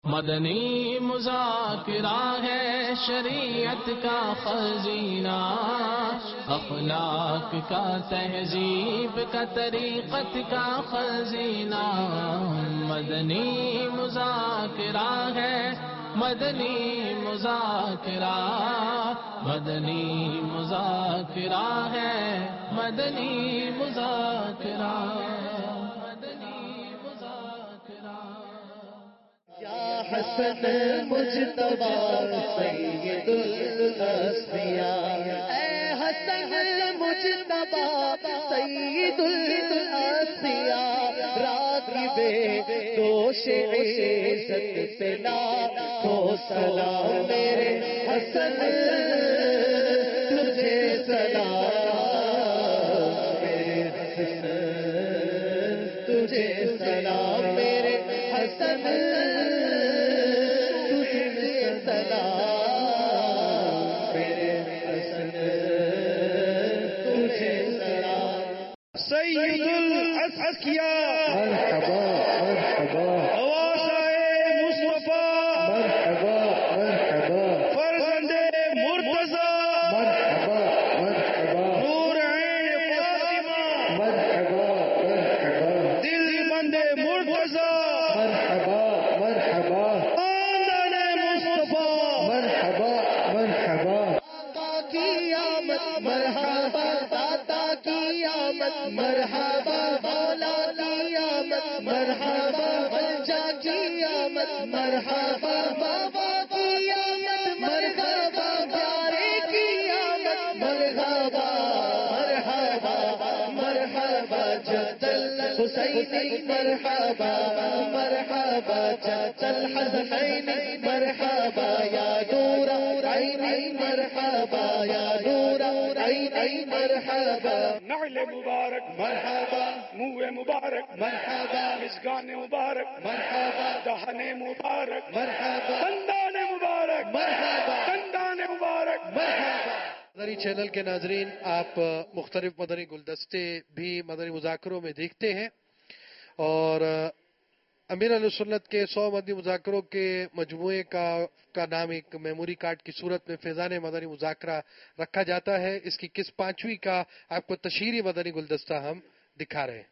مدنی مذاکرہ ہے شریعت کا خزینہ، اخلاق کا تہذیب کا طریقت کا خزینہ، مدنی مذاکرہ ہے، مدنی مذاکرہ، مدنی مذاکرہ ہے، مدنی مذاکرہ، مدنی مذاکرہ۔ یا حسن مجتبی سید الانبیاء، اے حسن مجتبی سید الانبیاء، راغب دوش عزت سے لاکھوں سلام میرے حسن تجھے سلام، میرے حسن تجھے سلام، میرے حسن سید الاسقیاء مرحبا مرحبا، حواشائے مصطفیٰ مرحبا مرحبا، فرزند مرتضی مرحبا مرحبا، نور عین فاطمہ مرحبا مرحبا، دل بند مرتضی مرحبا مرحبا، خاندان مصطفیٰ مرحبا مرحبا، داتا کی آمد مرحبا، داتا کی آمد مرحبا، مولا کی آمد مرحبا، بلجا کی آمد مرحبا، بابا کی آمد مرحبا، پیارے کی آمد مرحبا، مرحبا مرحبا، جد الحسین مرحبا، مرحبا جد الحسین مرحبا، یا نور عین مرحبا، یا نور عین مرحبا، نعل مبارک مرحبا منہ مبارک مرحبا، مسکان مبارک مرحبا دہن مبارک مرحبا دندان مبارک مرحبا دندان مبارک۔ مرحبا۔ مدنی چینل کے ناظرین، آپ مختلف مدنی گلدستے بھی مدنی مذاکروں میں دیکھتے ہیں، اور امیر اہل سنت کے 100 مدنی مذاکروں کے مجموعے کا نام ایک میموری کارڈ کی صورت میں فیضان مدنی مذاکرہ رکھا جاتا ہے۔ اس کی قسط 5ویں کا آپ کو تشہیری مدنی گلدستہ ہم دکھا رہے ہیں۔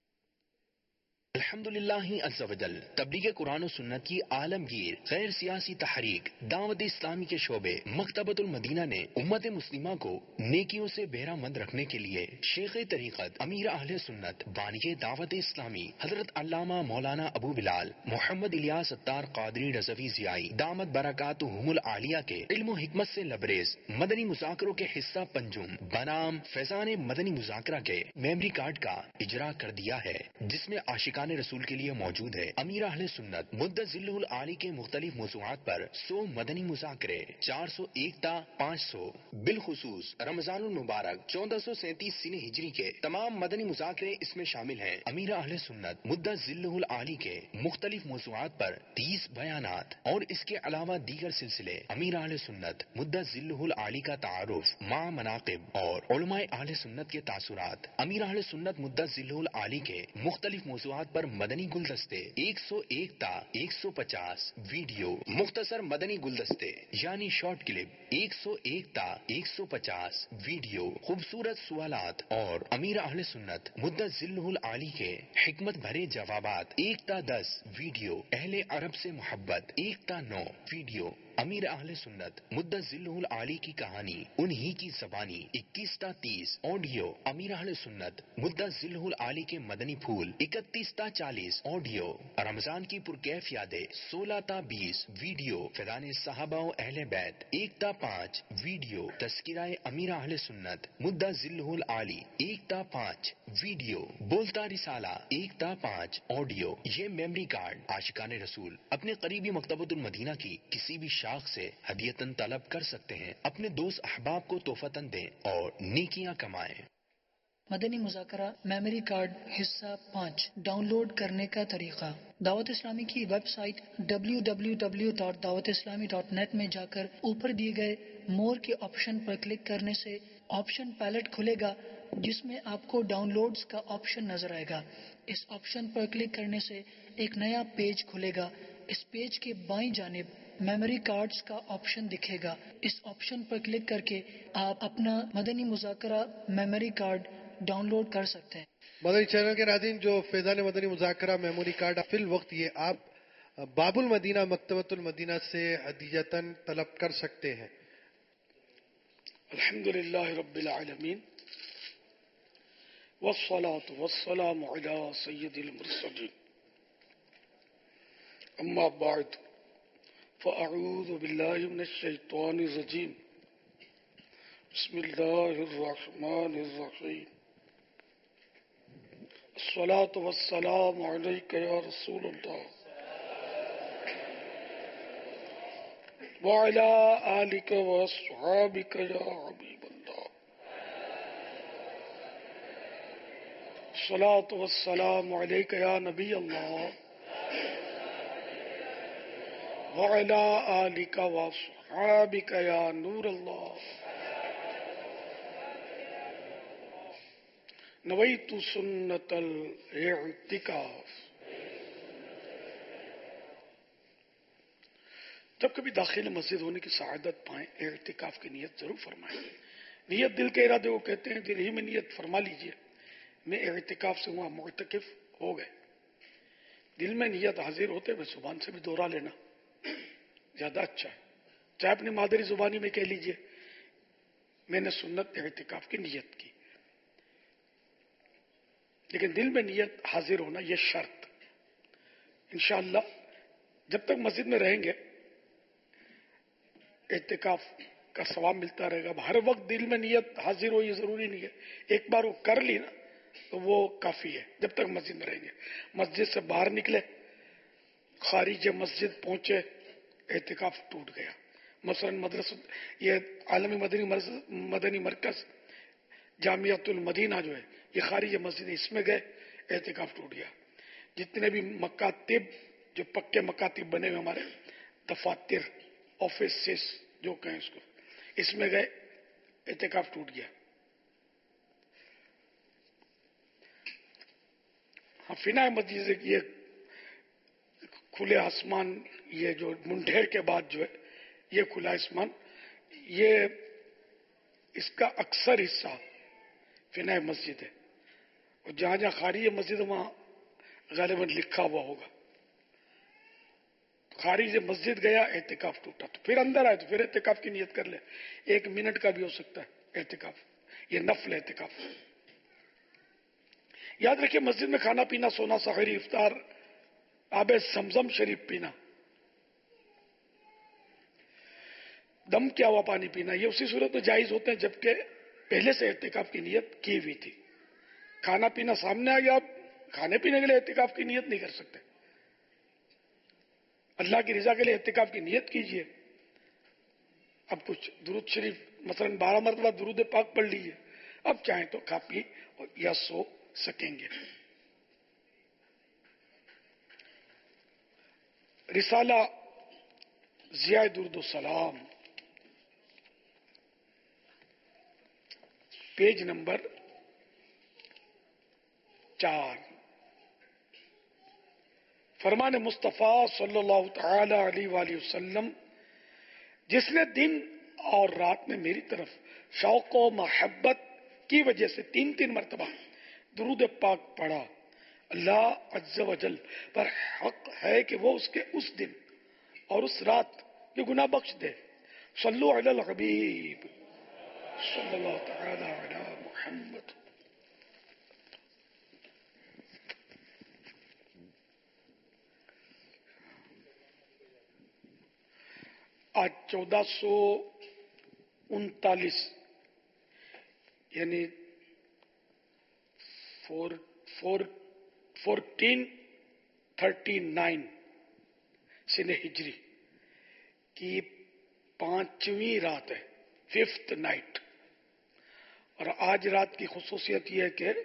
الحمدللہ عز و جل تبلیغ قرآن و سنت کی عالمگیر غیر سیاسی تحریک دعوت اسلامی کے شعبے مکتبۃ المدینہ نے امت مسلمہ کو نیکیوں سے بہرہ مند رکھنے کے لیے شیخ طریقت امیر اہل سنت بانی دعوت اسلامی حضرت علامہ مولانا ابو بلال محمد الیاس ستار قادری رضوی ضیائی دامت برکاتہم العالیہ کے علم و حکمت سے لبریز مدنی مذاکروں کے حصہ پنجم بنام فیضان مدنی مذاکرہ کے میموری کارڈ کا اجرا کر دیا ہے، جس میں عاشقان رسول کے لیے موجود ہے امیر اہل سنت مدت ذلہ العالی کے مختلف موضوعات پر 100 مدنی مذاکرے، 401 تا 500 بالخصوص رمضان المبارک 1437 سن ہجری کے تمام مدنی مذاکرے اس میں شامل ہیں۔ امیر اہل سنت مدت ذلہ العالی کے مختلف موضوعات پر 30 بیانات اور اس کے علاوہ دیگر سلسلے امیر اہل سنت مدت ذلہ العالی کا تعارف مع مناقب اور علماء اہل سنت کے تاثرات، امیر اہل سنت مدت ذلہ العالی کے مختلف موضوعات پر مدنی گلدستے 101 تا 150 ویڈیو، مختصر مدنی گلدستے یعنی شارٹ کلپ 101 تا 150 ویڈیو، خوبصورت سوالات اور امیر اہل سنت مدت ذلہ العالی کے حکمت بھرے جوابات 1 تا 10 ویڈیو، اہل عرب سے محبت 1 تا 9 ویڈیو، امیر اہل سنت مدت ذلہ العالی کی کہانی انہی کی زبانی 21 تا 30 آڈیو، امیر اہل سنت مدت ذلہ العالی کے مدنی پھول 31 تا 40 آڈیو، رمضان کی پرکیف یادیں 16 تا 20 ویڈیو، فیضان صحابہ و اہل بیت 1 تا 5 ویڈیو، تذکرہ امیر اہل سنت مدت ذلہ العالی 1 تا 5 ویڈیو، بولتا رسالہ 1 تا 5 آڈیو۔ یہ میموری کارڈ عاشقان رسول اپنے قریبی مکتبۃ المدینہ کی کسی بھی شاخ سے ہدیتاً طلب کر سکتے ہیں، اپنے دوست احباب کو تحفتاً دیں اور نیکیاں کمائیں۔ مدنی مذاکرہ میموری کارڈ حصہ 5 ڈاؤن لوڈ کرنے کا طریقہ۔ دعوت اسلامی کی ویب سائٹ www.dawatislami.net میں جا کر اوپر دیے گئے مور کے آپشن پر کلک کرنے سے آپشن پیلٹ کھلے گا، جس میں آپ کو ڈاؤن لوڈز کا آپشن نظر آئے گا۔ اس آپشن پر کلک کرنے سے ایک نیا پیج کھلے گا۔ اس پیج کے بائیں جانب میموری کارڈز کا آپشن دکھے گا. اس آپشن پر کلک کر کے آپ اپنا مدنی مذاکرہ میموری کارڈ ڈاؤن لوڈ کر سکتے ہیں. مدنی چینل کے ناظرین، جو فیضان مدنی مذاکرہ میموری کارڈ فی الوقت یہ آپ باب المدینہ مکتبۃ المدینہ سے ہدیۃً طلب کر سکتے ہیں. الحمد للہ رب العالمین والصلاة والسلام علی سید المرسلین اما بعد فاعوذ باللہ من الشیطان الرجیم بسم اللہ الرحمن الرحیم الصلاة والسلام علیک یا رسول اللہ وعلى آلك وأصحابك يا حبيب الله الصلاة والسلام عليك يا نبي الله وعلى آلك وأصحابك يا نور الله نويت سنة الاعتكاف. جب کبھی داخل مسجد ہونے کی سعادت پائیں، اعتکاف کی نیت ضرور فرمائیں. نیت دل کے ارادے کو کہتے ہیں. دل ہی میں نیت فرما لیجئے میں اعتکاف سے ہوا معتکف ہو گئے. دل میں نیت حاضر ہوتے ہوئے زبان سے بھی دوہرا لینا زیادہ اچھا ہے. چاہے اپنی مادری زبانی میں کہہ لیجئے میں نے سنت اعتکاف کی نیت کی، لیکن دل میں نیت حاضر ہونا یہ شرط. انشاءاللہ جب تک مسجد میں رہیں گے اعتکاف کا ثواب ملتا رہے گا. ہر وقت دل میں نیت حاضر ہو یہ ضروری نہیں ہے. ایک بار وہ کر لی نا تو وہ کافی ہے جب تک مسجد میں رہیں گے. مسجد سے باہر نکلے، خارج مسجد پہنچے، اعتکاف ٹوٹ گیا. مثلا مدرسہ یہ عالمی مدنی مرکز جامعۃ المدینہ جو ہے یہ خارج مسجد، اس میں گئے اعتکاف ٹوٹ گیا. جتنے بھی مکاتب جو پکے مکاتب بنے ہوئے ہمارے دفاتر آفیسز جو کہیں اس کو، اس میں گئے اعتکاف ٹوٹ گیا. ہاں فنا مسجد یہ کھلے آسمان، یہ جو منڈھیر کے بعد جو ہے یہ کھلا آسمان، یہ اس کا اکثر حصہ فنا مسجد ہے. اور جہاں جہاں خارج مسجد وہاں غالباً لکھا ہوا ہوگا. خارج مسجد گیا اعتکاف ٹوٹا، تو پھر اندر آئے تو پھر اعتکاف کی نیت کر لے. 1 منٹ کا بھی ہو سکتا ہے اعتکاف، یہ نفل اعتکاف. یاد رکھیے مسجد میں کھانا پینا، سونا، سحری، افطار، آب زمزم شریف پینا، دم کیا ہوا پانی پینا، یہ اسی صورت میں جائز ہوتے ہیں جبکہ پہلے سے اعتکاف کی نیت کی ہوئی تھی. کھانا پینا سامنے آ گیا، آپ کھانے پینے کے لیے اعتکاف کی نیت نہیں کر سکتے. اللہ کی رضا کے لیے اعتکاف کی نیت کیجئے. اب کچھ درود شریف مثلا 12 مرتبہ درود پاک پڑھ لیجئے. اب چاہیں تو کھا پی یا سو سکیں گے. رسالہ ضیاء درود و سلام، پیج نمبر 4. فرمان مصطفیٰ صلی اللہ تعالی علیہ وآلہ وسلم، جس نے دن اور رات میں میری طرف شوق و محبت کی وجہ سے 3 مرتبہ درود پاک پڑھا، اللہ عز و جل پر حق ہے کہ وہ اس کے اس دن اور اس رات کے گناہ بخش دے. صلو علی الحبیب صلی اللہ تعالی علی محمد. آج 1439 یعنی 1439 سن ہجری کی 5ویں رات ہے، 5th نائٹ. اور آج رات کی خصوصیت یہ ہے کہ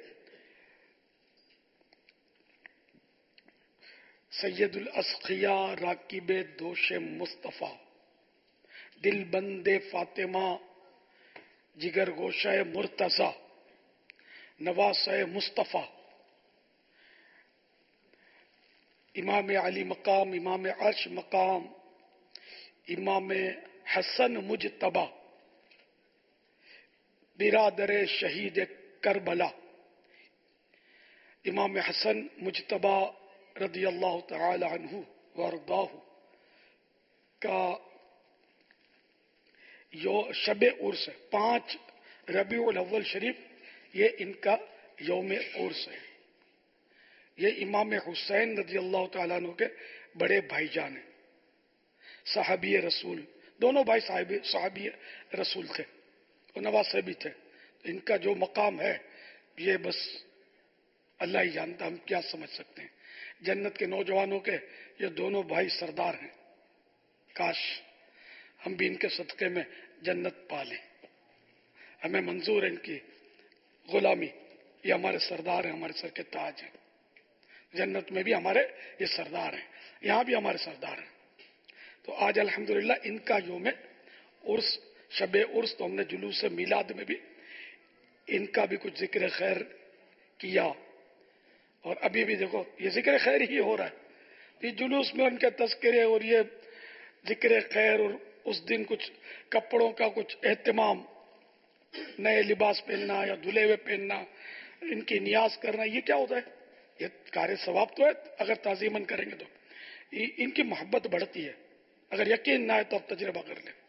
سید الاسقیاء راکب دوش مصطفیٰ، دل بند فاطمہ، جگر گوشہ مرتضی، نواسہ مصطفیٰ امام علی مقام، امام عرش مقام، امام حسن مجتبی برادر شہید کربلا، امام حسن مجتبی رضی اللہ تعالی عنہ وارضاہ کا شب عرس ہے، 5 ربیع الاول شریف، یہ ان کا یوم عرس ہے۔ یہ امام حسین رضی اللہ تعالیٰ عنہ کے بڑے بھائی جان ہیں، صحابی رسول، دونوں بھائی صحابی رسول تھے اور نواسے بھی تھے۔ ان کا جو مقام ہے یہ بس اللہ ہی جانتا، ہم کیا سمجھ سکتے ہیں۔ جنت کے نوجوانوں کے یہ دونوں بھائی سردار ہیں، کاش ہم بھی ان کے صدقے میں جنت پالیں، ہمیں منظور ہے ان کی غلامی، یہ ہمارے سردار ہیں، ہمارے سر کے تاج ہیں، جنت میں بھی ہمارے یہ سردار ہیں، یہاں بھی ہمارے سردار ہیں۔ تو آج الحمدللہ ان کا یوم عرس، شب عرس، تو ہم نے جلوس میلاد میں بھی ان کا بھی کچھ ذکر خیر کیا، اور ابھی بھی دیکھو یہ ذکر خیر ہی ہو رہا ہے، یہ جلوس میں ان کے تذکرے اور یہ ذکر خیر، اور اس دن کچھ کپڑوں کا کچھ اہتمام، نئے لباس پہننا یا دھلے ہوئے پہننا، ان کی نیاز کرنا، یہ کیا ہوتا ہے؟ یہ کار ثواب تو ہے، اگر تعظیماً کریں گے تو ان کی محبت بڑھتی ہے۔ اگر یقین نہ ہے تو آپ تجربہ کر لیں،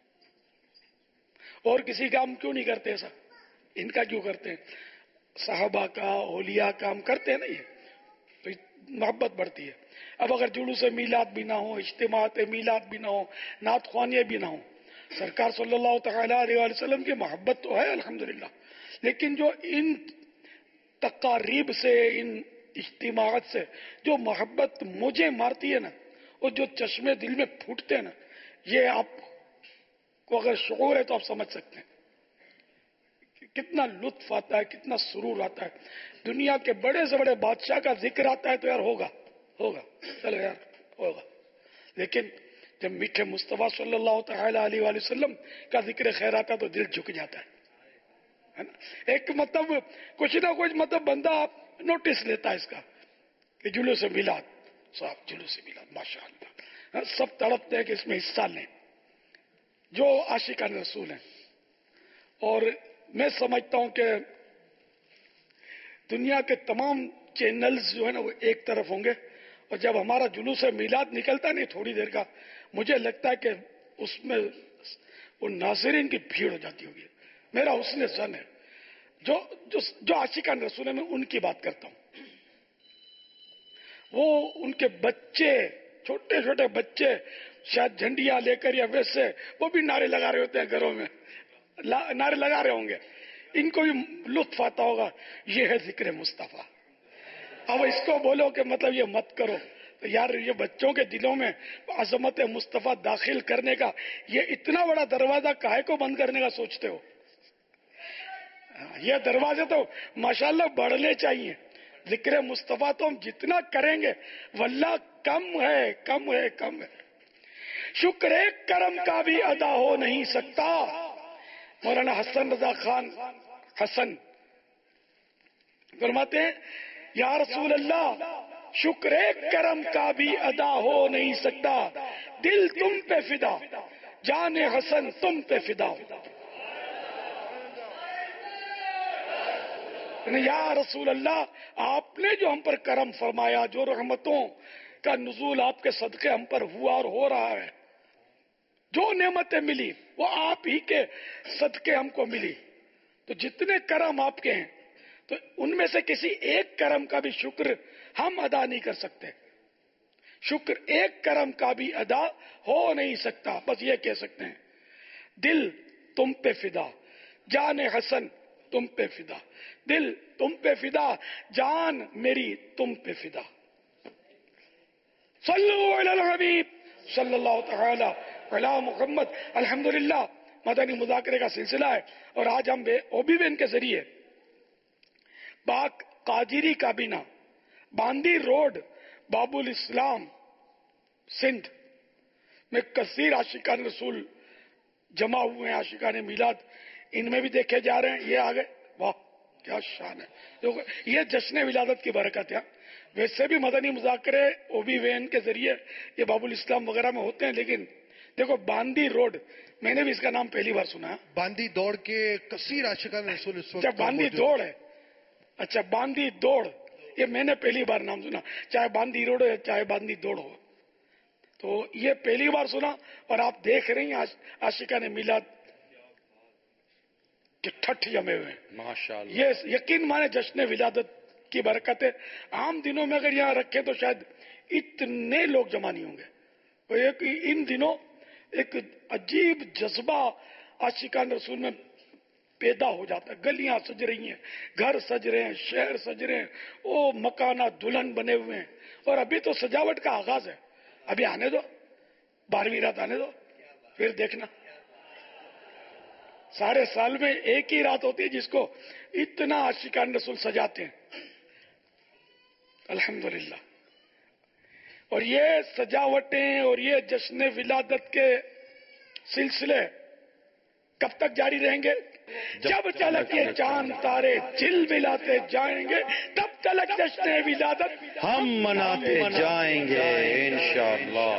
اور کسی کا ہم کیوں نہیں کرتے ایسا، ان کا کیوں کرتے ہیں؟ صحابہ کا، اولیاء کا ہم کرتے ہیں نا، یہ تو محبت بڑھتی ہے۔ اب اگر جلوس میلاد بھی نہ ہو، اجتماعات میلاد بھی نہ ہو، نعت خوانیاں بھی نہ ہو، سرکار صلی اللہ تعالی علیہ وسلم کی محبت تو ہے الحمدللہ، لیکن جو ان تقاریب سے، ان اجتماعات سے جو محبت مجھے مارتی ہے نا، اور جو چشمے دل میں پھوٹتے ہیں نا، یہ آپ کو اگر شعور ہے تو آپ سمجھ سکتے ہیں کتنا لطف آتا ہے، کتنا سرور آتا ہے۔ دنیا کے بڑے سے بڑے بادشاہ کا ذکر آتا ہے تو یار ہوگا چلو یار ہوگا، لیکن جب میٹھے مصطفیٰ صلی اللہ تعالی علیہ وآلہ وسلم کا ذکر خیر آتا ہے تو دل جھک جاتا ہے نا؟ ایک مطلب کچھ نہ کچھ مطلب بندہ نوٹس لیتا ہے اس کا کہ جلوس میلاد، صاحب جلوس میلاد ماشاء اللہ، سب تڑپتے ہیں کہ اس میں حصہ لیں جو عاشقان رسول ہیں۔ اور میں سمجھتا ہوں کہ دنیا کے تمام چینلز جو ہے نا وہ ایک طرف ہوں گے، اور جب ہمارا جلوس میلاد نکلتا نہیں تھوڑی دیر کا، مجھے لگتا ہے کہ اس میں وہ ناظرین کی بھیڑ ہو جاتی ہوگی، میرا حسن ظن ہے۔ جو عاشقان رسول ہیں میں ان کی بات کرتا ہوں، وہ ان کے بچے، چھوٹے چھوٹے بچے شاید جھنڈیاں لے کر یا ویسے وہ بھی نعرے لگا رہے ہوتے ہیں، گھروں میں نعرے لگا رہے ہوں گے، ان کو بھی لطف آتا ہوگا، یہ ہے ذکر مصطفیٰ۔ اب اس کو بولو کہ مطلب یہ مت کرو، تو یار یہ بچوں کے دلوں میں عظمت مصطفیٰ داخل کرنے کا یہ اتنا بڑا دروازہ کاہے کو بند کرنے کا سوچتے ہو؟ یہ دروازے تو ماشاءاللہ بڑھنے چاہیے۔ ذکر مصطفیٰ تو ہم جتنا کریں گے واللہ کم ہے۔ شکر ایک کرم کا بھی ادا ہو نہیں سکتا۔ مولانا حسن رضا خان حسن فرماتے ہیں یا رسول اللہ شکر ایک کرم کا بھی ادا ہو نہیں سکتا، دل تم پہ فدا، جان حسن تم پہ فدا۔ یا رسول اللہ آپ نے جو ہم پر کرم فرمایا، جو رحمتوں کا نزول آپ کے صدقے ہم پر ہوا اور ہو رہا ہے، جو نعمتیں ملی وہ آپ ہی کے صدقے ہم کو ملی، تو جتنے کرم آپ کے ہیں تو ان میں سے کسی ایک کرم کا بھی شکر ہم ادا نہیں کر سکتے۔ شکر ایک کرم کا بھی ادا ہو نہیں سکتا، بس یہ کہہ سکتے ہیں دل تم پہ فدا، جان حسن تم پہ فدا، دل تم پہ فدا، جان میری تم پہ فدا۔ صلو علی الحبیب صلی اللہ تعالی علی محمد۔ الحمدللہ مدنی مذاکرے کا سلسلہ ہے، اور آج ہم OB-WAN کے ذریعے پاک قادری کابینہ، باندی روڈ، باب الاسلام، سندھ میں کثیر عاشقان رسول جمع ہوئے ہیں، عاشقان میلاد ان میں بھی دیکھے جا رہے ہیں۔ یہ آگے واہ کیا شان ہے. یہ جشن ولادت کی برکت ہے. ویسے بھی مدنی مذاکرے او بی وین کے ذریعے یہ باب الاسلام وغیرہ میں ہوتے ہیں، لیکن دیکھو باندی روڈ، میں نے بھی اس کا نام پہلی بار سنا. باندی دوڑ کے کثیر عاشقان رسول اس وقت جب باندی دوڑ ہے، اچھا باندی دوڑ، یہ میں نے پہلی بار نام سنا. چاہے باندی روڈ ہو چاہے باندی دوڑ ہو، تو یہ پہلی بار سنا. اور آپ دیکھ رہی ہیں عاشقان میلاد کہ ٹھٹ جمے ہوئے ہیں. ماشاءاللہ. یہ یقین مانے جشن ولادت کی برکت ہے. عام دنوں میں اگر یہاں رکھیں تو شاید اتنے لوگ جمع نہیں ہوں گے. اور ان دنوں ایک عجیب جذبہ عاشقان رسول میں پیدا ہو جاتا ہے. گلیاں سج رہی ہیں، گھر سج رہے ہیں، شہر سج رہے ہیں، وہ مکانات دلہن بنے ہوئے ہیں. اور ابھی تو سجاوٹ کا آغاز ہے. ابھی آنے دو، 12ویں رات آنے دو، پھر دیکھنا. سارے سال میں ایک ہی رات ہوتی ہے جس کو اتنا عاشقان رسول سجاتے ہیں. الحمدللہ. اور یہ سجاوٹیں اور یہ جشن ولادت کے سلسلے کب تک جاری رہیں گے؟ جب تلک یہ چاند تارے جل ملاتے جائیں گے تب تلک جشن ولادت ہم مناتے جائیں گے انشاءاللہ.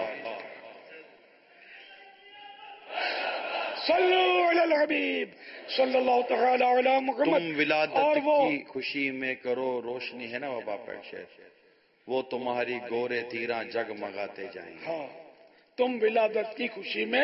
صلو علی الحبیب صلی اللہ تعالی علی محمد. تم ولادت اور وہ کی خوشی میں کرو روشنی، ہے نا وہ باپ کا شعر، وہ تمہاری گورے تیراں جگمگاتے جائیں گے. ہاں، تم ولادت کی خوشی میں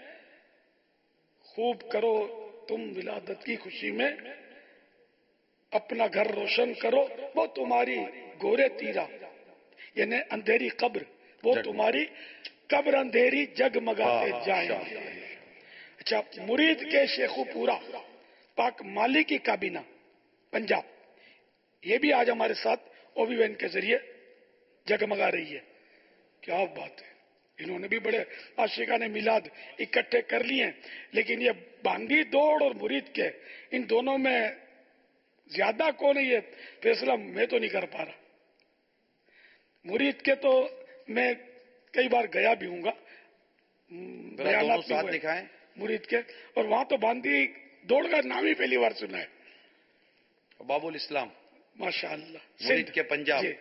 خوب کرو، تم ولادت کی خوشی میں اپنا گھر روشن کرو، وہ تمہاری گورے تیرا یعنی اندھیری قبر، وہ تمہاری قبر اندھیری جگمگاتے جائیں گے. اچھا، مرید کے شیخو پورا پاک مالی کی کابینہ پنجاب، یہ بھی آج ہمارے ساتھ او بی وین کے ذریعے جگمگا رہی ہے. کیا بات ہے. انہوں نے بھی بڑے عاشقان میلاد اکٹھے کر لیے ہیں. لیکن یہ باندی دوڑ اور مرید کے ان دونوں میں زیادہ کون ہے یہ فیصلہ میں تو نہیں کر پا رہا. مرید کے تو میں کئی بار گیا بھی ہوں گا، دونوں ساتھ دکھائیں مرید کے، اور وہاں تو باندی دوڑ کا نام ہی پہلی بار سنا ہے. باب الاسلام ماشاء اللہ. مرید کے پنجاب، جی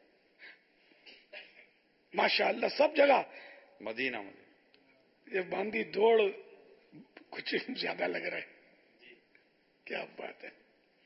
ماشاء اللہ، سب جگہ مدینہ. یہ باندی دوڑ کچھ زیادہ لگ رہا ہے. کیا بات ہے.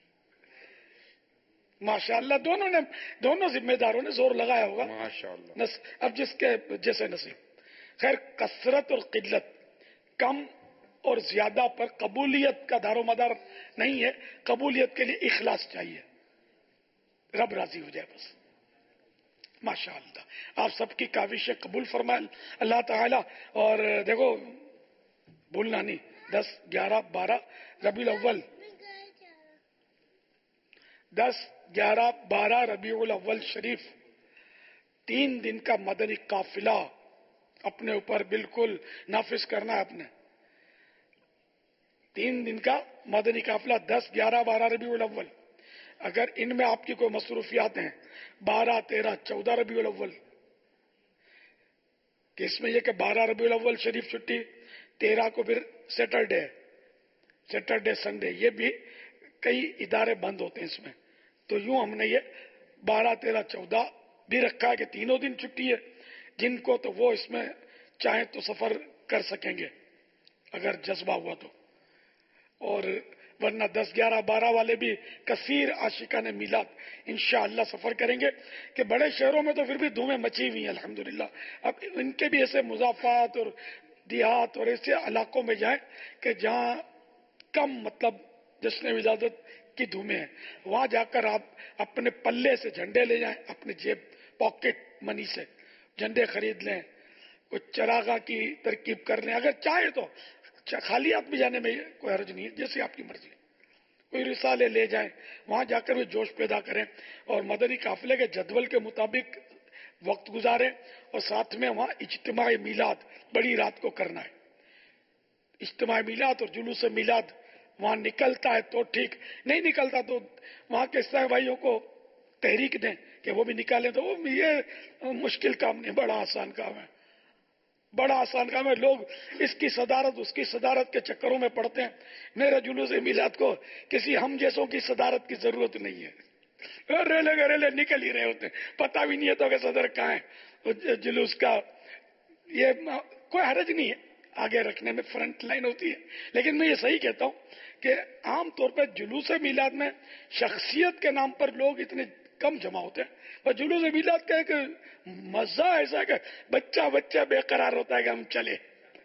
ماشاء اللہ. دونوں ذمہ داروں نے زور لگایا ہوگا. ماشاءاللہ. اب جس کے جیسے نصیب. خیر، کثرت اور قلت، کم اور زیادہ پر قبولیت کا دار و مدار نہیں ہے. قبولیت کے لیے اخلاص چاہیے، رب راضی ہو جائے بس. ماشاء اللہ. آپ سب کی کاوشیں قبول فرمائے اللہ تعالی. اور دیکھو بھولنا نہیں، 10، 11، 12 ربیع الاول، 10، 11، 12 ربیع الاول شریف، 3 دن کا مدنی قافلہ اپنے اوپر بالکل نافذ کرنا ہے. اپنے 3 دن کا مدنی قافلہ 10، 11، 12 ربیع الاول. اگر ان میں آپ کی کوئی مصروفیات ہیں 12، 13، 14 ربیع الاول، کہ اس میں یہ کہ 12 ربیع الاول شریف چھٹی، 13 کو پھر سیٹرڈے سنڈے، یہ بھی کئی ادارے بند ہوتے ہیں اس میں. تو یوں ہم نے یہ 12، 13، 14 بھی رکھا ہے کہ تینوں دن چھٹی ہے. جن کو تو وہ اس میں چاہیں تو سفر کر سکیں گے اگر جذبہ ہوا تو. اور ورنہ 10، 11، 12 والے بھی کثیر عاشقان میلاد انشاءاللہ سفر کریں گے. کہ بڑے شہروں میں تو پھر بھی دھومیں مچی ہوئی ہیں الحمدللہ. اب ان کے بھی ایسے مضافات اور دیہات اور ایسے علاقوں میں جائیں کہ جہاں کم مطلب جشن ولادت کی دھومیں ہیں، وہاں جا کر آپ اپنے پلے سے جھنڈے لے جائیں، اپنے جیب پاکٹ منی سے جھنڈے خرید لیں، کچھ چراغاں کی ترکیب کر لیں. اگر چاہے تو خالی ہاتھ بھی جانے میں کوئی حرج نہیں ہے، جیسے آپ کی مرضی. کوئی رسالے لے جائیں، وہاں جا کر بھی جوش پیدا کریں اور مدنی قافلے کے جدول کے مطابق وقت گزاریں. اور ساتھ میں وہاں اجتماع میلاد بڑی رات کو کرنا ہے. اجتماع میلاد اور جلوس میلاد وہاں نکلتا ہے تو ٹھیک، نہیں نکلتا تو وہاں کے عیسائی بھائیوں کو تحریک دیں کہ وہ بھی نکالیں. تو وہ یہ مشکل کام نہیں، بڑا آسان کام ہے. بڑا آسان کام ہے. لوگ اس کی صدارت اس کی صدارت کے چکروں میں پڑتے ہیں. میرے جلوس میلاد کو کسی ہم جیسوں کی صدارت کی ضرورت نہیں ہے. ریلے گریلے نکل ہی رہے ہوتے ہیں, پتہ بھی نہیں ہے تو کہ صدر کہاں ہے. جلوس کا یہ کوئی حرج نہیں ہے, آگے رکھنے میں فرنٹ لائن ہوتی ہے. لیکن میں یہ صحیح کہتا ہوں کہ عام طور پہ جلوس میلاد میں شخصیت کے نام پر لوگ اتنے کم جمع ہوتے ہیں. اور جلوس میلاد کا ایک مزہ ایسا ہے کہ بچہ بچہ بے قرار ہوتا ہے کہ ہم چلے,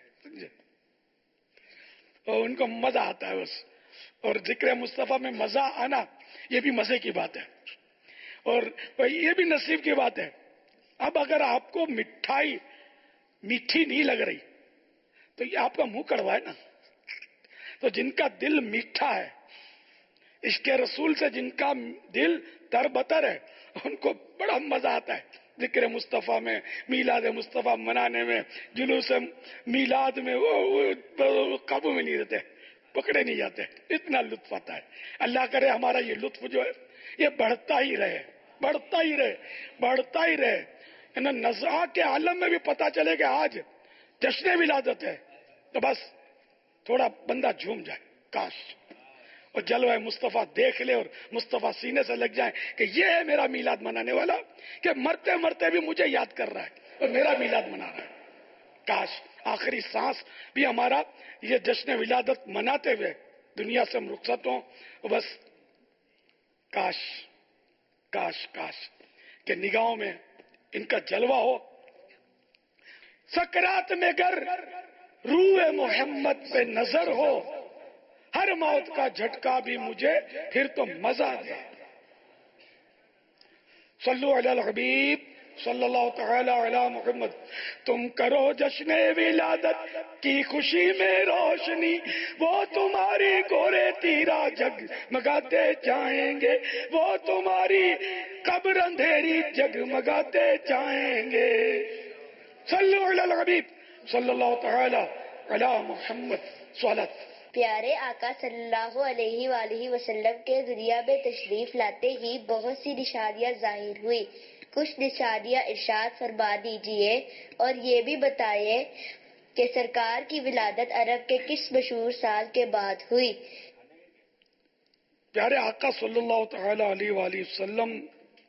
اور ان کو مزہ آتا ہے بس. اور ذکر مصطفیٰ میں مزہ آنا یہ بھی مزے کی بات ہے, اور یہ بھی نصیب کی بات ہے. اب اگر آپ کو مٹھائی میٹھی نہیں لگ رہی تو یہ آپ کا منہ کڑوا ہے نا. تو جن کا دل میٹھا ہے, عشق رسول سے جن کا دل تر بتر ہے, ان کو بڑا مزہ آتا ہے ذکر مصطفیٰ میں, میلاد مصطفیٰ منانے میں, جلوس میلاد میں. وہ قابو میں نہیں رہتے, پکڑے نہیں جاتے, اتنا لطف آتا ہے. اللہ کرے ہمارا یہ لطف جو ہے یہ بڑھتا ہی رہے, بڑھتا ہی رہے, بڑھتا ہی رہے. نزعہ کے عالم میں بھی پتا چلے کہ آج جشن ولادت ہے تو بس تھوڑا بندہ جھوم جائے, کاش. اور جلوہ مصطفیٰ دیکھ لے اور مصطفیٰ سینے سے لگ جائے کہ یہ ہے میرا میلاد منانے والا, کہ مرتے مرتے بھی مجھے یاد کر رہا ہے اور میرا میلاد منا رہا ہے. کاش آخری سانس بھی ہمارا یہ جشن ولادت مناتے ہوئے دنیا سے ہم رخصت ہوں. بس کاش کاش کاش کہ نگاہوں میں ان کا جلوہ ہو. سکرات میں گر روح محمد پہ نظر ہو, ہر موت کا جھٹکا بھی مجھے پھر تو مزہ دے. صلو علی الحبیب صلی اللہ تعالی علی محمد. تم کرو جشن ولادت کی خوشی میں روشنی, وہ تمہاری گورے تیرا جگ مگاتے جائیں گے, وہ تمہاری قبر اندھیری جگمگاتے جائیں گے. صلو علی الحبیب صلی اللہ تعالی علی محمد. صلوات. پیارے آقا صلی اللہ علیہ وآلہ وسلم کے دنیا میں تشریف لاتے ہی بہت سی نشانیاں ظاہر ہوئی. کچھ نشانیاں ارشاد فرما دیجئے اور یہ بھی بتائیے کہ سرکار کی ولادت عرب کے کس مشہور سال کے بعد ہوئی. پیارے آقا صلی اللہ تعالی علیہ وآلہ وسلم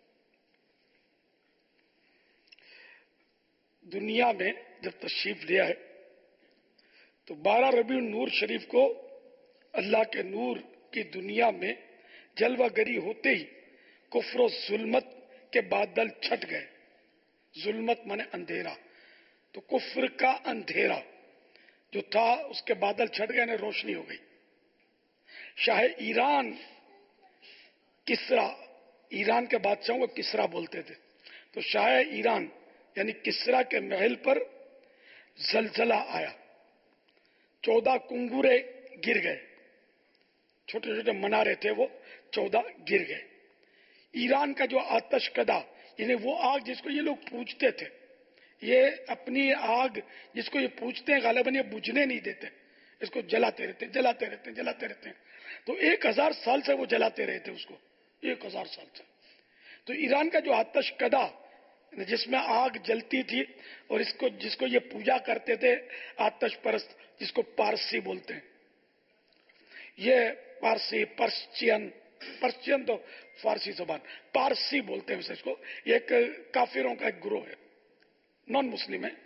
دنیا میں جب تشریف لیا ہے تو 12 ربیع النور شریف کو اللہ کے نور کی دنیا میں جلوہ گری ہوتے ہی کفر و ظلمت کے بادل چھٹ گئے. ظلمت مانے اندھیرا, تو کفر کا اندھیرا جو تھا اس کے بادل چھٹ گئے, روشنی ہو گئی. شاہ ایران کسرا, ایران کے بادشاہوں کو کسرا بولتے تھے, تو شاہ ایران یعنی کسرا کے محل پر زلزلہ آیا. 14 کنگورے گر گئے, چھوٹے چھوٹے منارے تھے وہ 14 گر گئے. ایران کا جو آتش کدا یعنی وہ آگ جس کو یہ لوگ پوجتے تھے, یہ اپنی آگ جس کو یہ پوجتے ہیں غالباً یہ بجھنے نہیں دیتے, اس کو جلاتے رہتے جلاتے رہتے جلاتے رہتے ہیں. تو 1000 سال سے وہ جلاتے رہے تھے اس کو, 1000 سال سے. تو ایران کا جو آتش کدا جس میں آگ جلتی تھی اور جس کو یہ پوجا کرتے تھے آتش پرست, جس کو پارسی بولتے ہیں. یہ پارسی پرشین تو فارسی زبان, پارسی بولتے ہیں اس کو. یہ ایک کافروں کا ایک گروہ ہے, نان مسلم ہے.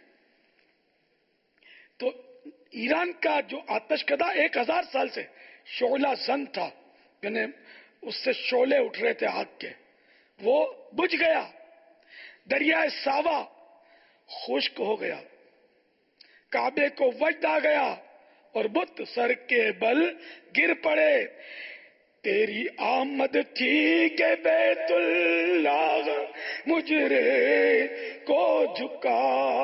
تو ایران کا جو آتش کدا 1000 سال سے شعلہ زن تھا, یعنی اس سے شعلے اٹھ رہے تھے آگ کے, وہ بجھ گیا. دریائے ساوا خشک ہو گیا, کعبے کو وجد آ گیا اور بت سر کے بل گر پڑے. تیری آمد تھی کہ بیت اللہ مجرے کو جھکا,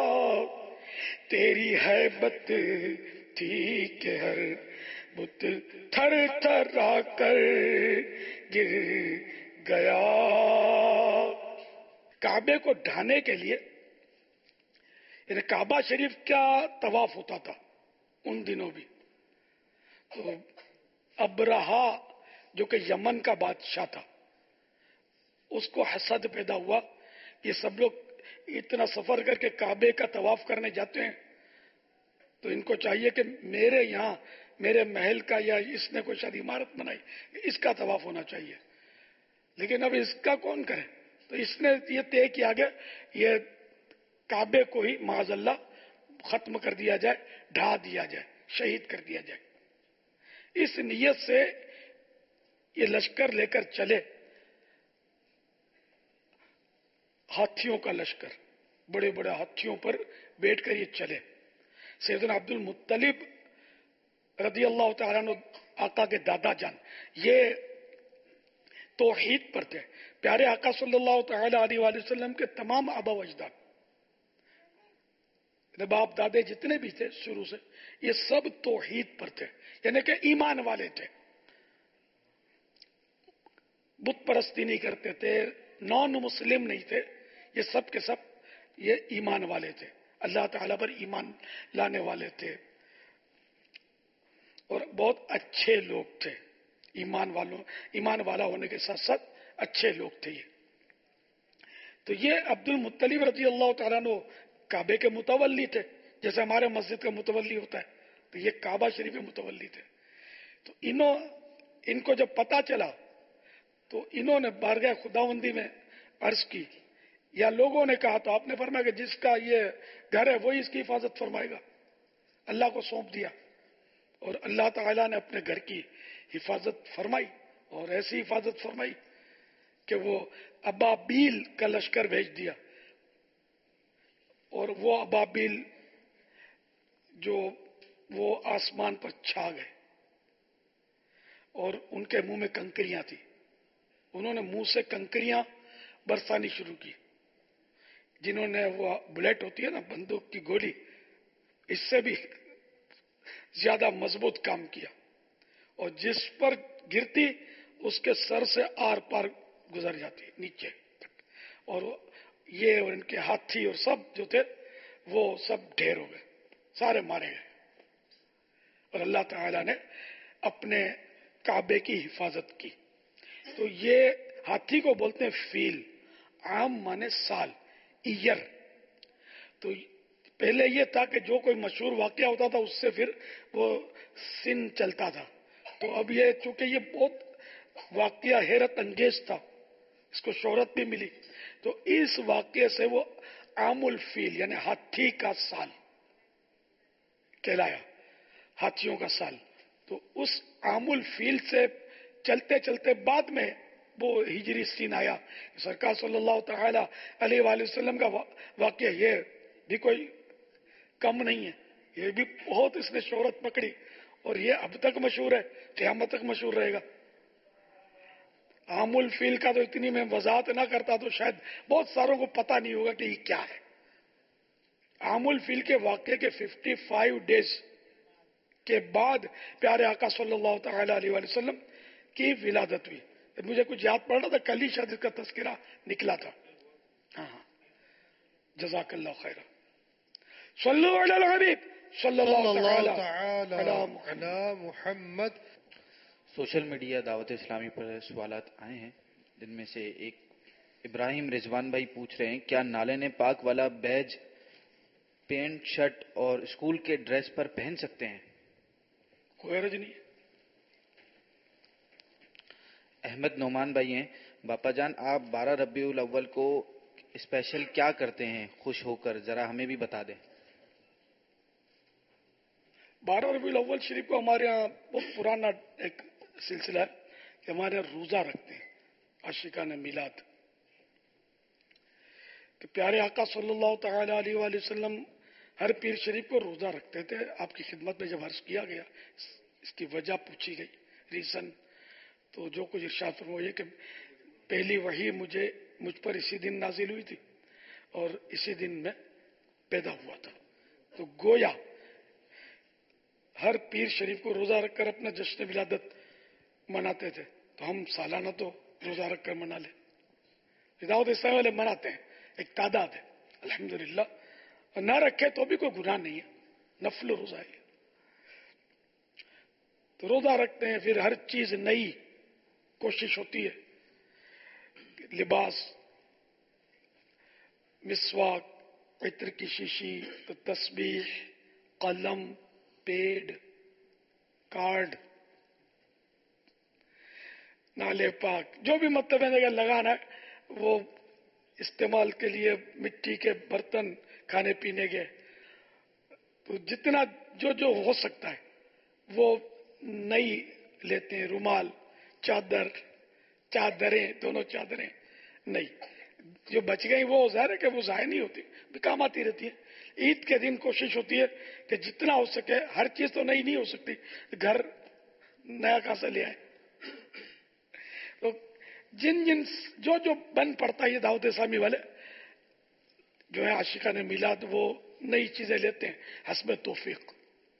تیری ہیبت تھی کہ ہر بت تھر تھر آ کر گر گیا. کعبے کو ڈھانے کے لیے یعنی کعبہ شریف کا طواف ہوتا تھا ان دنوں بھی. تو ابرہا جو کہ یمن کا بادشاہ تھا, اس کو حسد پیدا ہوا, یہ سب لوگ اتنا سفر کر کے کعبے کا طواف کرنے جاتے ہیں تو ان کو چاہیے کہ میرے یہاں میرے محل کا یا اس نے کوئی شاید عمارت بنائی اس کا طواف ہونا چاہیے، لیکن اب اس کا کون کرے؟ تو اس نے یہ طے کیا گیا یہ کعبے کو ہی معاذ اللہ ختم کر دیا جائے، ڈھا دیا جائے، شہید کر دیا جائے۔ اس نیت سے یہ لشکر لے کر چلے، ہاتھیوں کا لشکر، بڑے بڑے ہاتھیوں پر بیٹھ کر یہ چلے۔ سیدنا عبد المطلب رضی اللہ تعالیٰ عنہ آقا کے دادا جان یہ توحید پر تھے۔ پیارے آقا صلی اللہ تعالی علیہ وآلہ وسلم کے تمام آبا و اجداد، باپ دادے جتنے بھی تھے شروع سے، یہ سب توحید پر تھے، یعنی کہ ایمان والے تھے، بت پرستی نہیں کرتے تھے، نان مسلم نہیں تھے، یہ سب کے سب یہ ایمان والے تھے، اللہ تعالیٰ پر ایمان لانے والے تھے اور بہت اچھے لوگ تھے، ایمان والا ہونے کے ساتھ ساتھ اچھے لوگ تھے یہ۔ تو یہ عبد المطلب رضی اللہ تعالیٰ عنہ کعبے کے متولی تھے، جیسے ہمارے مسجد کا متولی ہوتا ہے، تو یہ کعبہ شریف کے متولی تھے۔ تو ان کو جب پتا چلا تو انہوں نے بارگاہ خداوندی میں عرض کی، یا لوگوں نے کہا تو آپ نے فرمایا کہ جس کا یہ گھر ہے وہی اس کی حفاظت فرمائے گا، اللہ کو سونپ دیا، اور اللہ تعالیٰ نے اپنے گھر کی حفاظت فرمائی، اور ایسی حفاظت فرمائی کہ وہ ابابیل کا لشکر بھیج دیا، اور وہ ابابیل جو وہ آسمان پر چھا گئے، اور ان کے منہ میں کنکریاں تھی، انہوں نے منہ سے کنکریاں برسانی شروع کی۔ جنہوں نے وہ بلیٹ ہوتی ہے نا بندوق کی گولی، اس سے بھی زیادہ مضبوط کام کیا، اور جس پر گرتی اس کے سر سے آر پار گزر جاتی نیچے تک، اور یہ اور ان کے ہاتھی اور سب جو تھے وہ سب ڈھیر ہو گئے، سارے مارے گئے، اور اللہ تعالیٰ نے اپنے کعبے کی حفاظت کی۔ تو یہ ہاتھی کو بولتے ہیں فیل، عام مانے سال، ایئر۔ تو پہلے یہ تھا کہ جو کوئی مشہور واقعہ ہوتا تھا اس سے پھر وہ سن چلتا تھا، تو اب یہ چونکہ یہ بہت واقعہ حیرت انگیز تھا، اس کو شہرت بھی ملی، تو اس واقعے سے وہ عام الفیل یعنی ہاتھی کا سال کہلایا، ہاتھیوں کا سال۔ تو اس عام الفیل سے چلتے چلتے بعد میں وہ ہجری سین آیا، سرکار صلی اللہ تعالی علیہ وآلہ وسلم کا واقعہ یہ بھی کوئی کم نہیں ہے، یہ بھی بہت اس نے شہرت پکڑی، اور یہ اب تک مشہور ہے، قیامت تک مشہور رہے گا۔ عام الفیل کا تو اتنی میں وضاحت نہ کرتا تو شاید بہت ساروں کو پتہ نہیں ہوگا کہ یہ کیا ہے۔ عام الفیل کے واقعے کے 55 ڈیز کے بعد پیارے آقا صلی اللہ تعالی علیہ وآلہ وسلم کی ولادت ہوئی۔ مجھے کچھ یاد پڑ رہا تھا، کل ہی شاید اس کا تذکرہ نکلا تھا۔ ہاں، جزاک اللہ خیر۔ صلو علی الحبیب صلی اللہ تعالی علی محمد۔ سوشل میڈیا دعوت اسلامی پر سوالات آئے ہیں، جن میں سے ایک ابراہیم رضوان بھائی پوچھ رہے ہیں، کیا نالے پاک والا بیج پینٹ شرٹ اور اسکول کے ڈریس پر پہن سکتے ہیں؟ کوئی حرج نہیں۔ احمد نعمان بھائی ہیں، باپا جان آپ 12 ربیع الاول کو اسپیشل کیا کرتے ہیں خوش ہو کر، ذرا ہمیں بھی بتا دیں۔ 12 ربیع الاول شریف کو ہمارے یہاں بہت پرانا ایک سلسلہ ہے کہ ہمارے یہاں روزہ رکھتے ہیں عاشقان میلاد، کہ پیارے آقا صلی اللہ تعالی علیہ وآلہ وسلم ہر پیر شریف کو روزہ رکھتے تھے۔ آپ کی خدمت میں جب عرض کیا گیا، اس کی وجہ پوچھی گئی، ریزن، تو جو کچھ ارشاد فرمایا یہ کہ پہلی وحی مجھ پر اسی دن نازل ہوئی تھی اور اسی دن میں پیدا ہوا تھا، تو گویا ہر پیر شریف کو روزہ رکھ کر اپنا جشن ولادت مناتے تھے، تو ہم سالانہ تو روزہ رکھ کر منا لیں۔ دعوت اسلامی والے مناتے ہیں، ایک تعداد ہے الحمدللہ، اور نہ رکھے تو بھی کوئی گناہ نہیں ہے، نفل روزہ ہے۔ تو روزہ رکھتے ہیں، پھر ہر چیز نئی کوشش ہوتی ہے، لباس، مسواک، عطر کی شیشی، تو تسبیح، कलम, पेड, कार्ड, नाले पाक, जो भी मतलब है लगाना है, वो इस्तेमाल के लिए मिट्टी के बर्तन, खाने पीने के, तो जितना जो जो हो सकता है वो नई लेते हैं। रुमाल, चादर, चादरें, दोनों चादरें नई। जो बच गई वो ज़ाहिर है कि वो ज़ाया नहीं होती, भी काम आती रहती है। ईद के दिन कोशिश होती है कि जितना हो सके, हर चीज तो नई नहीं हो सकती, घर नया कहां से ले आए। तो जिन जिन जो जो बन पड़ता है, ये दावत इस्लामी वाले जो है आशिका ने मिलाद, वो नई चीजें लेते हैं हस्ब तौफीक।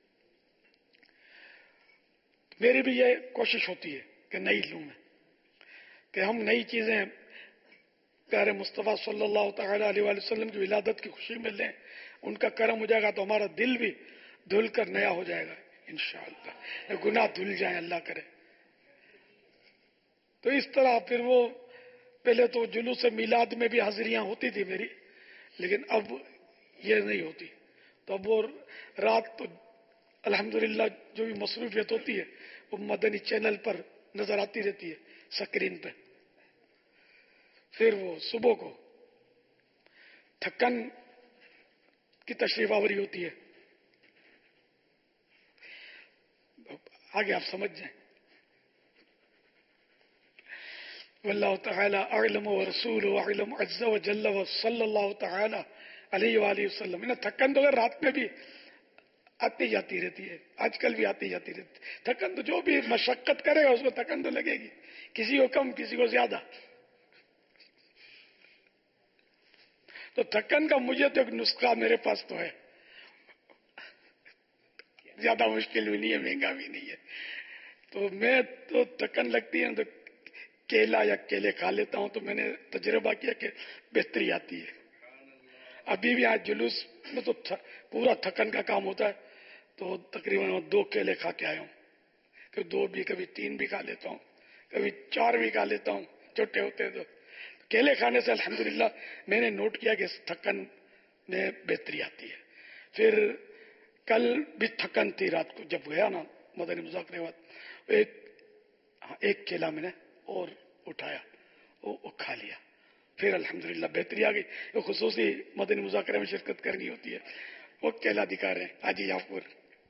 मेरी भी ये कोशिश होती है कि नई लूं मैं, कि हम नई चीजें प्यारे मुस्तफा सल्लल्लाहु तआला अलैहि वसल्लम की विलादत की खुशी में लें। उनका करम हो जाएगा तो हमारा दिल भी धुल कर नया हो जाएगा इंशाअल्लाह। गुनाह धुल जाए, अल्लाह करे। तो इस तरह फिर वो पहले तो जुलूस मिलाद में भी हाजिरियां होती थी मेरी, लेकिन अब ये नहीं होती। तो अब वो रात तो अल्हम्दुलिल्लाह जो भी मसरूफियत होती है वो मदनी चैनल पर नजर आती रहती है स्क्रीन पे। फिर वो सुबह को थकन की तशरीफ आवरी होती है। आगे आप समझ जाएं। वल्लाहु तआला अअलम व रसूलुहु अअलम अज़्ज़ा व जल्ल व सल्लल्लाहु तआला अलैहि व आलिहि वसल्लम। इन थकन तो रात में भी आती जाती रहती है, आजकल भी आती जाती रहती है। थकन तो जो भी मशक्कत करेगा उसको थकन तो लगेगी, किसी को कम किसी को ज्यादा। तो थकन का मुझे तो एक नुस्खा मेरे पास तो है, ज्यादा मुश्किल भी नहीं है, महंगा भी नहीं है। तो मैं तो थकन लगती है तो केला या केले खा लेता हूं। तो मैंने तजुर्बा किया कि बेहतरी आती है। अभी भी आज जुलूस में तो पूरा थकन का काम होता है, तो तकरीबन 2 केले खा के आया हूं। कभी 2 भी, कभी 3 भी खा लेता हूं, कभी 4 भी खा लेता हूं, छोटे होते हैं तो। केले खाने से अल्हम्दुलिल्लाह मैंने नोट किया कि थकन में बेहतरी आती है। फिर कल भी थकन थी, रात को जब गया ना मदनी मुज़ाकरे बाद, एक केला मैंने और उठाया, वो खा लिया। फिर अल्हम्दुलिल्लाह बेहतरी आ गई। वो खुसूसी मदनी मुज़ाकरे में शिरकत करनी होती है, वो केला दिखा रहे हैं हाजी याफूर,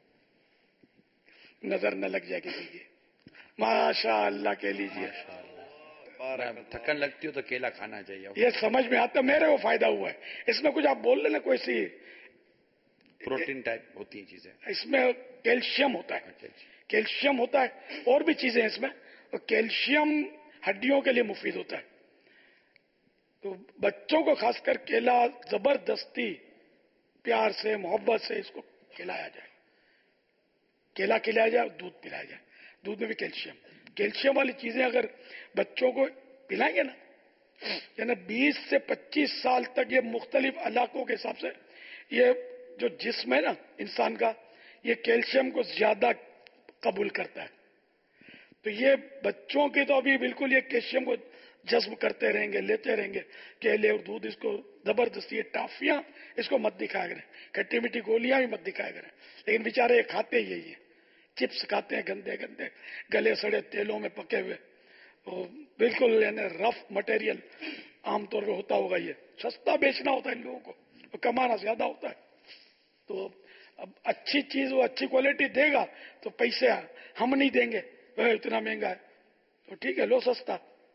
नजर न लग जाए किसी की। माशाअल्लाह कह लीजिए। थकन लगती हो तो केला खाना चाहिए, ये समझ में आता, मेरे को फायदा हुआ है। इसमें कुछ आप बोल लेना, कोई सी प्रोटीन टाइप होती है चीजें, इसमें कैल्शियम होता है, कैल्शियम होता है और भी चीजें इसमें। और कैल्शियम हड्डियों के लिए मुफीद होता है। तो बच्चों को खासकर केला जबरदस्ती प्यार से मोहब्बत से इसको खिलाया जाए, केला खिलाया जाए, दूध पिलाया जाए। दूध में भी कैल्शियम वाली चीजें अगर बच्चों को पिलाएंगे ना, यानी 20 से 25 साल तक ये मुख्तलिफ इलाकों के हिसाब से ये जो जिस्म है ना इंसान का, ये कैल्शियम को ज्यादा कबूल करता है। तो ये बच्चों की तो अभी बिल्कुल ये कैल्शियम को जज्ब करते रहेंगे, लेते रहेंगे, केले और दूध। इसको जबरदस्ती, ये टाफियां इसको मत दिखाया करें, खट्टी मीठी गोलियां भी मत दिखाया करें। लेकिन बेचारे ये खाते यही है, चिप्स खाते हैं गंदे गंदे, गले सड़े तेलों में पके हुए, बिल्कुल यानी रफ मटेरियल आमतौर पे होता होगा। ये सस्ता बेचना होता है इन लोगों को, तो कमाना ज्यादा होता है। तो अब अच्छी चीज वो अच्छी क्वालिटी देगा तो पैसे हम नहीं देंगे, इतना महंगा है, तो ठीक है लो सस्ता,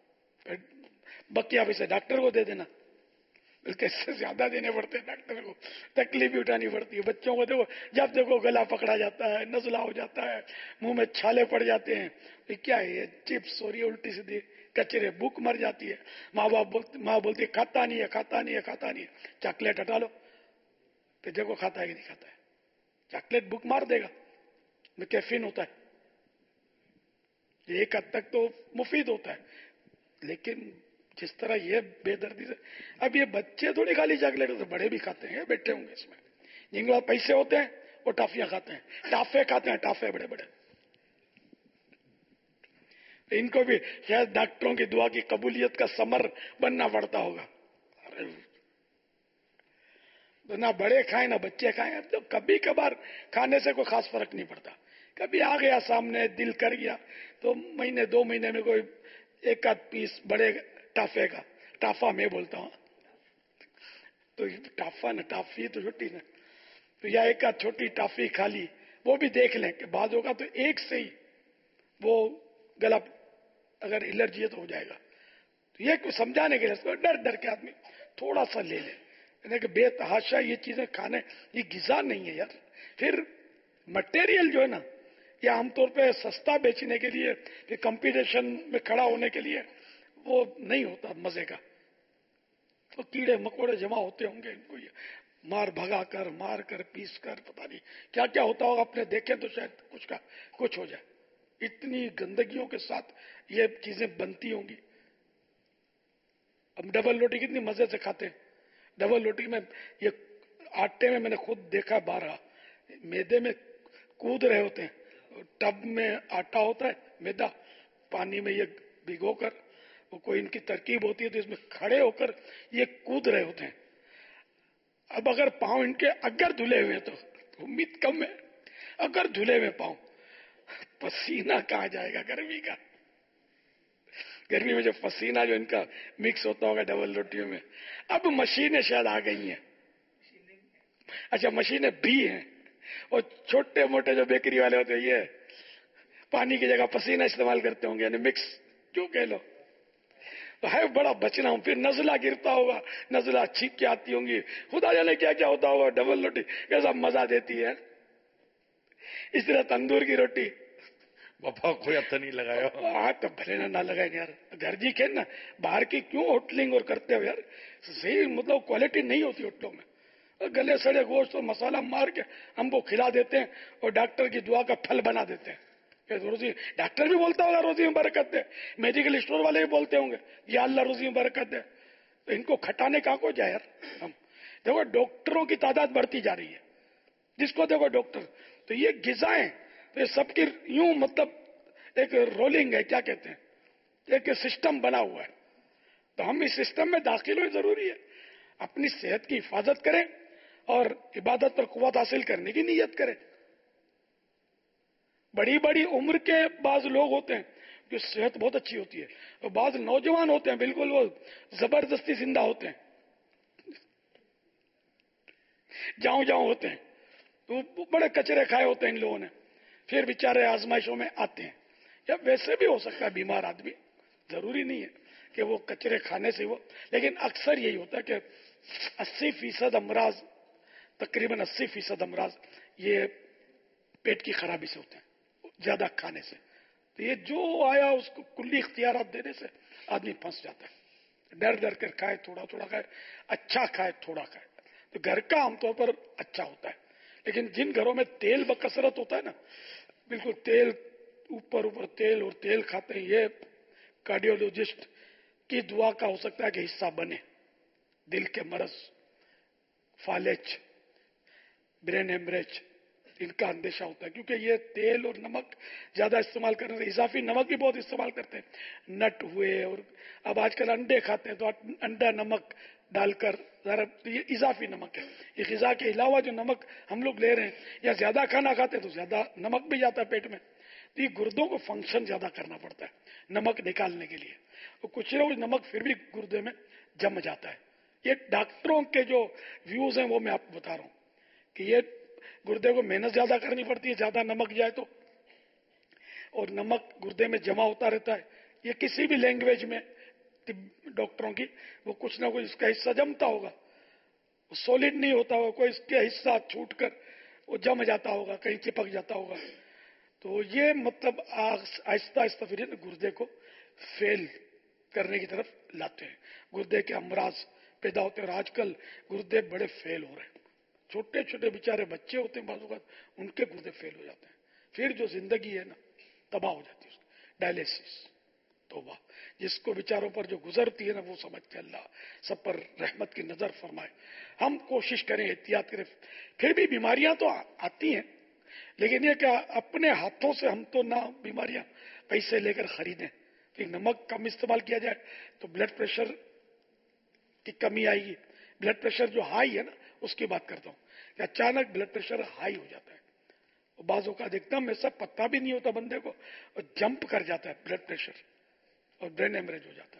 बकिया पैसे डॉक्टर को दे देना। बल्कि इससे ज्यादा देने पड़ते हैं डॉक्टर को, तकलीफ भी उठानी पड़ती है। बच्चों को देखो, जब देखो गला पकड़ा जाता है, नजला हो जाता है, मुंह में छाले पड़ जाते हैं, ये क्या है, ये चिप्स और ये उल्टी सीधी कचरे, भूख मर जाती है। माँ बोलती है खाता नहीं है, खाता नहीं है, खाता नहीं है। चॉकलेट हटा लो तो देखो खाता है कि नहीं खाता है। चॉकलेट भूख मार देगा, में कैफीन होता है, एक हद तक तो मुफीद होता है। लेकिन जिस तरह ये बेदर्दी से, अब ये बच्चे थोड़ी खाली चॉकलेट होते, बड़े भी खाते हैं, बैठे होंगे इसमें, जिनके पास पैसे होते हैं वो टाफियां खाते हैं, टाफे खाते हैं, टाफे बड़े बड़े। इनको भी शायद डॉक्टरों की दुआ की कबूलियत का समर बनना पड़ता होगा। تو نہ بڑے کھائیں نہ بچے کھائیں. تو کبھی کبھار کھانے سے کوئی خاص فرق نہیں پڑتا. کبھی آ گیا سامنے دل کر گیا تو مہینے 2 مہینے میں کوئی ایک آدھ پیس بڑے ٹافے کا, ٹافا میں بولتا ہوں تو ٹافا نا ٹافی تو چھوٹی نا, تو یا ایک آدھ چھوٹی ٹافی کھا لی, وہ بھی دیکھ لیں کہ بعد ہوگا تو ایک سے ہی وہ گلا اگر الرجی ہے تو ہو جائے گا. تو یہ سمجھانے کے لیے ڈر ڈر کے آدمی تھوڑا سا لے لے, یعنی کہ بے تحاشا یہ چیزیں کھانے, یہ غذا نہیں ہے یار. پھر مٹیریل جو ہے نا یہ عام طور پہ سستا بیچنے کے لیے, پھر کمپٹیشن میں کھڑا ہونے کے لیے وہ نہیں ہوتا مزے کا. تو کیڑے مکوڑے جمع ہوتے ہوں گے, ان کو یہ مار بھگا کر مار کر پیس کر پتہ نہیں کیا کیا ہوتا ہوگا, اپنے دیکھیں تو شاید کچھ کا کچھ ہو جائے. اتنی گندگیوں کے ساتھ یہ چیزیں بنتی ہوں گی. اب ڈبل روٹی کتنی مزے سے کھاتے ہیں. ڈبل روٹی میں یہ آٹے میں نے خود دیکھا 12 میدے میں کود رہے ہوتے ہیں. ٹب میں آٹا ہوتا ہے میدا, پانی میں یہ بھگو کر, وہ کوئی ان کی ترکیب ہوتی ہے تو اس میں کھڑے ہو کر یہ کود رہے ہوتے ہیں. اب اگر پاؤں ان کے اگر دھلے ہوئے تو امید کم ہے, اگر دھلے ہوئے پاؤں, پسینہ کہاں جائے گا گرمی کا. گرمی میں جو پسینہ جو ان کا مکس ہوتا ہوگا ڈبل روٹیوں میں. اب مشینیں شاید آ گئی ہیں, اچھا مشینیں بھی ہیں, اور چھوٹے موٹے جو بیکری والے ہوتے ہیں یہ پانی کی جگہ پسینہ استعمال کرتے ہوں گے, یعنی مکس جو کہہ لو. تو ہے بڑا بچنا ہوں. پھر نزلہ گرتا ہوگا, نزلہ چھینک کے آتی ہوں گی, خدا جانے کیا کیا ہوتا ہوگا. ڈبل روٹی کیسا مزہ دیتی ہے. اس طرح تندور کی روٹی بابا کوئی ہاتھ نہیں لگایا. ہاں تو بھلے نہ لگائیں یار, گھر جی کھیل نا, باہر کی کیوں ہوٹلنگ اور کرتے ہو یار. صحیح مطلب کوالٹی نہیں ہوتی ہوٹلوں میں. گلے سڑے گوشت اور مسالہ مار کے ہم کو کھلا دیتے ہیں اور ڈاکٹر کی دعا کا پھل بنا دیتے ہیں. روزی ڈاکٹر بھی بولتا ہوگا روزی میں برکت دے, میڈیکل اسٹور والے بھی بولتے ہوں گے یا اللہ روزی میں برکت دے. تو ان کو کھٹانے کا کو جائے یار. ہم دیکھو ڈاکٹروں کی تعداد بڑھتی جا رہی ہے, جس کو دیکھو ڈاکٹر. تو یہ غذائیں تو یہ سب کی یوں مطلب ایک رولنگ ہے, کیا کہتے ہیں, ایک سسٹم بنا ہوا ہے. تو ہم اس سسٹم میں داخل ہوئے ضروری ہے. اپنی صحت کی حفاظت کریں اور عبادت پر قوت حاصل کرنے کی نیت کریں. بڑی بڑی عمر کے بعض لوگ ہوتے ہیں جو صحت بہت اچھی ہوتی ہے, اور بعض نوجوان ہوتے ہیں بالکل وہ زبردستی زندہ ہوتے ہیں, جاؤں ہوتے ہیں. تو بڑے کچرے کھائے ہوتے ہیں ان لوگوں نے, پھر بیچارے آزمائشوں میں آتے ہیں. یا ویسے بھی ہو سکتا ہے بیمار آدمی, ضروری نہیں ہے کہ وہ کچرے کھانے سے وہ, لیکن اکثر یہی ہوتا ہے کہ 80% امراض, تقریباً 80% امراض یہ پیٹ کی خرابی سے ہوتے ہیں, زیادہ کھانے سے. تو یہ جو آیا اس کو کلی اختیارات دینے سے آدمی پھنس جاتا ہے. ڈر ڈر کر کھائے, تھوڑا تھوڑا کھائے, اچھا کھائے تھوڑا کھائے. تو گھر کا عام طور پر اچھا ہوتا ہے. لیکن جن گھروں میں تیل بکثرت ہوتا ہے نا, بالکل تیل اوپر تیل اور تیل کھاتے ہیں, یہ کارڈیولوجسٹ کی دعا کا ہو سکتا ہے کہ حصہ بنے. دل کے مرض, فالج, برین ہیمریج, ان کا اندیشہ ہوتا ہے. کیونکہ یہ تیل اور نمک زیادہ استعمال کرنے سے, اضافی نمک بھی بہت استعمال کرتے ہیں. نٹ ہوئے, اور اب آج کل انڈے کھاتے ہیں تو انڈا نمک ڈال کر, یہ اضافی نمک ہے. یہ غذا کے علاوہ جو نمک ہم لوگ لے رہے ہیں, یا زیادہ کھانا کھاتے ہیں تو زیادہ نمک بھی جاتا ہے پیٹ میں. تو یہ گردوں کو فنکشن زیادہ کرنا پڑتا ہے نمک نکالنے کے لیے. تو کچھ لوگ نمک پھر بھی گردے میں جم جاتا ہے. یہ ڈاکٹروں کے جو ویوز ہیں وہ میں آپ کو بتا رہا ہوں کہ یہ گردے کو محنت زیادہ کرنی پڑتی ہے زیادہ نمک جائے تو, اور نمک گردے میں جمع ہوتا رہتا ہے. یہ کسی بھی لینگویج میں ڈاکٹروں کی وہ کچھ نہ کچھ اس کا حصہ جمتا ہوگا, وہ سولڈ نہیں ہوتا ہوگا, کوئی اس کا حصہ چھوٹ کر وہ جم جاتا ہوگا, کہیں چپک جاتا ہوگا. تو یہ مطلب آہستہ آہستہ پھر گردے کو فیل کرنے کی طرف لاتے ہیں. گردے کے امراض پیدا ہوتے ہیں, اور آج کل گردے بڑے فیل ہو رہے ہیں. چھوٹے چھوٹے بیچارے بچے ہوتے ہیں بعض اوقات, ان کے گردے فیل ہو جاتے ہیں. پھر جو زندگی ہے نا تباہ ہو جاتی ہے. ڈائلیسس, توبہ, جس کو بیچاروں پر جو گزرتی ہے نا وہ سمجھتے اللہ سب پر رحمت کی نظر فرمائے. ہم کوشش کریں, احتیاط کریں. پھر بھی بیماریاں تو آتی ہیں, لیکن یہ کہ اپنے ہاتھوں سے ہم تو نہ بیماریاں پیسے لے کر خریدیں. کہ نمک کم استعمال کیا جائے تو بلڈ پریشر کی کمی آئے گی. بلڈ پریشر جو ہائی ہے نا اس کی بات کرتا ہوں کہ اچانک بلڈ پریشر ہائی ہو جاتا ہے، اور بعض اوقات ایک دم ایسا پتہ بھی نہیں ہوتا بندے کو، اور جمپ کر جاتا ہے بلڈ پریشر اور برین ہیمریج ہو جاتا ہے۔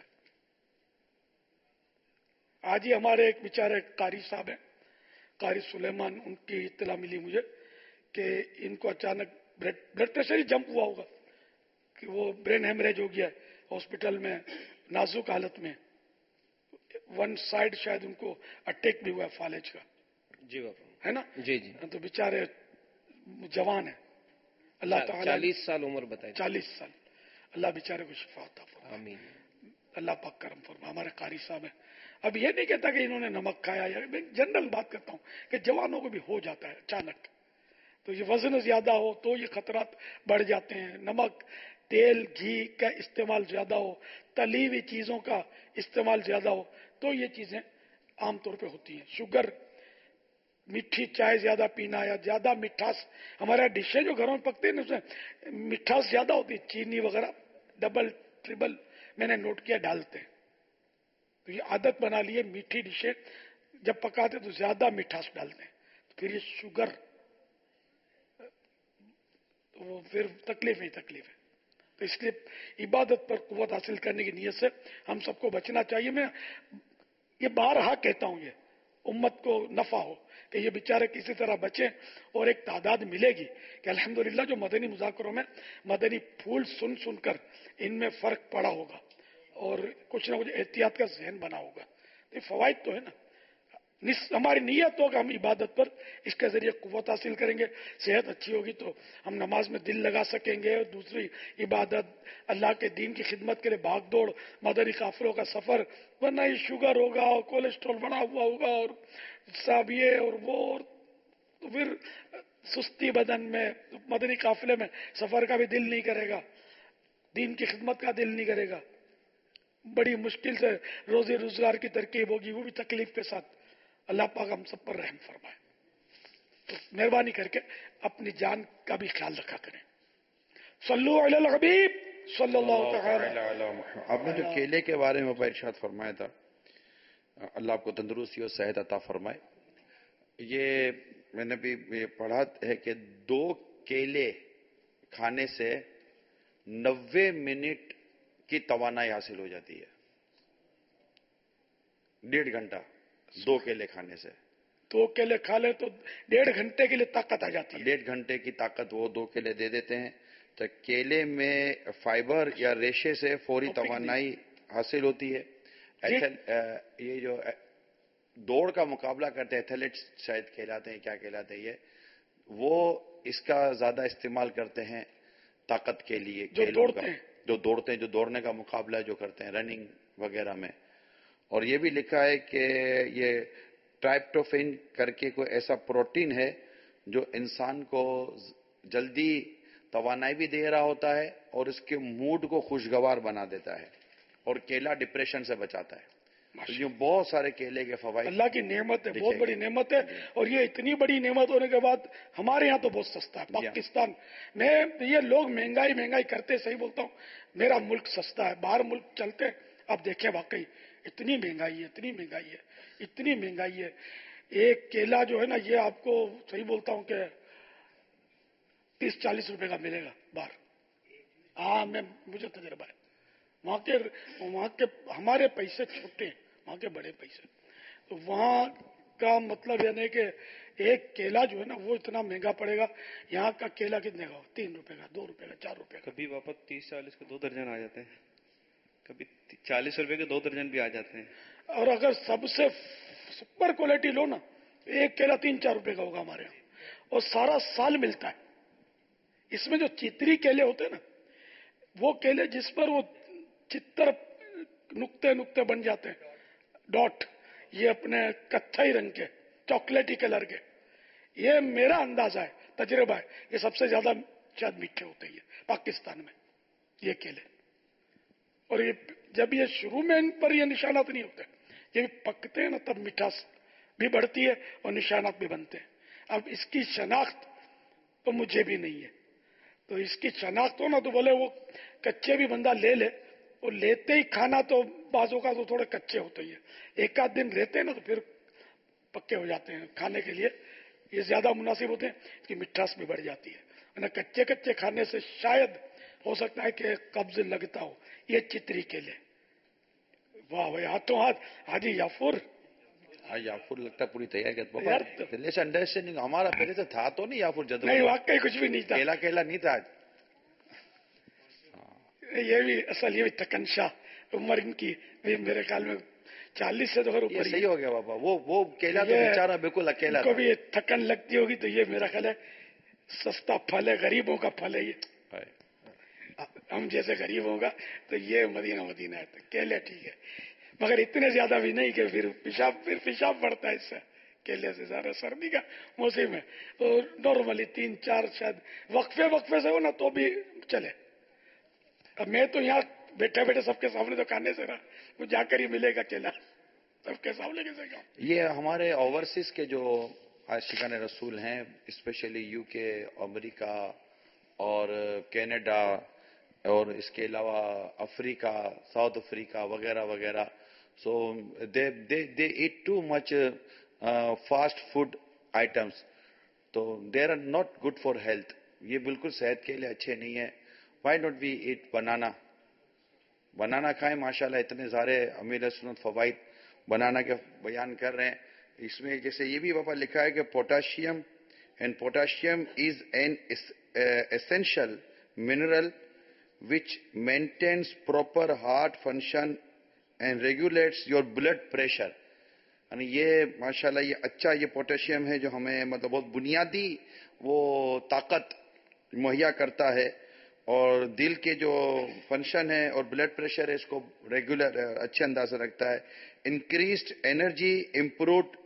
آج ہی ہمارے ایک بیچارے قاری صاحب ہیں، قاری سلیمان، ان کی اطلاع ملی مجھے کہ ان کو اچانک بلڈ پریشر ہی جمپ ہوا ہوگا کہ وہ برین ہیمریج ہو گیا ہاسپٹل میں نازک حالت میں، ون سائڈ شاید ان کو اٹیک بھی ہوا ہے فالج کا، جی باپا، ہے نا؟ جی جی، تو بیچارے جوان ہیں، اللہ تعالیٰ 40 سال عمر بتائی، 40 سال، اللہ بیچارے کو شفا عطا فرمائے، آمین۔ اللہ پاک کرم فرما۔ ہمارے قاری صاحب ہیں، اب یہ نہیں کہتا کہ انہوں نے نمک کھایا، یا میں جنرل بات کرتا ہوں کہ جوانوں کو بھی ہو جاتا ہے اچانک، تو یہ وزن زیادہ ہو تو یہ خطرات بڑھ جاتے ہیں، نمک، تیل، گھی کا استعمال زیادہ ہو، تلی ہوئی چیزوں کا استعمال زیادہ ہو تو یہ چیزیں عام طور پہ ہوتی ہیں۔ شوگر، میٹھی چائے زیادہ پینا یا زیادہ مٹھاس، ہمارے ڈشیں جو گھروں میں پکتے ہیں نا اس میں مٹھاس زیادہ ہوتی ہے، چینی وغیرہ ڈبل ٹریبل میں نے نوٹ کیا ڈالتے ہیں، تو یہ عادت بنا لیے میٹھی ڈشیں جب پکاتے تو زیادہ مٹھاس ڈالتے ہیں، تو پھر یہ شوگر، وہ پھر تکلیف ہی تکلیف ہے۔ تو اس لیے عبادت پر قوت حاصل کرنے کی نیت سے ہم سب کو بچنا چاہیے۔ میں یہ بارہا کہتا ہوں، یہ امت کو نفع ہو کہ یہ بیچارے کسی طرح بچیں، اور ایک تعداد ملے گی کہ الحمدللہ جو مدنی مذاکروں میں مدنی پھول سن سن کر ان میں فرق پڑا ہوگا اور کچھ نہ کچھ احتیاط کا ذہن بنا ہوگا، تو یہ فوائد تو ہے نا۔ ہماری نیت ہوگا ہم عبادت پر اس کے ذریعے قوت حاصل کریں گے، صحت اچھی ہوگی تو ہم نماز میں دل لگا سکیں گے، اور دوسری عبادت اللہ کے دین کی خدمت کے لیے بھاگ دوڑ، مدنی قافلوں کا سفر، ورنہ یہ شوگر ہوگا اور کولیسٹرول بڑھا ہوا ہوگا اور سب یہ اور وہ، اور تو پھر سستی بدن میں مدنی قافلے میں سفر کا بھی دل نہیں کرے گا، دین کی خدمت کا دل نہیں کرے گا، بڑی مشکل سے روزی روزگار کی ترکیب ہوگی، وہ بھی تکلیف کے ساتھ۔ اللہ پاک ہم سب پر رحم فرمائے۔ تو مہربانی کر کے اپنی جان کا بھی خیال رکھا کریں۔ صلو علی الحبیب صلی اللہ تعالی علی محمد۔ آپ نے جو کیلے کے بارے میں ارشاد فرمایا تھا، اللہ آپ کو تندرستی اور صحت عطا فرمائے، یہ میں نے بھی یہ پڑھا ہے کہ 2 کیلے کھانے سے 90 منٹ کی توانائی حاصل ہو جاتی ہے، 1.5 گھنٹہ 2 کیلے کھانے سے۔ 2 کیلے کھا لے تو 1.5 گھنٹے کے لیے طاقت آ جاتی ہے، 1.5 گھنٹے کی طاقت وہ 2 کیلے دے دیتے ہیں۔ تو کیلے میں فائبر یا ریشے سے فوری توانائی حاصل ہوتی ہے۔ یہ جو دوڑ کا مقابلہ کرتے ہیں ایتھلیٹس شاید کہلاتے ہیں، کیا کہلاتے ہیں یہ، وہ اس کا زیادہ استعمال کرتے ہیں طاقت کے لیے، جو دوڑتے ہیں، جو دوڑنے کا مقابلہ جو کرتے ہیں رننگ وغیرہ میں۔ اور یہ بھی لکھا ہے کہ یہ ٹرائپٹوفین کر کے کوئی ایسا پروٹین ہے جو انسان کو جلدی توانائی بھی دے رہا ہوتا ہے اور اس کے موڈ کو خوشگوار بنا دیتا ہے، اور کیلا ڈپریشن سے بچاتا ہے۔ تو یہ بہت سارے کیلے کے فوائد، اللہ کی نعمت ہے، بہت بڑی نعمت ہے، اور یہ اتنی بڑی نعمت ہونے کے بعد ہمارے یہاں تو بہت سستا ہے پاکستان میں۔ یہ لوگ مہنگائی کرتے، صحیح بولتا ہوں، میرا ملک سستا ہے، باہر ملک چلتے اب دیکھیں واقعی اتنی مہنگائی ہے۔ ایک کیلا جو ہے نا، یہ آپ کو صحیح بولتا ہوں کہ 30-40 روپے کا ملے گا باہر۔ ہاں، مجھے تجربہ ہے، وہاں کے ہمارے پیسے چھوٹے ہیں، وہاں کے بڑے پیسے، تو وہاں کا مطلب یعنی کہ ایک کیلا جو ہے نا وہ اتنا مہنگا پڑے گا، یہاں کا کیلا کتنے کا؟ 3 روپے کا، 2 روپے کا، 4 روپے کا۔ کبھی واپس 30-40 کے 2 درجن آ جاتے ہیں، کبھی 40 روپے کے 2 درجن بھی آ جاتے ہیں۔ اور اگر سب سے سپر کوالٹی لو نا، ایک کیلا 3-4 روپے کا ہوگا ہمارے یہاں، اور سارا سال ملتا ہے۔ اس میں جو چتری کیلے ہوتے ہیں نا، وہ کیلے جس پر وہ چتر نقطے بن جاتے ہیں، ڈاٹ، یہ اپنے کتھائی رنگ کے، چاکلیٹی کلر کے، یہ میرا اندازہ ہے، تجربہ ہے، یہ سب سے زیادہ شاید میٹھے ہوتے ہیں پاکستان میں یہ کیلے۔ اور یہ جب یہ شروع میں ان پر یہ نشانات نہیں ہوتے، یہ پکتے ہیں نا تب مٹھاس بھی بڑھتی ہے اور نشانات بھی بنتے ہیں۔ اب اس کی شناخت تو مجھے بھی نہیں ہے، تو اس کی شناخت ہو نا تو بولے وہ کچے بھی بندہ لے لے، اور لیتے ہی کھانا تو بازوں کا تو تھوڑے کچے ہوتے ہی ہے، ایک آدھ دن رہتے ہیں نا تو पक्के हो जाते हैं खाने के लिए, ये ज्यादा मुनासिब होते हैं, इसकी मिठास भी बढ़ जाती है। ना कच्चे कच्चे खाने से शायद हो सकता है कि कब्ज लगता हो। ये चित्री केले, वाह भाई, हाथों हाथ हाजी याफुर। हाँ, याफुर लगता पूरी तैयारी करता यार पहले से अंडरस्टैंडिंग हमारा पहले से था तो नहीं याफुर जदू नहीं, वाकई कुछ भी नहीं था। केला केला नहीं था। ये भी असल, ये भी थकनशाह उम्र इनकी मेरे ख्याल में 40 से तो खैर ये ऊपर सही हो गया बाबा, वो केला तो बेचारा बिल्कुल अकेला इनको था। भी थकन लगती होगी, तो ये मेरा ख्याल है सस्ता फल है, गरीबों का फल है ये। हम जैसे गरीबों का, तो ये मदीना मदीना है, तो केले ठीक है, मगर इतने ज्यादा भी नहीं कि फिर पेशाब बढ़ता है इससे। केले से ज्यादा सर्दी का मौसम है, और नॉर्मली 3-4 शायद वक्फे से हो ना तो भी चले। अब मैं तो यहाँ बैठे बैठे सबके सामने तो खाने से रहा, वो जाकर ही मिलेगा केला, सबके सामने कैसे खाऊं। ये हमारे ओवरसीज के जो आशिकान रसूल हैं, स्पेशली यूके, अमेरिका और कनाडा और इसके अलावा अफ्रीका, साउथ अफ्रीका वगैरह वगैरह, so they eat too much fast food items, तो they are not good for health, ये बिल्कुल सेहत के लिए अच्छे नहीं है। Why not we eat banana खाएं, माशाल्लाह इतने सारे अमीर सुन्नत फवाइद बनाना के बयान कर रहे हैं। इसमें जैसे ये भी बाबा लिखा है कि potassium is an essential mineral which maintains proper heart function and regulates your blood pressure। यानी ये माशाल्लाह ये अच्छा ये पोटेशियम है जो हमें मतलब बहुत बुनियादी वो ताकत मुहैया करता है, और दिल के जो फंक्शन है और ब्लड प्रेशर है इसको रेगुलर अच्छे अंदाज से रखता है। इंक्रीज्ड एनर्जी, इम्प्रूव्ड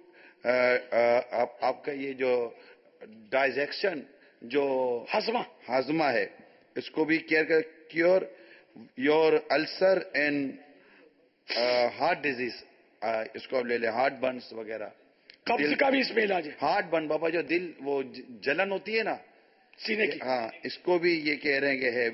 आपका ये जो डाइजेशन जो हाजमा है इसको भी केयर कर, cure your ulcer and heart disease, इसको आप ले ले, हार्ट बर्न्स वगैरह, कब्ज का भी इसमें इलाज है। हार्ट बर्न बाबा जो दिल वो जलन होती है ना सीने की, हाँ इसको भी ये कह रहे हैं कि है।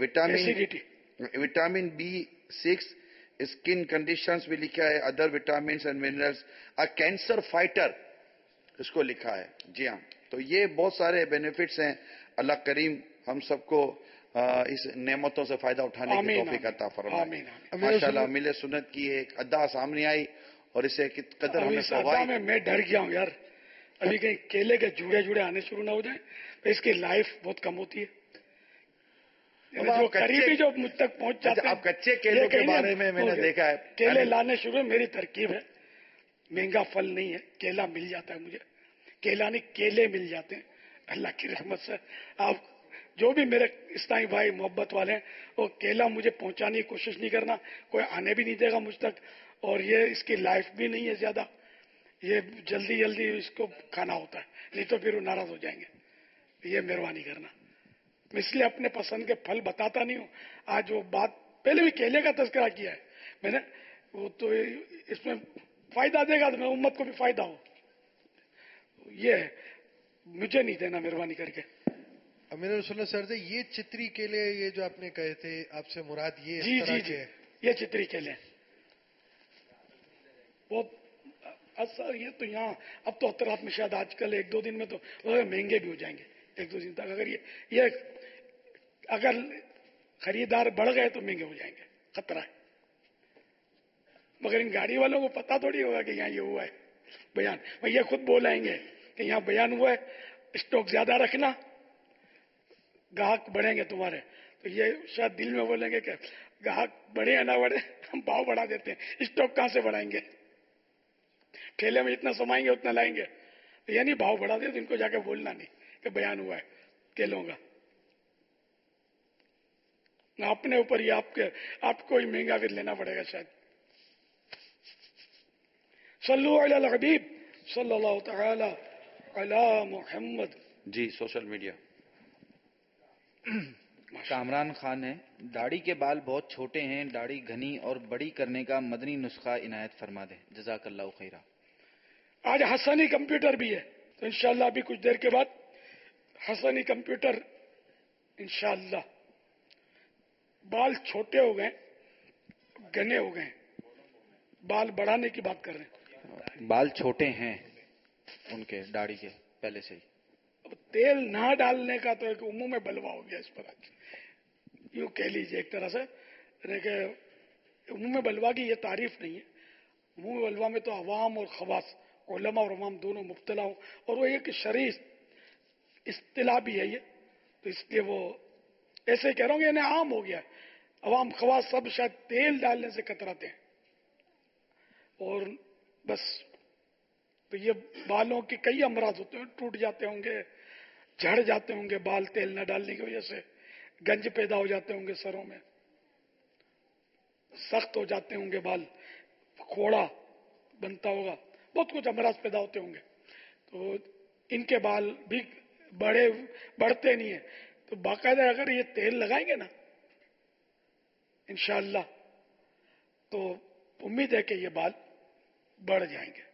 विटामिन B6 स्किन कंडीशंस भी लिखा है, other vitamin and minerals, a cancer fighter इसको लिखा है। जी हाँ, तो ये बहुत सारे बेनिफिट्स हैं। अल्लाह करीम हम सबको इस नेमतों से फायदा उठाने की तौफीक अता फरमाए। माशाल्लाह मिले सुन्नत की एक अदा सामने आई और इसे कदर हमें फवाइद। मैं डर गया हूँ यार, अभी कहीं केले के जुड़े आने शुरू ना हो जाए तो इसकी लाइफ बहुत कम होती है। जो करीबी जो मुझ तक पहुंच जाते हैं, अब कच्चे केलों के बारे में मैंने देखा है, केले लाने शुरू, मेरी तरकीब है, महंगा फल नहीं है, केला मिल जाता है मुझे, केला नहीं केले मिल जाते हैं अल्लाह की रहमत से। आप जो भी मेरे इस्लामी भाई मोहब्बत वाले हैं, वो केला मुझे पहुंचाने की कोशिश नहीं करना, कोई आने भी नहीं देगा मुझ तक, और ये इसकी लाइफ भी नहीं है ज्यादा, ये जल्दी जल्दी इसको खाना होता है, नहीं तो फिर वो नाराज हो जाएंगे। ये मेहरबानी करना, मैं इसलिए अपने पसंद के फल बताता नहीं हूँ। आज वो बात पहले भी केले का तस्करा किया है मैंने, वो तो इसमें फायदा देगा तो मैं उम्मत को भी फायदा हो, ये है, मुझे नहीं देना मेहरबानी करके। अमीर रसूलुल्लाह सर, ये चित्री केले, ये जो आपने कहे थे आपसे मुराद ये जी जी जी, ये चित्री केले बहुत असर, ये तो यहाँ अब तो हतरात में शायद आजकल 1-2 दिन में तो महंगे भी हो जाएंगे, 1-2 दिन तक अगर ये अगर खरीदार बढ़ गए तो महंगे हो जाएंगे, खतरा है। मगर इन गाड़ी वालों को पता थोड़ी होगा कि यहाँ ये हुआ है बयान, ये खुद बोलाएंगे कि यहाँ बयान हुआ है, स्टॉक ज्यादा रखना, ग्राहक बढ़ेंगे तुम्हारे, तो ये शायद दिल में बोलेंगे कि ग्राहक बढ़े या ना बढ़े हम भाव बढ़ा देते हैं, स्टॉक कहां से बढ़ाएंगे, ठेले में इतना समाएंगे उतना लाएंगे, तो यानी भाव बढ़ा दे, तो इनको जाके बोलना नहीं कि बयान हुआ है केलों का, ना अपने ऊपर ही आपको ही महंगा फिर लेना पड़ेगा शायद। सल्लु अला हबीब सल्लल्लाहु तआला अला मुहम्मद। जी, सोशल मीडिया कामरान खान है, दाढ़ी के बाल बहुत छोटे हैं, दाढ़ी घनी और बड़ी करने का मदनी नुस्खा इनायत फरमा दें, जज़ाकल्लाहु खैरा। आज हसनी कंप्यूटर भी है, तो इंशाअल्लाह अभी कुछ देर के बाद हसनी कंप्यूटर इंशाअल्लाह। बाल छोटे हो गए, घने हो गए, बाल बढ़ाने की बात कर रहे हैं। बाल छोटे हैं, ان کے داڑھی کے پہلے سے ہی؟ اب تیل نہ ڈالنے کا تو ایک عموم میں بلوا ہو گیا اس پر آج، یوں کہہ لیجیے ایک طرح سے، یعنی کہ عموم میں بلوا کی یہ تعریف نہیں ہے۔ عموم بلوا میں تو عوام اور خواص، علماء اور عوام دونوں مبتلا ہوں، اور وہ ایک شرعی اصطلاح بھی ہے یہ، تو اس لیے وہ ایسے کہہ رہا ہوں کہ انہیں عام ہو گیا ہے، عوام خواص سب شاید تیل ڈالنے سے کتراتے ہیں، اور بس تو یہ بالوں کے کئی امراض ہوتے ہیں، ٹوٹ جاتے ہوں گے، جھڑ جاتے ہوں گے بال تیل نہ ڈالنے کی وجہ سے، گنج پیدا ہو جاتے ہوں گے سروں میں، سخت ہو جاتے ہوں گے بال، کھوڑا بنتا ہوگا، بہت کچھ امراض پیدا ہوتے ہوں گے، تو ان کے بال بھی بڑھتے نہیں ہیں، تو باقاعدہ اگر یہ تیل لگائیں گے نا انشاءاللہ تو امید ہے کہ یہ بال بڑھ جائیں گے۔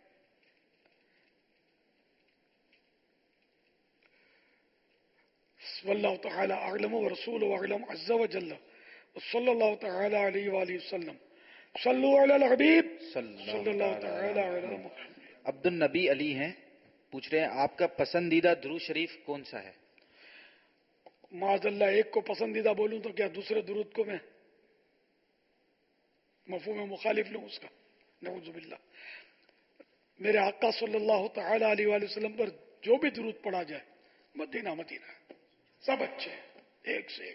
واللہ تعالی اعلم ورسولہ اعلم عز وجل، صلی اللہ تعالی علیہ وآلہ وسلم، صلو علی الحبیب صلی اللہ تعالی علی محمد۔ عبد النبی علی ہیں، پوچھ رہے ہیں آپ کا پسندیدہ درود شریف کون سا ہے؟ معاذ اللہ ایک کو پسندیدہ بولوں تو کیا دوسرے درود کو میں مفہوم مخالف لوں اس کا؟ نعوذ باللہ۔ میرے آقا صلی اللہ تعالی علیہ وآلہ وسلم پر جو بھی درود پڑھا جائے مدینہ مدینہ سب اچھے ہیں، ایک سے ایک۔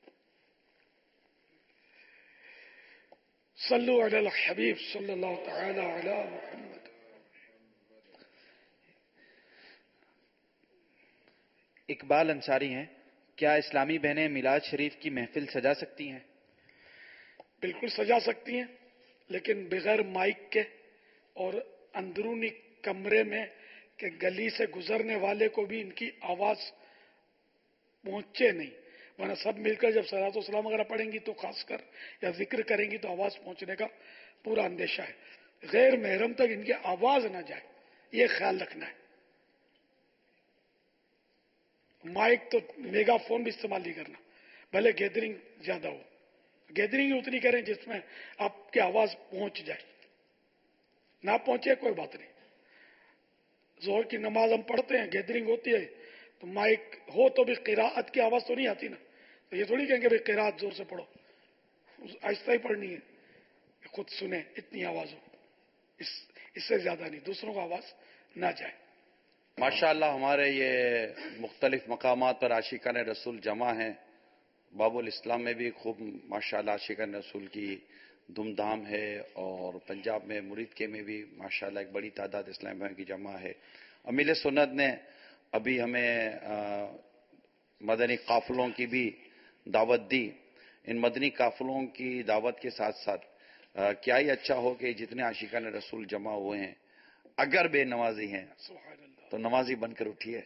صلو علی الحبیب صلی اللہ تعالی علی محمد۔ اقبال انصاری ہیں، کیا اسلامی بہنیں میلاد شریف کی محفل سجا سکتی ہیں؟ بالکل سجا سکتی ہیں، لیکن بغیر مائک کے اور اندرونی کمرے میں کہ گلی سے گزرنے والے کو بھی ان کی آواز پہنچے نہیں، ورنہ سب مل کر جب صلاۃ و سلام وغیرہ پڑھیں گی تو خاص کر یا ذکر کریں گی تو آواز پہنچنے کا پورا اندیشہ ہے، غیر محرم تک ان کی آواز نہ جائے، یہ خیال رکھنا ہے۔ مائک تو میگا فون بھی استعمال نہیں کرنا، بھلے گیدرنگ زیادہ ہو، گیدرنگ ہی اتنی کریں جس میں آپ کی آواز پہنچ جائے، نہ پہنچے کوئی بات نہیں۔ ظہر کی نماز ہم پڑھتے ہیں، گیدرنگ ہوتی ہے تو مائک ہو تو بھی قراءت کی آواز تو نہیں آتی نا، تو یہ تھوڑی کہیں گے بھائی قراءت زور سے پڑھو، آہستہ ہی پڑھنی ہے، خود سنیں اتنی آواز ہو، اس سے زیادہ نہیں، دوسروں کو آواز نہ جائے۔ ماشاءاللہ ہمارے یہ مختلف مقامات پر عاشقان رسول جمع ہیں، باب الاسلام میں بھی خوب ماشاءاللہ عاشقان رسول کی دھوم دھام ہے، اور پنجاب میں مرید کے میں بھی ماشاءاللہ ایک بڑی تعداد اسلام بھائیوں کی جمع ہے۔ امیل سنت نے ابھی ہمیں مدنی قافلوں کی بھی دعوت دی، ان مدنی قافلوں کی دعوت کے ساتھ ساتھ کیا ہی اچھا ہو کہ جتنے عاشقان رسول جمع ہوئے ہیں اگر بے نمازی ہیں تو نمازی بن کر اٹھیے،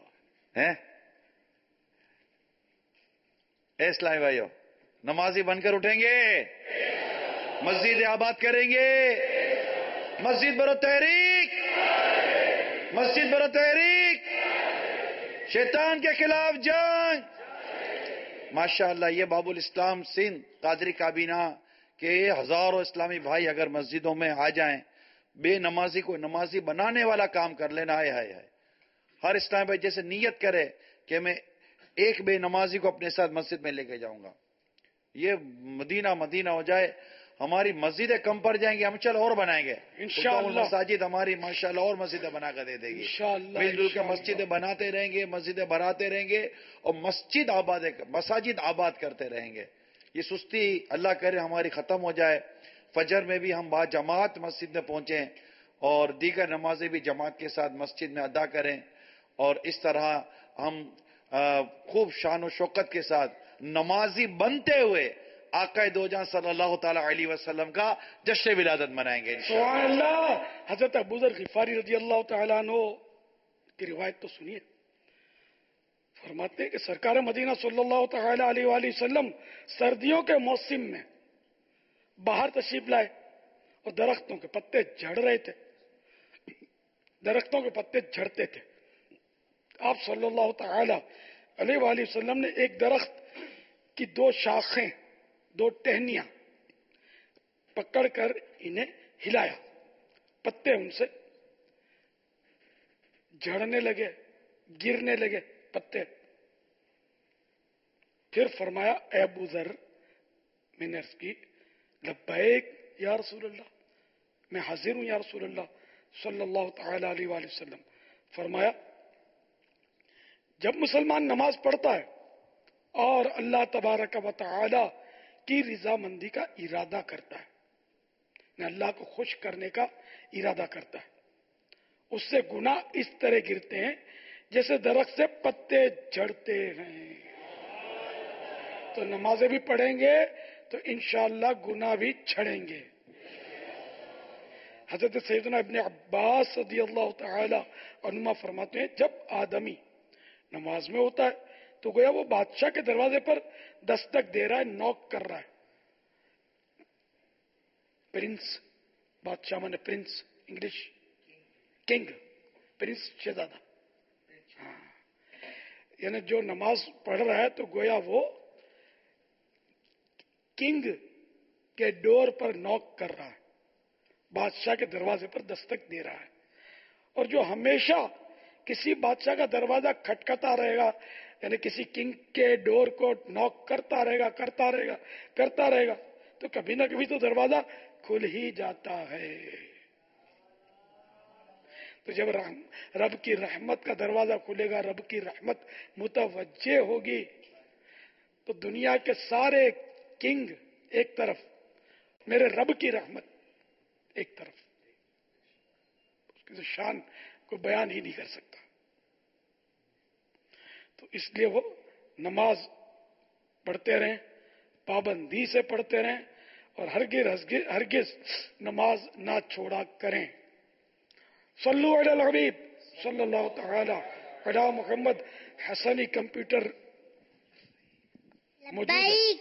اسلامی بھائیو، نمازی بن کر اٹھیں گے، مسجد آباد کریں گے، مسجد برو تحریک، مسجد برو تحریک، شیطان کے خلاف جنگ۔ ماشاءاللہ یہ باب الاسلام سندھ قادری کابینہ کے ہزاروں اسلامی بھائی اگر مسجدوں میں آ جائیں، بے نمازی کو نمازی بنانے والا کام کر لینا ہے۔ ہر اسلامی بھائی جیسے نیت کرے کہ میں ایک بے نمازی کو اپنے ساتھ مسجد میں لے کے جاؤں گا، یہ مدینہ مدینہ ہو جائے، ہماری مسجدیں کم پڑ جائیں گی، ہم چل اور بنائیں گے انشاءاللہ، مساجد ہماری ماشاءاللہ اور مسجدیں بنا کر دے دے گی، مل جل کے مسجدیں بناتے رہیں گے، مسجدیں بناتے رہیں گے، اور مساجد آباد کرتے رہیں گے۔ یہ سستی اللہ کرے ہماری ختم ہو جائے، فجر میں بھی ہم با جماعت مسجد میں پہنچیں اور دیگر نمازیں بھی جماعت کے ساتھ مسجد میں ادا کریں، اور اس طرح ہم خوب شان و شوکت کے ساتھ نمازی بنتے ہوئے آقا دو جہاں صلی اللہ تعالی علیہ وسلم کا جشن ولادت منائیں گے انشاءاللہ۔ سبحان اللہ۔ حضرت ابو ذر غفاری رضی اللہ تعالیٰ عنہ کی روایت تو سنیے، فرماتے ہیں کہ سرکار مدینہ صلی اللہ تعالی علیہ وآلہ وسلم سردیوں کے موسم میں باہر تشریف لائے اور درختوں کے پتے جھڑ رہے تھے، درختوں کے پتے جھڑتے تھے، آپ صلی اللہ تعالی علیہ وآلہ وسلم نے ایک درخت کی دو شاخیں، دو ٹہنیاں پکڑ کر انہیں ہلایا، پتے ان سے جھڑنے لگے, گرنے لگے پتے. پھر فرمایا اے ابو ذر, میں نے عرض کی لبیک یا رسول اللہ, میں حاضر ہوں یا رسول اللہ صلی اللہ تعالی علیہ وآلہ وسلم. فرمایا جب مسلمان نماز پڑھتا ہے اور اللہ تبارک و تعالی کی رضامندی کا ارادہ کرتا ہے, اللہ کو خوش کرنے کا ارادہ کرتا ہے, اس سے گناہ اس طرح گرتے ہیں جیسے درخت سے پتے جھڑتے ہیں. تو نمازیں بھی پڑھیں گے تو انشاءاللہ گناہ بھی چھڑیں گے. حضرت سیدنا ابن عباس رضی اللہ تعالی عنہما فرماتے ہیں جب آدمی نماز میں ہوتا ہے تو گویا وہ بادشاہ کے دروازے پر دستک دے رہا ہے, نوک کر رہا ہے. پرنس, بادشاہ مانے پرنس, انگلش کنگ, پرنس شہزادہ. ہاں, یعنی جو نماز پڑھ رہا ہے تو گویا وہ کنگ کے ڈور پر نوک کر رہا ہے, بادشاہ کے دروازے پر دستک دے رہا ہے. اور جو ہمیشہ کسی بادشاہ کا دروازہ کھٹکھٹا رہے گا, یعنی کسی کنگ کے ڈور کو نوک کرتا رہے گا تو کبھی نہ کبھی تو دروازہ کھل ہی جاتا ہے. تو جب رب کی رحمت کا دروازہ کھلے گا, رب کی رحمت متوجہ ہوگی, تو دنیا کے سارے کنگ ایک طرف, میرے رب کی رحمت ایک طرف. اس کی شان کو بیان ہی نہیں کر سکتا. تو اس لیے وہ نماز پڑھتے رہیں, پابندی سے پڑھتے رہیں, اور ہرگز نماز نہ چھوڑا کریں. صلو علی الحبیب صلی اللہ تعالی علی محمد. حسنی کمپیوٹر موجود ہے,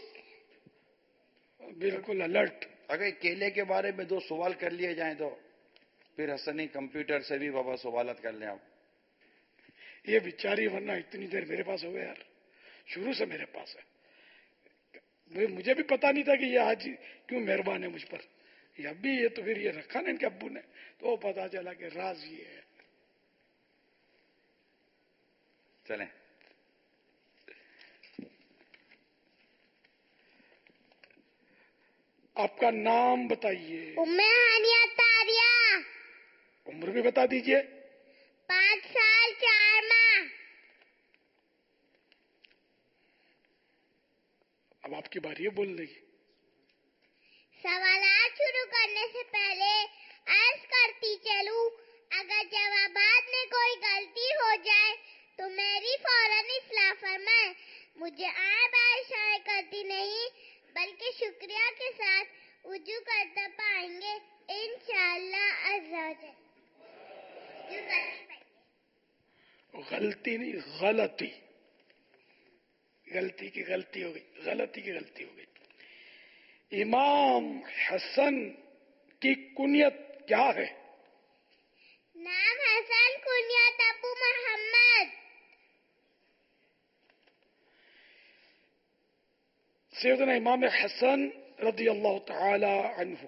بالکل الرٹ. اگر کیلے کے بارے میں 2 سوال کر لیے جائیں تو پھر حسنی کمپیوٹر سے بھی بابا سوالات کر لیں آپ. یہ بیچاری ورنہ اتنی دیر میرے پاس ہو گیا یار, شروع سے میرے پاس ہے. مجھے بھی پتا نہیں تھا کہ یہ آج کیوں مہربان ہے مجھ پر. یہ اب بھی یہ تو پھر یہ رکھا نا ان کے ابو نے, تو پتا چلا کہ راز یہ ہے. چلیں آپ کا نام بتائیے. ہانیہ تاریہ. عمر بھی بتا دیجئے. 5 سال 4 ماہ. اب آپ کی باری ہے بولنے کی. سوالات شروع کرنے سے پہلے عرض کرتی چلوں, اگر جوابات میں کوئی غلطی ہو جائے تو میری فوراً اصلاح فرمائیں. مجھے بار اشارہ کرتی نہیں بلکہ شکریہ کے ساتھ وضو کرتا پائیں گے انشاءاللہ عز و جل. غلطی نہیں, غلطی. غلطی کی غلطی ہو گئی, غلطی کی غلطی ہو گئی. امام حسن کی کنیت کیا ہے؟ نام حسن, کنیت ابو محمد. سیدنا امام حسن رضی اللہ تعالی عنہ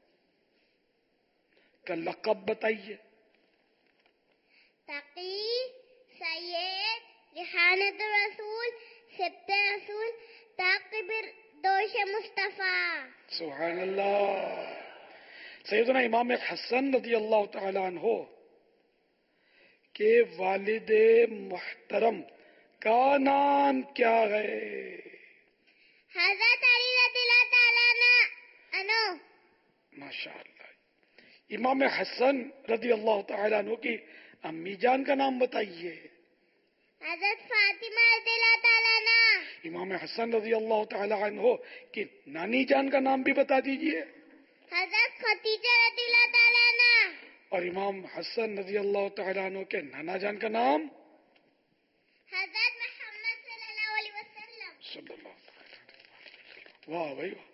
کا لقب بتائیے. تقی, سید, ریحانت رسول, سبت رسول, تاقب دوش مصطفیٰ. سبحان اللہ. سیدنا امام حسن رضی اللہ تعالی عنہ کے والد محترم کا نام کیا ہے؟ حضرت علی رضی اللہ تعالیٰ عنہ. ماشاء اللہ. امام حسن رضی اللہ تعالیٰ عنہ کی امی جان کا نام بتائیے. حضرت فاطمہ رضی اللہ تعالیٰ عنہ. امام حسن رضی اللہ تعالیٰ عنہ کی نانی جان کا نام بھی بتا دیجئے. حضرت خدیجہ رضی اللہ تعالیٰ عنہ. اور امام حسن رضی اللہ تعالیٰ عنہ کے نانا جان کا نام؟ حضرت محمد صلی اللہ علیہ وسلم. صلی اللہ تعالیٰ علیہ وسلم. واہ بھائی واہ.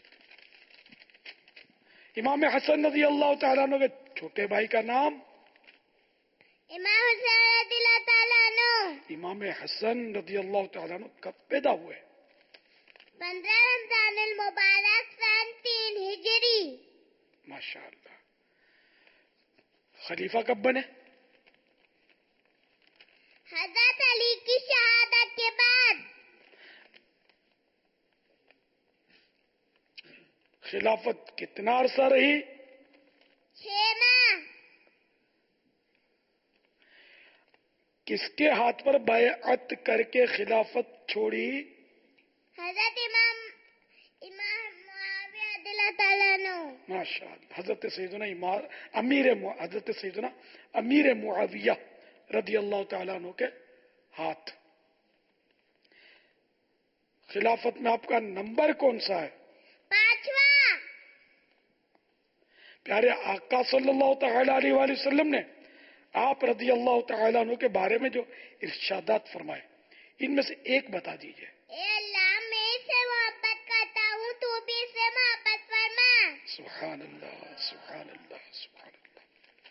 امام حسن رضی اللہ تعالیٰ عنہ کے چھوٹے بھائی کا نام؟ امام حسین رضی اللہ تعالیٰ عنہ. امام حسن رضی اللہ تعالیٰ عنہ کب پیدا ہوئے؟ 15 رمضان المبارک سن 3 ہجری. ماشاء اللہ. خلیفہ کب بنے؟ حضرت علی کی شہادت کے بعد خلافت کتنا عرصہ رہی؟ 6 ماہ. کس کے ہاتھ پر بیعت کر کے خلافت چھوڑی؟ حضرت امام معاویہ رضی اللہ تعالیٰ عنہ. ماشاء اللہ. حضرت سیدنا امیر معاویہ رضی اللہ تعالیٰ عنہ کے ہاتھ. خلافت میں آپ کا نمبر کون سا ہے؟ 5واں. پیارے آقا صلی اللہ تعالی علیہ وآلہ وسلم نے آپ رضی اللہ تعالیٰ عنہ کے بارے میں جو ارشادات فرمائے ان میں سے ایک بتا دیجئے. اے اللہ میں اس سے محبت کرتا ہوں تو بھی اس سے محبت فرما. سبحان اللہ سبحان اللہ سبحان اللہ.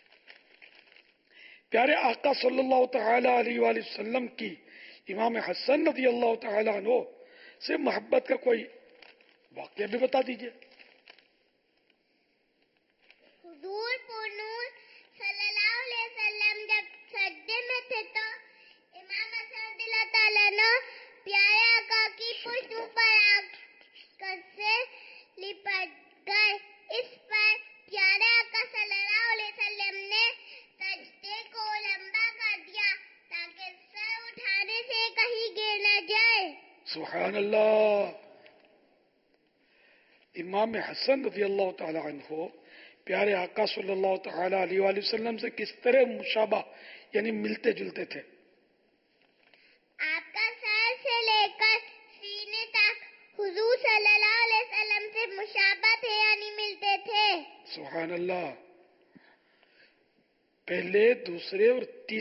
پیارے آقا صلی اللہ تعالی علیہ وآلہ وسلم کی امام حسن رضی اللہ تعالی عنہ سے محبت کا کوئی واقعہ بھی بتا دیجئے. حضور پرنور صلی اللہ علیہ وسلم جب سجدے میں تھے تو امام حسن رضی اللہ تعالیٰ عنہ پیارے آقا کی پشت پر آ کر سے لپٹ گئے. اس پر پیارے آقا صلی اللہ علیہ وسلم نے سجدے کو لمبا کر دیا تاکہ سر اٹھانے سے کہیں گر نہ جائے. سبحان اللہ. امام حسن رضی اللہ تعالی عنہ پیارے آقا صلی اللہ تعالی علیہ وآلہ وسلم سے کس طرح مشابہ یعنی ملتے جلتے تھے؟ آپ کا سر سے لے کر سینے تک حضور صلی اللہ علیہ وسلم سے مشابہ تھے یعنی ملتے تھے. سبحان اللہ. پہلے دوسرے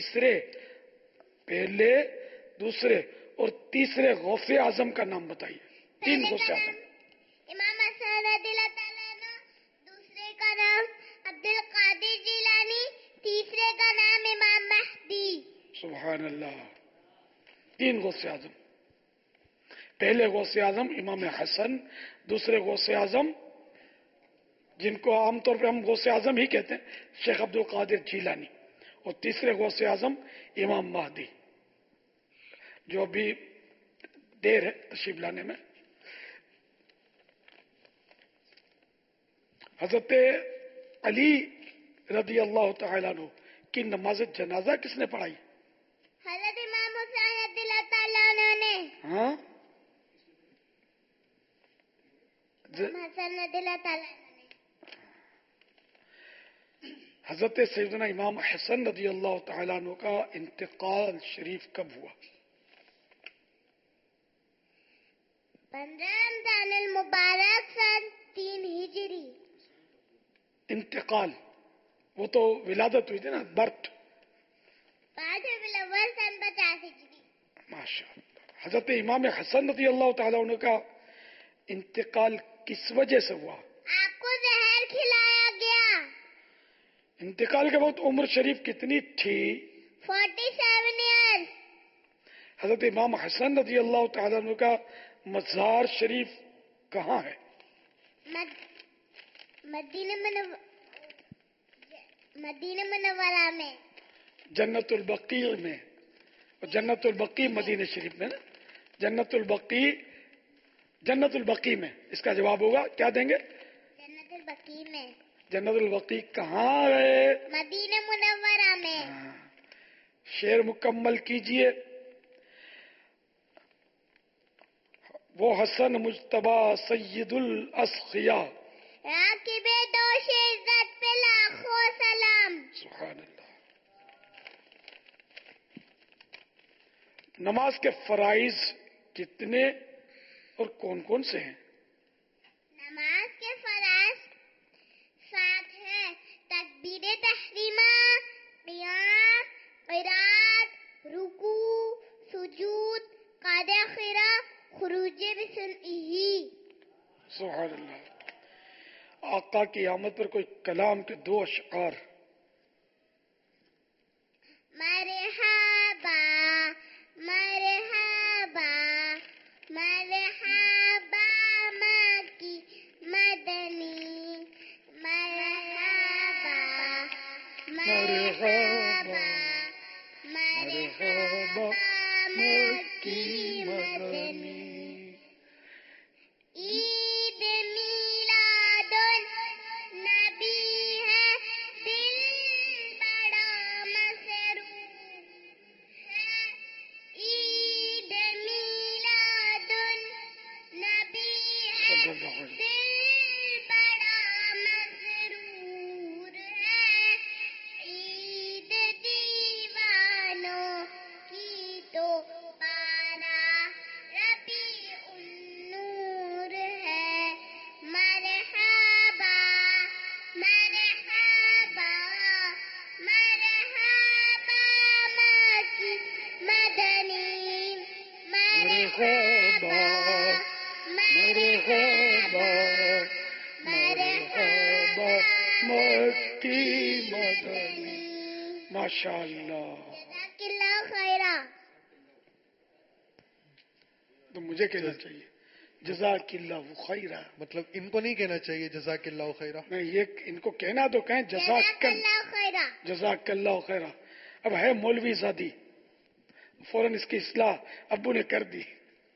اور تیسرے غوث اعظم کا نام بتائیے. 3 غوث اعظم. امام حسن رضی اللہ تعالیٰ عنہ, دوسرے کا نام عبد القادر جیلانی, تیسرے کا نام امام مہدی. سبحان اللہ. 3 غوث اعظم. پہلے غوث اعظم امام حسن, دوسرے غوث اعظم جن کو عام طور پہ ہم غوث اعظم ہی کہتے ہیں شیخ عبد القادر جیلانی, اور تیسرے غوث اعظم امام مہدی جو ابھی دیر ہے تشریف لانے میں. حضرت علی رضی اللہ تعالیٰ عنہ کی نماز جنازہ کس نے پڑھائی؟ حضرت امام حسین رضی اللہ تعالیٰ عنہ نے. ہاں امام حسن رضی اللہ تعالیٰ عنہ نے. حضرت سیدنا امام حسن رضی اللہ تعالیٰ عنہ کا انتقال شریف کب ہوا؟ 15 رمضان المبارک سن 3 ہجری. انتقال وہ تو ولادت ہوئی تھی نا, برتھ. 5 ربیع الاول سن 50 ہجری. ماشاء اللہ. حضرت امام حسن رضی اللہ تعالیٰ عنہ کا انتقال کس وجہ سے ہوا؟ آپ کو زہر کھلایا گیا. انتقال کے وقت عمر شریف کتنی تھی؟ 47 ایئرز. حضرت امام حسن رضی اللہ تعالیٰ عنہ کا مزار شریف کہاں ہے؟ مدینہ منورہ میں. جنت البقیع میں. جنت البقیع مدینہ شریف میں نا. جنت البقیع میں. اس کا جواب ہوگا کیا دیں گے؟ جنت البقیع میں. جنت البقیع کہاں ہے؟ مدینہ منورہ میں. شعر مکمل کیجئے. وہ حسن مجتبی سید الاسخیاء, راکب دوش عزت پہ لاکھوں سلام. سبحان اللہ. نماز کے فرائض کتنے اور کون کون سے ہیں؟ نماز کے فرائض 7 ہیں. تکبیر تحریمہ, قیام, قرات, رکوع, سجود, قعدہ خیرہ, خروج بسنئہ. سبحان اللہ. آقا کی آمد پر کوئی کلام کے 2 اشعار. مرحبا مرحبا مرحبا مکی مدنی, مرحبا مرحبا مرحبا मरहबा मरहबा मरहबा मक्की मदनी। माशाअल्लाह। तो मुझे कहना चाहिए जज़ाकिल्लाहु खैरा। मतलब इनको नहीं कहना चाहिए जज़ाकिल्लाहु खैरा? नहीं, ये इनको कहना तो कहें जज़ाकल्लाहु खैरा। अब है मौलवी ज़ादी, फौरन इसकी इस्लाह अब्बू ने कर दी।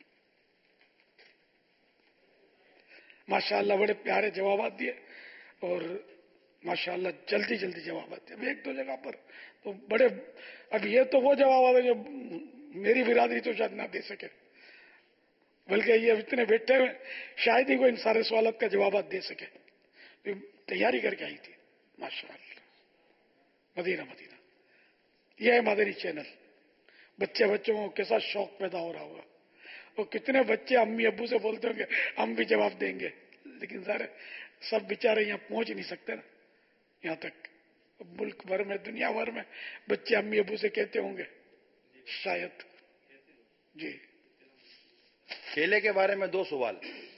माशाअल्लाह बड़े प्यारे जवाब दिए और माशाअल्लाह जल्दी जल्दी जवाब दिए। अब एक दो जगह पर तो बड़े, अब ये तो वो जवाब आते जो मेरी बिरादरी तो शायद ना दे सके, बल्कि ये इतने बैठे हुए शायद ही कोई इन सारे सवालों का जवाब दे सके। तो तैयारी करके आई थी माशाअल्लाह। मदीना मदीना, यह है मदनी चैनल। बच्चों को कैसा शौक पैदा हो रहा होगा, और कितने बच्चे अम्मी अब्बू से बोलते होंगे हम भी जवाब देंगे, लेकिन सारे सब बेचारे यहाँ पहुंच नहीं सकते ना यहाँ तक। मुल्क भर में, दुनिया भर में बच्चे अम्मी अब्बू से कहते होंगे शायद। जी, केले के बारे में 2 सवाल।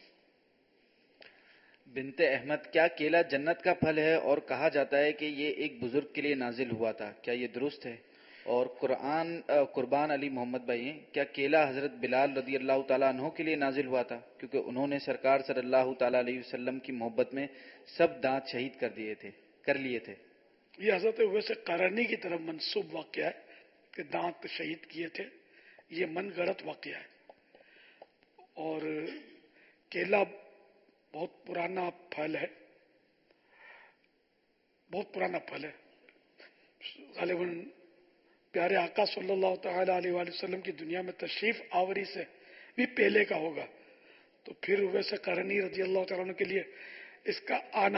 बिनते अहमद, क्या केला जन्नत का फल है? और कहा जाता है कि ये एक बुजुर्ग के लिए नाजिल हुआ था, क्या ये दुरुस्त है? और कुर्बान अली मोहम्मद भाई, क्या केला हजरत बिलाल रदी अल्लाह ताला अन्हो के लिए नाजिल हुआ था, क्योंकि उन्होंने सरकार सल्लल्लाहु ताला अलैहि वसल्लम की मोहब्बत में सब दांत शहीद कर लिए थे? ये हजरत वैसे करनी की तरफ मंसूब वाक़या है कि दांत शहीद किए थे। ये मन गढ़ंत वाक़या है। और केला बहुत पुराना फल है, बहुत पुराना फल है। गालिबन प्यारे आका सल्लल्लाहु तआला अलैहि वसल्लम की दुनिया में तशरीफ आवरी से भी पहले का होगा। तो फिर वैसे करनी रजी अल्लाह तआला के लिए इसका आना,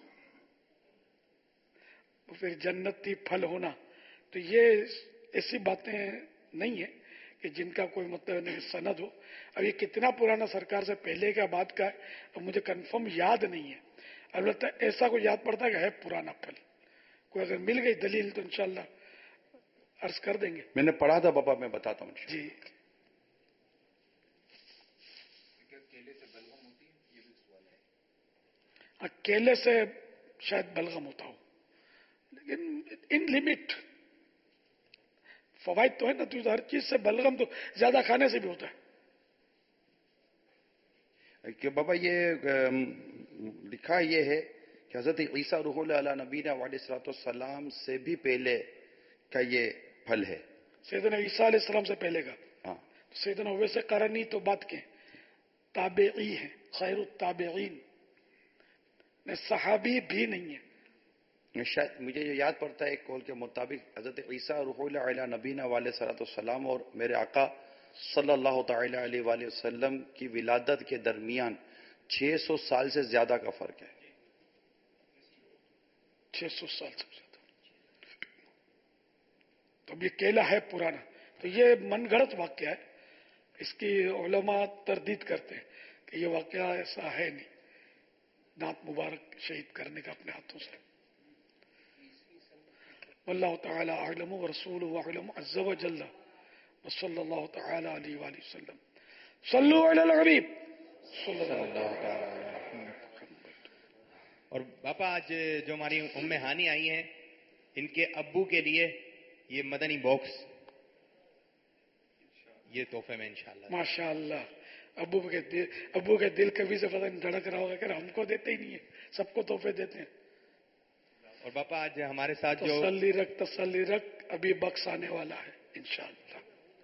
फिर जन्नती फल होना, तो ये ऐसी बातें नहीं है कि जिनका कोई मतलब नहीं सनद हो। अब ये कितना पुराना सरकार से पहले का बाद का है तो मुझे कंफर्म याद नहीं है। अलबत्ता ऐसा कोई याद पड़ता है कि है पुराना फल। कोई अगर मिल गई दलील तो इंशाल्लाह अर्ज कर देंगे। मैंने पढ़ा था पापा, मैं बताता हूँ जी। केले से शायद बलगम होता हो, लेकिन इन लिमिट फवाइद तो है ना। तो हर चीज से बलगम तो ज्यादा खाने से भी होता है। कि बाबा ये लिखा ये है कि हजरत ईसा रूहुल अला नबीना अलैहिस्सलाम से भी पहले का ये फल है। सैयदना ईसा अलैहिस्सलाम से पहले का। हाँ। सैयदना वैसे करनी तो बात के ताबेई है, खैरुत ताबेईन में सहाबी भी नहीं है। शायद मुझे जो याद पड़ता है एक कौल के मुताबिक हजरत ईसा रूहुल अला नबीना अलैहिस्सलाम और मेरे आका सल्लल्लाहु तआला अलैहि वसल्लम की विलादत के दरमियान 600 साल से ज्यादा का फर्क है। 600 साल से ज्यादा। तो अब ये केला है पुराना, तो ये मनगढ़ंत वाक्य है। इसकी उलमा तरदीद करते हैं कि ये वाक्य ऐसा है नहीं, दांत मुबारक शहीद करने का अपने हाथों से। वल्लाहु तआला अअलम व रसूलुहु अअलम अज़्ज़ा व जल्ला व सल्लल्लाहु तआला अलैहि व सल्लम। सल्लु अलल हबीब सल्लल्लाहु तआला। और बापा आज जो हमारी उम्मे हानी आई हैं, इनके अब्बू के लिए ये मदनी बॉक्स, ये तोहफे में इंशाल्लाह। माशाअल्लाह। अब्बू के दिल कभी से पता नहीं धड़क रहा होगा कि हमको देते ही नहीं है, सबको तोहफे देते हैं। और बापा आज हमारे साथ जो तसल्ली रख, अभी बक्स आने वाला है इंशाअल्लाह।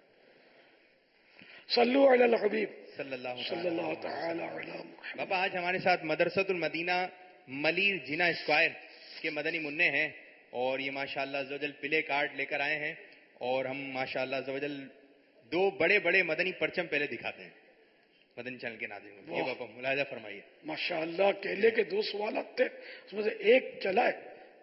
सल्लु अलल हबीब सल्लल्लाहु तआला अलैहि वसल्लम। बापा आज हमारे साथ मदरसतुल मदीना मलीर जिना स्क्वायर के मदनी मुन्ने हैं, और ये माशाअल्लाह अज़्ज़वजल प्ले कार्ड लेकर आए हैं, और हम माशाअल्लाह अज़्ज़वजल 2 बड़े बड़े मदनी परचम पहले दिखाते हैं मदनी चैनल के नाज़रीन। ये बापा मुलाहिजा फरमाइए। माशाअल्लाह केले के 2 सवाल थे, उसमें से एक चला है।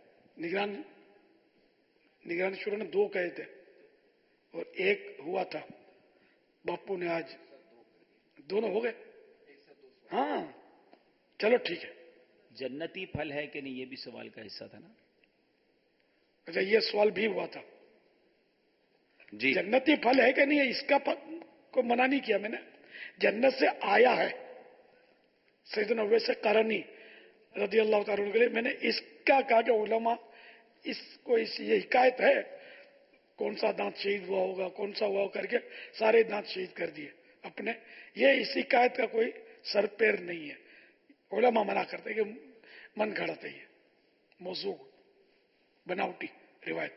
निगरानी शुरू ने 2 कहे थे और एक हुआ था। बापू ने आज दोनों हो गए। हाँ चलो ठीक है। जन्नती फल है कि नहीं, ये भी सवाल का हिस्सा था ना। अच्छा, ये सवाल भी हुआ था जी। जन्नती फल है कि नहीं है, इसका को मना नहीं किया मैंने। जन्नत से आया है। सैयदना उवैस करनी रदी अल्लाह ताला के लिए मैंने इसका कहा कि उलमा इसको ये हिकायत है, कौन सा दांत शहीद हुआ होगा, कौन सा हुआ करके सारे दांत शहीद कर दिए अपने। ये इस हिकायत का कोई सर पैर नहीं है। उलमा मना करते कि मन घड़त है, ये मौजू बनावटी रिवायत।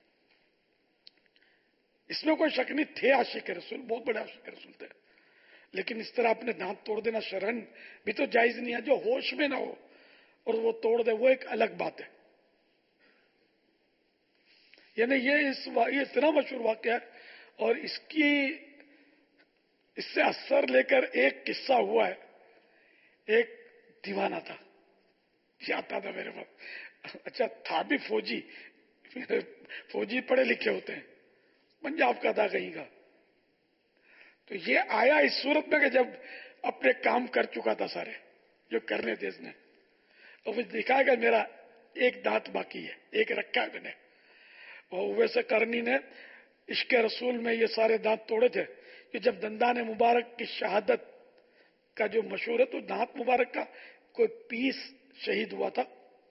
इसमें कोई शक नहीं, थे आशिक रसूल, बहुत बड़े आशिक रसूल थे, लेकिन इस तरह अपने दांत तोड़ देना शरन भी तो जायज नहीं है। जो होश में ना हो और वो तोड़ दे वो एक अलग बात है। यानी ये इतना मशहूर वाक़या है और इससे असर लेकर एक किस्सा हुआ है। एक दीवाना था, आता था मेरे पास, अच्छा था भी फौजी, फौजी पढ़े लिखे होते हैं, पंजाब का था कहीं का। तो ये आया इस सूरत में कि जब अपने काम कर चुका था सारे जो करने थे इसने, और फिर दिखाया कि मेरा एक दांत बाकी है, एक रखा है मैंने। और वैसे करनी ने इश्क रसूल में ये सारे दांत तोड़े थे कि जब दंदान मुबारक की शहादत का जो मशहूर है, तो दांत मुबारक का कोई पीस शहीद हुआ था,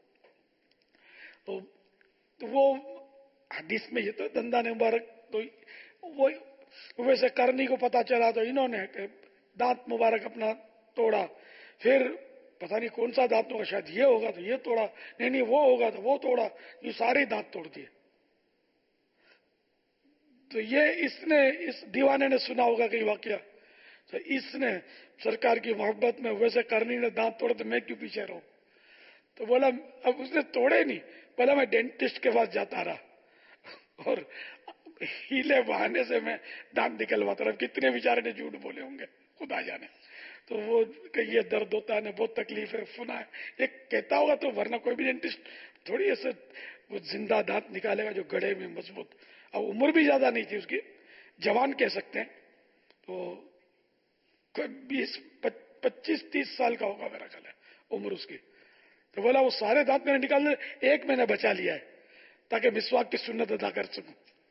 तो वो हदीस में ये तो दंदान मुबारक, तो वो वैसे करनी को पता चला तो इन्होंने दांत मुबारक अपना तोड़ा। फिर पता नहीं कौन सा दांत होगा, शायद ये होगा तो ये तोड़ा, नहीं वो होगा तो वो तोड़ा, ये सारे दांत तोड़ दिए। तो ये इस दीवाने ने सुना होगा कहीं वाकया, तो इसने सरकार की मोहब्बत में वैसे करनी ने दांत तोड़े तो मैं क्यों पीछे रहूं। तो बोला, अब उसने तोड़े नहीं, बोला मैं डेंटिस्ट के पास जाता रहा और हीले बहाने से मैं दांत निकलवाता रहा। कितने बेचारे ने झूठ बोले होंगे खुदा जाने। तो वो ये दर्द होता है, बहुत तकलीफ है, सुना है, ये कहता होगा तो, वरना कोई भी डेंटिस्ट थोड़ी ऐसे वो जिंदा दांत निकालेगा जो गड़े में मजबूत। अब उम्र भी ज्यादा नहीं थी उसकी, जवान कह सकते हैं, तो कोई 25-30 साल का होगा मेरा ख्याल है उम्र उसकी। तो बोला वो सारे दांत मैंने निकाल दिए, एक मैंने बचा लिया है ताकि मिसवाक की सुन्नत अदा कर सकूं।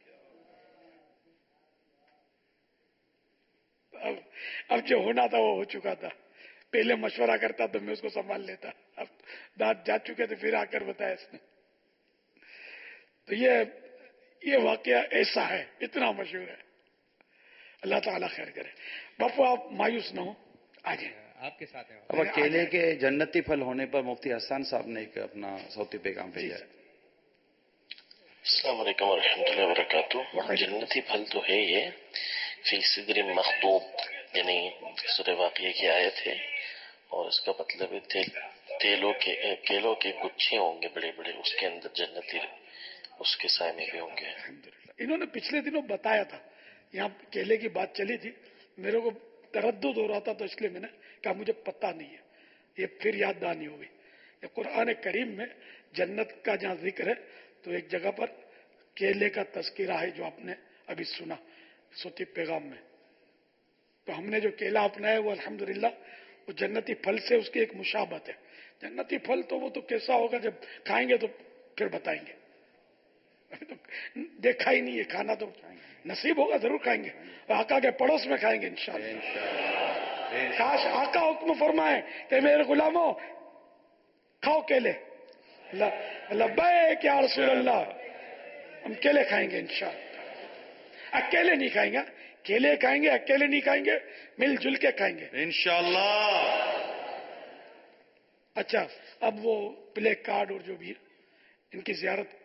अब जो होना था वो हो चुका था। पहले मशवरा करता तो मैं उसको संभाल लेता, अब दांत जा चुके थे फिर आकर बताया इसने। तो ये वाकया ऐसा है, इतना मशहूर है। अल्लाह ताला खैर करे। बापू आप मायूस न हो, आगे आपके साथ हैं। अब केले के जन्नती फल होने पर मुफ्ती हसन साहब ने एक अपना सौती पैगाम भेजा है। अस्सलाम वालेकुम वरहमतुल्लाहि वबरकातुहू। जन्नती फल तो है ये, फी सिदर मखदूब, यानी सूरह वाक़िया की आयत है, और इसका मतलब है केलों के गुच्छे होंगे बड़े बड़े, उसके अंदर जन्नती उसके साए में भी होंगे। इन्होंने पिछले दिनों बताया था, यहाँ केले की बात चली थी, मेरे को तरद्दुद हो रहा था, तो इसलिए मैंने कहा मुझे पता नहीं है, ये फिर याद दहानी हो गई। ये कुरान करीम में जन्नत का जहाँ जिक्र है, तो एक जगह पर केले का तस्करा है जो आपने अभी सुना सूती पैगाम में। तो हमने जो केला अपनाया वो अल्हम्दुलिल्लाह वो जन्नती फल से उसकी एक मुशाबत है। जन्नती फल तो वो तो कैसा होगा, जब खाएंगे तो फिर बताएंगे, अभी तो देखा ही नहीं है, खाना तो नसीब होगा जरूर खाएंगे, और आका के पड़ोस में खाएंगे इंशाअल्लाह। काश आका हुक्म फरमाए कि मेरे गुलामों खाओ केले, लब्बैक या रसूल अल्लाह, हम केले खाएंगे इंशाअल्लाह। अकेले नहीं खाएंगे, केले खाएंगे, अकेले नहीं खाएंगे, मिलजुल के खाएंगे इंशाअल्लाह। अच्छा, अब वो प्ले कार्ड और जो भी है इनकी जियारत।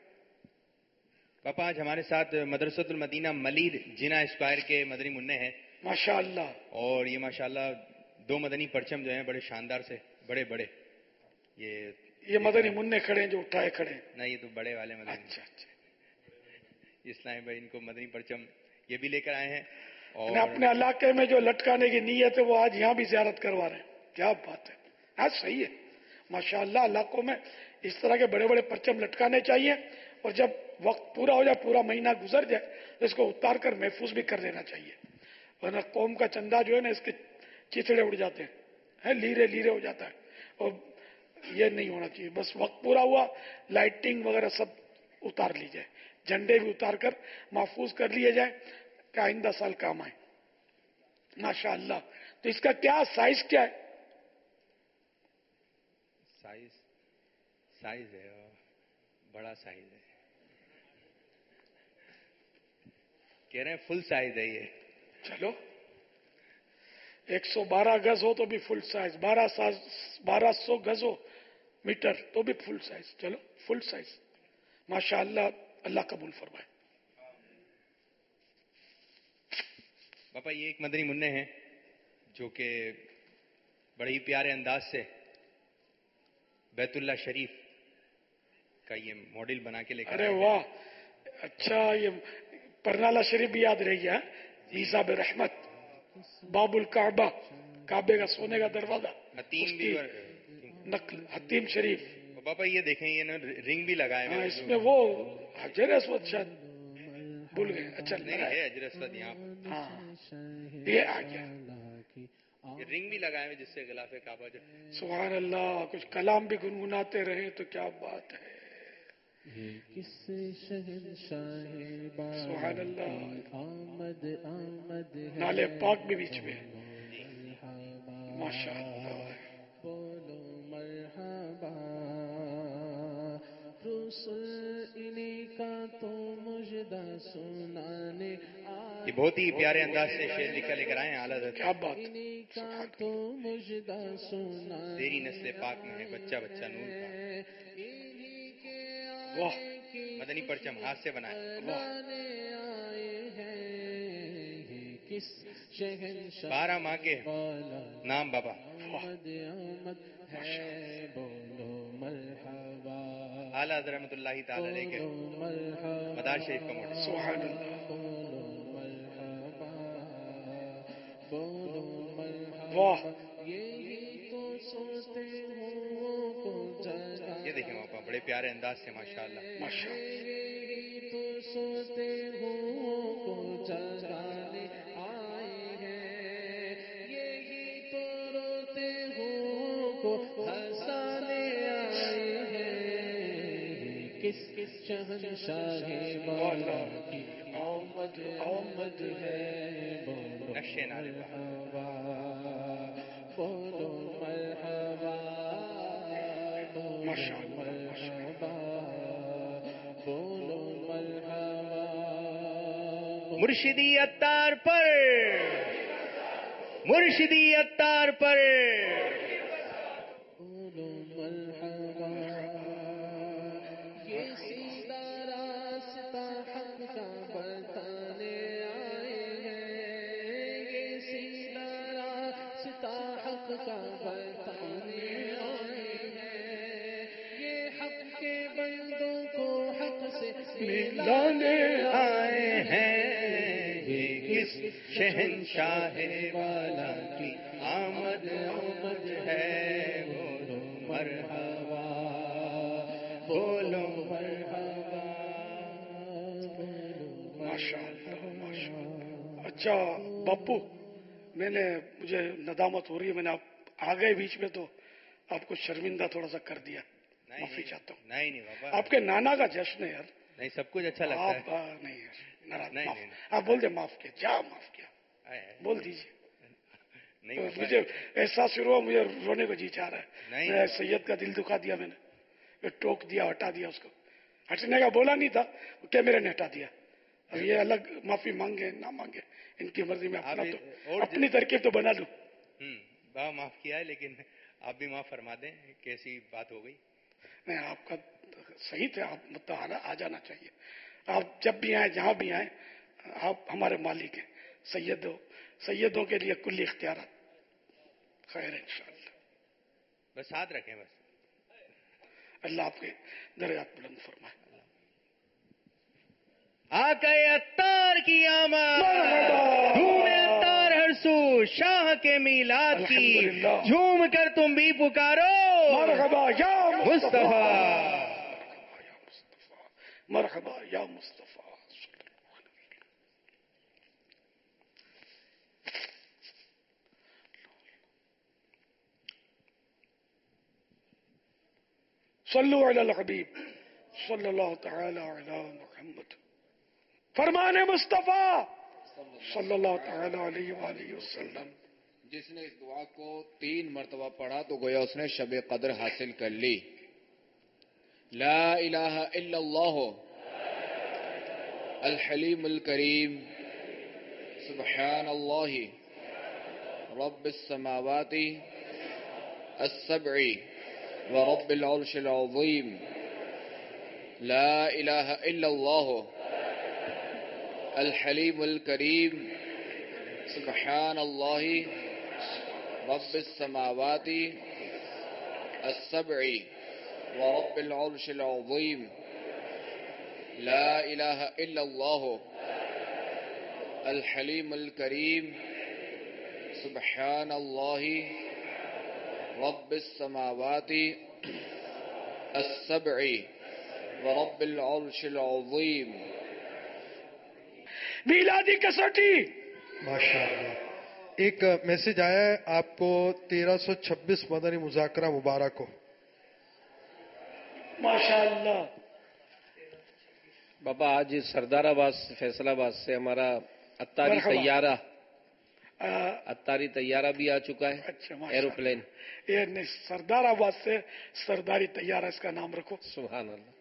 पापा आज हमारे साथ मदरसतुल मदीना मलीर जिना स्क्वायर के मदनी मुन्ने हैं माशाअल्लाह, और ये माशाअल्लाह 2 मदनी परचम जो हैं बड़े शानदार से बड़े बड़े, ये मदनी मुन्ने खड़े हैं जो उठाए खड़े हैं ना, ये तो बड़े वाले मदनी। अच्छा, इस्लाम भाई इनको मदनी परचम ये भी लेकर आए हैं, और अपने इलाके में जो लटकाने की नीयत है वो आज यहाँ भी जियारत करवा रहे हैं। क्या बात है, आज सही है माशाअल्लाह। इलाकों में इस तरह के बड़े बड़े परचम लटकाने चाहिए, और जब वक्त पूरा हो जाए, पूरा महीना गुजर जाए, तो इसको उतार कर महफूज भी कर देना चाहिए, वरना कौम का चंदा जो है ना इसके चिथड़े उड़ जाते हैं, लीरे लीरे हो जाता है, और ये नहीं होना चाहिए। बस वक्त पूरा हुआ, लाइटिंग वगैरह सब उतार ली जाए, झंडे भी उतार कर महफूज कर लिए जाए कि आइंदा साल काम आए। माशाअल्लाह। तो इसका क्या साइज क्या है? साइज है, बड़ा साइज है, कह रहे हैं फुल साइज है ये। चलो 112 गज हो तो भी फुल साइज, 1200 गज हो मीटर तो भी फुल साइज। चलो फुल साइज माशाअल्लाह, अल्लाह कबूल फरमाए। पापा ये एक मदनी मुन्ने हैं जो कि बड़े ही प्यारे अंदाज से बैतुल्ला शरीफ का ये मॉडल बना के लेकर अरे आए हैं। वाह, अच्छा ये परनाला शरीफ भी याद रह गया। ईसा बे रहमत, बाबुल काबा, काबे का सोने का दरवाजा, हतीम भी नकल हतीम शरीफ। पापा ये देखें, ये ना रिंग भी लगाए हुए हाँ, हैं। इसमें वो हजर अस्वद शायद भूल गए। अच्छा नहीं है हजर अस्वद यहाँ पर। हाँ ये आ गया, ये रिंग भी लगाए हुए जिससे गिलाफ काबा जो। सुभान अल्लाह। कुछ कलाम भी गुनगुनाते रहे तो क्या बात है। सुभान अल्लाह। नाले पाक भी बीच में माशाअल्लाह। ये बहुत ही प्यारे अंदाज से शेर लिखा लेकर आए हैं आला हज़रत। क्या बात। तेरी नस्ल पाक में है बच्चा बच्चा नूर का। वाह, मदनी परचम हाथ से बनाए। वाह। 12 माह के नाम बाबा। आला हज़रत रहमतुल्लाहि ताला अलैह के मदार शरीफ का मॉडल। सुभान अल्लाह। वाह, ये देखें पापा बड़े प्यारे अंदाज से माशाअल्लाह। आमद है नक्शे नारे मुर्शिदी अत्तार पर, मुर्शिदी अत्तार पर। मिलाने आए हैं ये किस शहंशाह वाला की आमद आमद है। बोलो मरहबा, बोलो मरहबा। माशाअल्लाह माशाअल्लाह। अच्छा बापू, मुझे नदामत हो रही है, मैंने आप आ गए बीच में तो आपको शर्मिंदा थोड़ा सा कर दिया, माफी चाहता हूँ। नहीं बाबा, आपके नाना का जश्न है यार। नहीं सब कुछ अच्छा लगता है। नहीं यार, नाराज नहीं, आप बोल दे माफ किया, जा माफ किया, बोल दीजिए। नहीं तो मुझे एहसास शुरू हुआ, मुझे रोने को जी चाह रहा है। मैं सैयद का दिल दुखा दिया मैंने, टोक दिया, हटा दिया उसको। हटने का बोला नहीं था, क्या मेरे ने हटा दिया। अब ये अलग माफी मांगे ना मांगे इनकी मर्जी में, अपनी तरकीब तो बना लूं। बाबा माफ किया है, लेकिन आप भी माफ फरमा दें, कैसी बात हो गई। नहीं आपका सही थे, आप मतलब आ जाना चाहिए। आप जब भी आए, जहां भी आए, आप हमारे मालिक हैं। सैयदों के लिए कुल्ली इख्तियार खैर इंशाअल्लाह। बस साथ रखें बस। अल्लाह आपके दर्जात बुलंद फरमाए। आका अत्तार की आमद, घूमे अत्तार हरसू शाह के मीलाद की, झूम कर तुम भी पुकारो मरहबा या मुस्तफा, मरहबा या मुस्तफा। सल्लु अलल हबीब सल्लल्लाहु तआला अला मुहम्मद। फरमाने मुस्तफा صلی اللہ تعالی علیہ وآلہ وسلم. جس نے اس دعا کو 3 مرتبہ پڑھا تو گویا اس نے شب قدر حاصل کر لی. لا الہ الا اللہ الحلیم الکریم سبحان اللہ رب السماوات السبع ورب العرش العظیم. لا الہ الا اللہ الحلیم الکریم سبحان اللہ رب السماوات السبع ورب العرش العظیم. لا الہ الا اللہ الحلیم الکریم سبحان اللہ رب السماوات السبع ورب العرش العظیم. میلادی کسوٹی. ماشاء اللہ. ایک میسج آیا ہے آپ کو 1326 مدنی مذاکرہ مبارک ہو. ماشاء اللہ. بابا آج سردار آباد فیصل آباد سے ہمارا اتاری طیارہ بھی آ چکا ہے. اچھا ایروپلین. یہ نہیں، سردار آباد سے سرداری طیارہ اس کا نام رکھو. سبحان اللہ.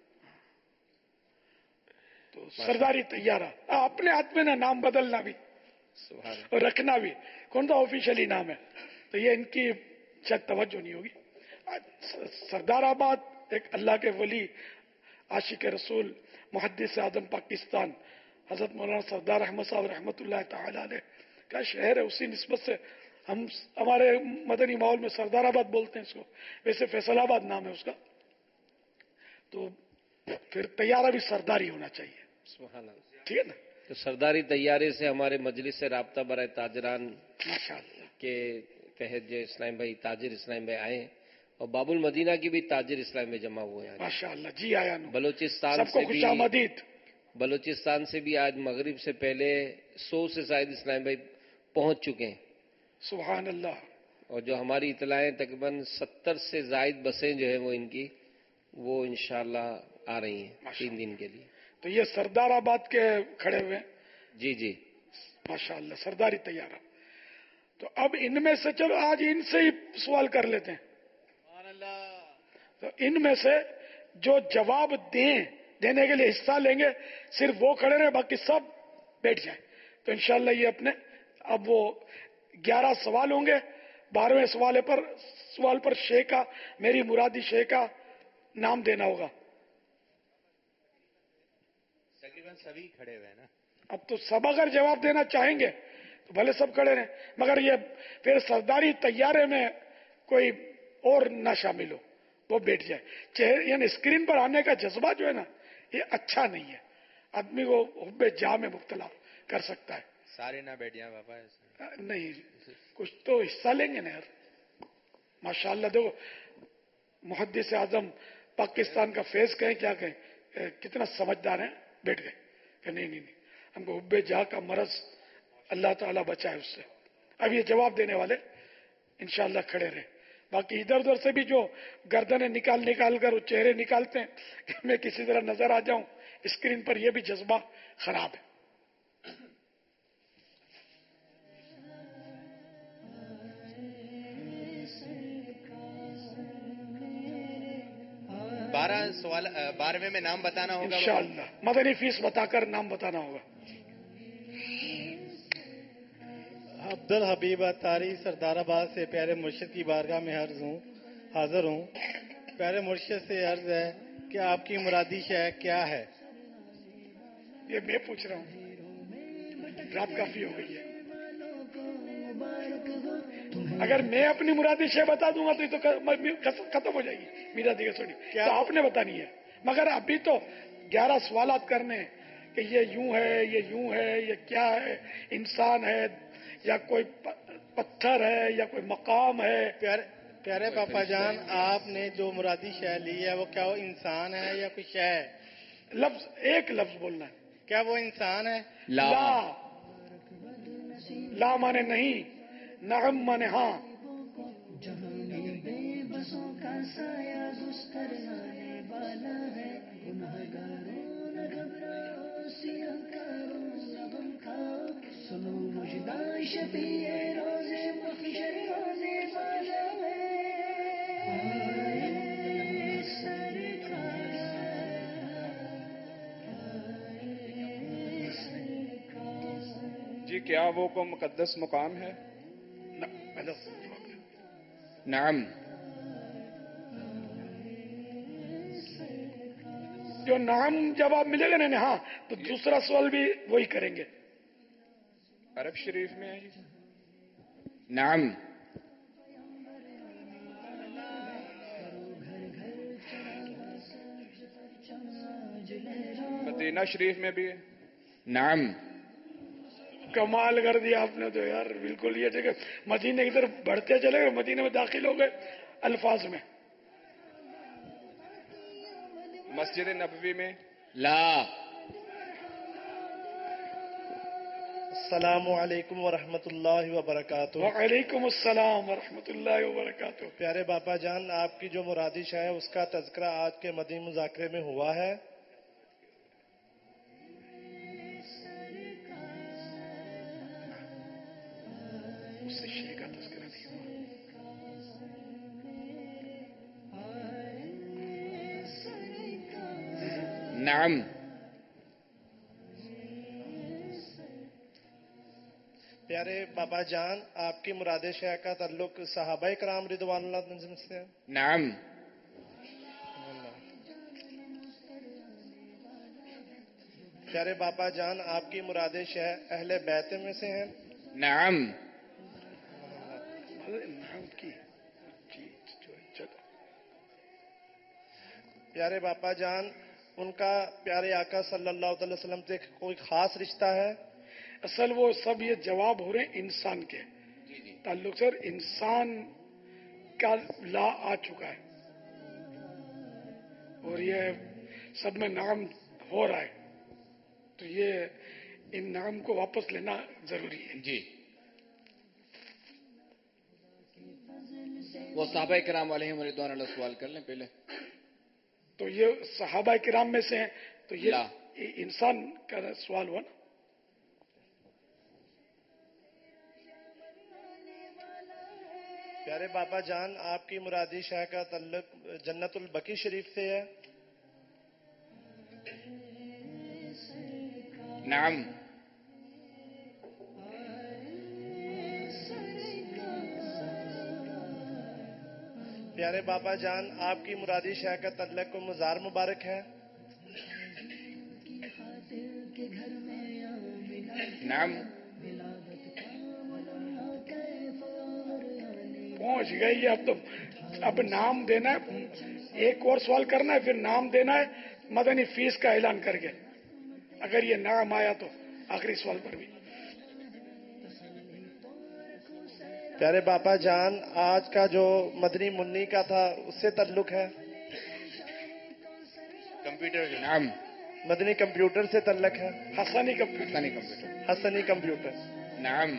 تو سرداری طیارہ اپنے ہاتھ میں نا، نام بدلنا بھی اور رکھنا بھی کون سا آفیشلی نام ہے، تو یہ ان کی شاید توجہ نہیں ہوگی. سردار آباد ایک اللہ کے ولی، عاشق رسول، محدث اعظم پاکستان حضرت مولانا سردار احمد صاحب رحمۃ اللہ تعالی علیہ کا شہر ہے. اسی نسبت سے ہم ہمارے مدنی ماحول میں سردار آباد بولتے ہیں اس کو، ویسے فیصل آباد نام ہے اس کا. تو پھر طیارہ بھی سرداری ہونا چاہیے. سبحان اللہ. ٹھیک ہے نا. تو سرداری طیارے سے ہمارے مجلس سے رابطہ برائے تاجران کے تحت جو اسلام بھائی تاجر اسلام بھائی آئے ہیں، اور باب المدینہ کی بھی تاجر اسلام میں جمع ہوئے ہیں. ماشاء اللہ. جی آیا نو. بلوچستان سب کو سے خوش بھی آمدید. بلوچستان سے بھی آج مغرب سے پہلے 100 سے زائد اسلام بھائی پہنچ چکے ہیں. سبحان اللہ. اور جو ہماری اطلاعیں تقریباً 70 سے زائد بسیں جو ہیں وہ ان کی وہ انشاءاللہ آ رہی ہیں 3 دن کے لیے. تو یہ سردار آباد کے کھڑے ہوئے ہیں. جی جی ماشاء اللہ. سرداری طیارہ. تو اب ان میں سے چلو آج ان سے ہی سوال کر لیتے ہیں. تو ان میں سے جو جواب دینے کے لیے حصہ لیں گے صرف وہ کھڑے رہے، باقی سب بیٹھ جائیں. تو انشاءاللہ یہ اپنے اب وہ 11 سوال ہوں گے. 12ویں سوال پر شیخ کا، میری مرادی شیخ کا نام دینا ہوگا. تقریباً سبھی کھڑے ہوئے ہیں نا. اب تو سب اگر جواب دینا چاہیں گے تو بھلے سب کھڑے رہیں، مگر یہ پھر سرداری طیارے میں کوئی اور نہ شامل ہو، وہ بیٹھ جائے. یعنی اسکرین پر آنے کا جذبہ جو ہے نا، یہ اچھا نہیں ہے. آدمی کو حب جاہ میں مبتلا کر سکتا ہے. سارے نہ بیٹھ جائیں بابا. نہیں، کچھ تو حصہ لیں گے نا یار. ماشاءاللہ. دیکھو محدث اعظم پاکستان کا فیض کہیں کیا کہیں، کتنا سمجھدار ہیں. بیٹھ گئے کہ نہیں، ہم کو حب جاہ کا مرض اللہ تعالیٰ بچائے اس سے. اب یہ جواب دینے والے انشاءاللہ کھڑے رہے. باقی ادھر ادھر سے بھی جو گردنیں نکال کر وہ چہرے نکالتے ہیں کہ میں کسی طرح نظر آ جاؤں اسکرین پر، یہ بھی جذبہ خراب ہے. سوال 12ویں میں نام بتانا ہوگا انشاءاللہ. مدنی فیس بتا کر نام بتانا ہوگا. عبد الحبیب اتاری سردار آباد سے پیارے مرشد کی بارگاہ میں حاضر ہوں. پیارے مرشد سے عرض ہے کہ آپ کی مرادی شے کیا ہے؟ یہ میں پوچھ رہا ہوں، رات کافی ہو گئی ہے. اگر میں اپنی مرادی شے بتا دوں گا تو یہ تو ختم ہو جائے گی میرادی کا سوڑی. تو آپ نے بتانی ہے. مگر ابھی تو 11 سوالات کرنے ہیں کہ یہ یوں ہے، یہ یوں ہے، یہ کیا ہے، انسان ہے یا کوئی پتھر ہے یا کوئی مقام ہے. پیارے پاپا جان، آپ نے جو مرادی شے لی ہے وہ کیا وہ انسان ہے یا کوئی شے ہے؟ ایک لفظ بولنا ہے. کیا وہ انسان ہے؟ لا مانے نہیں، نعم مانے ہاں. جی کیا وہ کو مقدس مقام ہے؟ نعم. جو نام جواب ملے گا نا ہاں تو دوسرا سوال بھی وہی کریں گے. عرب شریف میں ہے جی. نعم. مدینہ شریف میں بھی ہے. نعم. کمال کر دیا آپ نے تو یار، بالکل یہ ٹھیک ہے. مدینے کی طرف بڑھتے چلے گئے، مدینے میں داخل ہو گئے الفاظ میں. مسجد نبوی میں لا. السلام علیکم ورحمۃ اللہ وبرکاتہ. وعلیکم السلام ورحمۃ اللہ وبرکاتہ. پیارے باپا جان، آپ کی جو مرادش ہے اس کا تذکرہ آج کے مدنی مذاکرے میں ہوا ہے. نعم. پیارے بابا جان، آپ کی مراد شیخ کا تعلق صحابہ کرام رضوان اللہ عنہم سے ہے. نعم. پیارے بابا جان، آپ کی مراد شیخ اہل بیت میں سے ہیں. نعم. پیارے باپا جان، ان کا پیارے آقا صلی اللہ علیہ وسلم سے کوئی خاص رشتہ ہے؟ اصل وہ سب یہ جواب ہو رہے ہیں انسان کے تعلق سے، انسان کا لا آ چکا ہے اور یہ سب میں نام ہو رہا ہے، تو یہ ان نام کو واپس لینا ضروری ہے. جی. وہ صحابہ کرام علیہم رضوان اللہ سوال کر لیں پہلے. تو یہ صحابہ کرام میں سے ہیں، تو یہ انسان کا سوال ہوا نا. پیارے بابا جان، آپ کی مرادی شاہ کا تعلق جنت البقیع شریف سے ہے. نعم. پیارے بابا جان، آپ کی مرادی شاہ کا تعلق مزار مبارک ہے. نعم. پہنچ گئی. اب تو اب نام دینا ہے، ایک اور سوال کرنا ہے، پھر نام دینا ہے مدنی فیس کا اعلان کر کے. اگر یہ نام آیا تو آخری سوال پر بھی. پیارے باپا جان، آج کا جو مدنی منی کا تھا اس سے تعلق ہے؟ کمپیوٹر. نعم. مدنی کمپیوٹر سے تعلق ہے. حسنی کمپیوٹر. حسنی کمپیوٹر. نعم.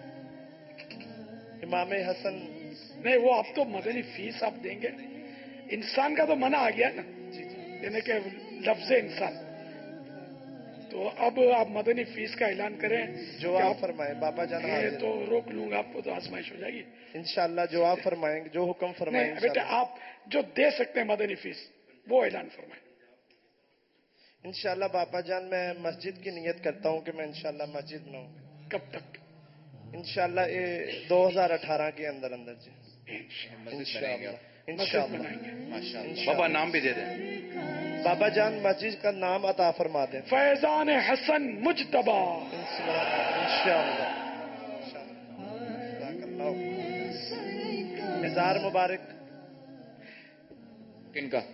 امام حسن. نہیں، وہ اب تو مدنی فیس آپ دیں گے. انسان کا تو منع آ گیا نا یعنی کہ لفظ انسان، تو اب آپ مدنی فیس کا اعلان کریں. جو آپ فرمائیں بابا جان. تو روک لوں گا آپ کو، تو آزمائش ہو جائے گی. انشاءاللہ جو آپ فرمائیں گے، جو حکم فرمائیں گے. بیٹا آپ جو دے سکتے ہیں مدنی فیس وہ اعلان فرمائیں. انشاءاللہ بابا جان، میں مسجد کی نیت کرتا ہوں کہ میں انشاءاللہ مسجد میں ہوں. کب تک؟ انشاءاللہ 2018 کے اندر جی. انشاءاللہ. بابا نام بھی دے دیں. بابا جان، مسجد کا نام عطا فرما دیں. فیضان حسن مجتبی. انشاءاللہ. مزار مبارک کن کا؟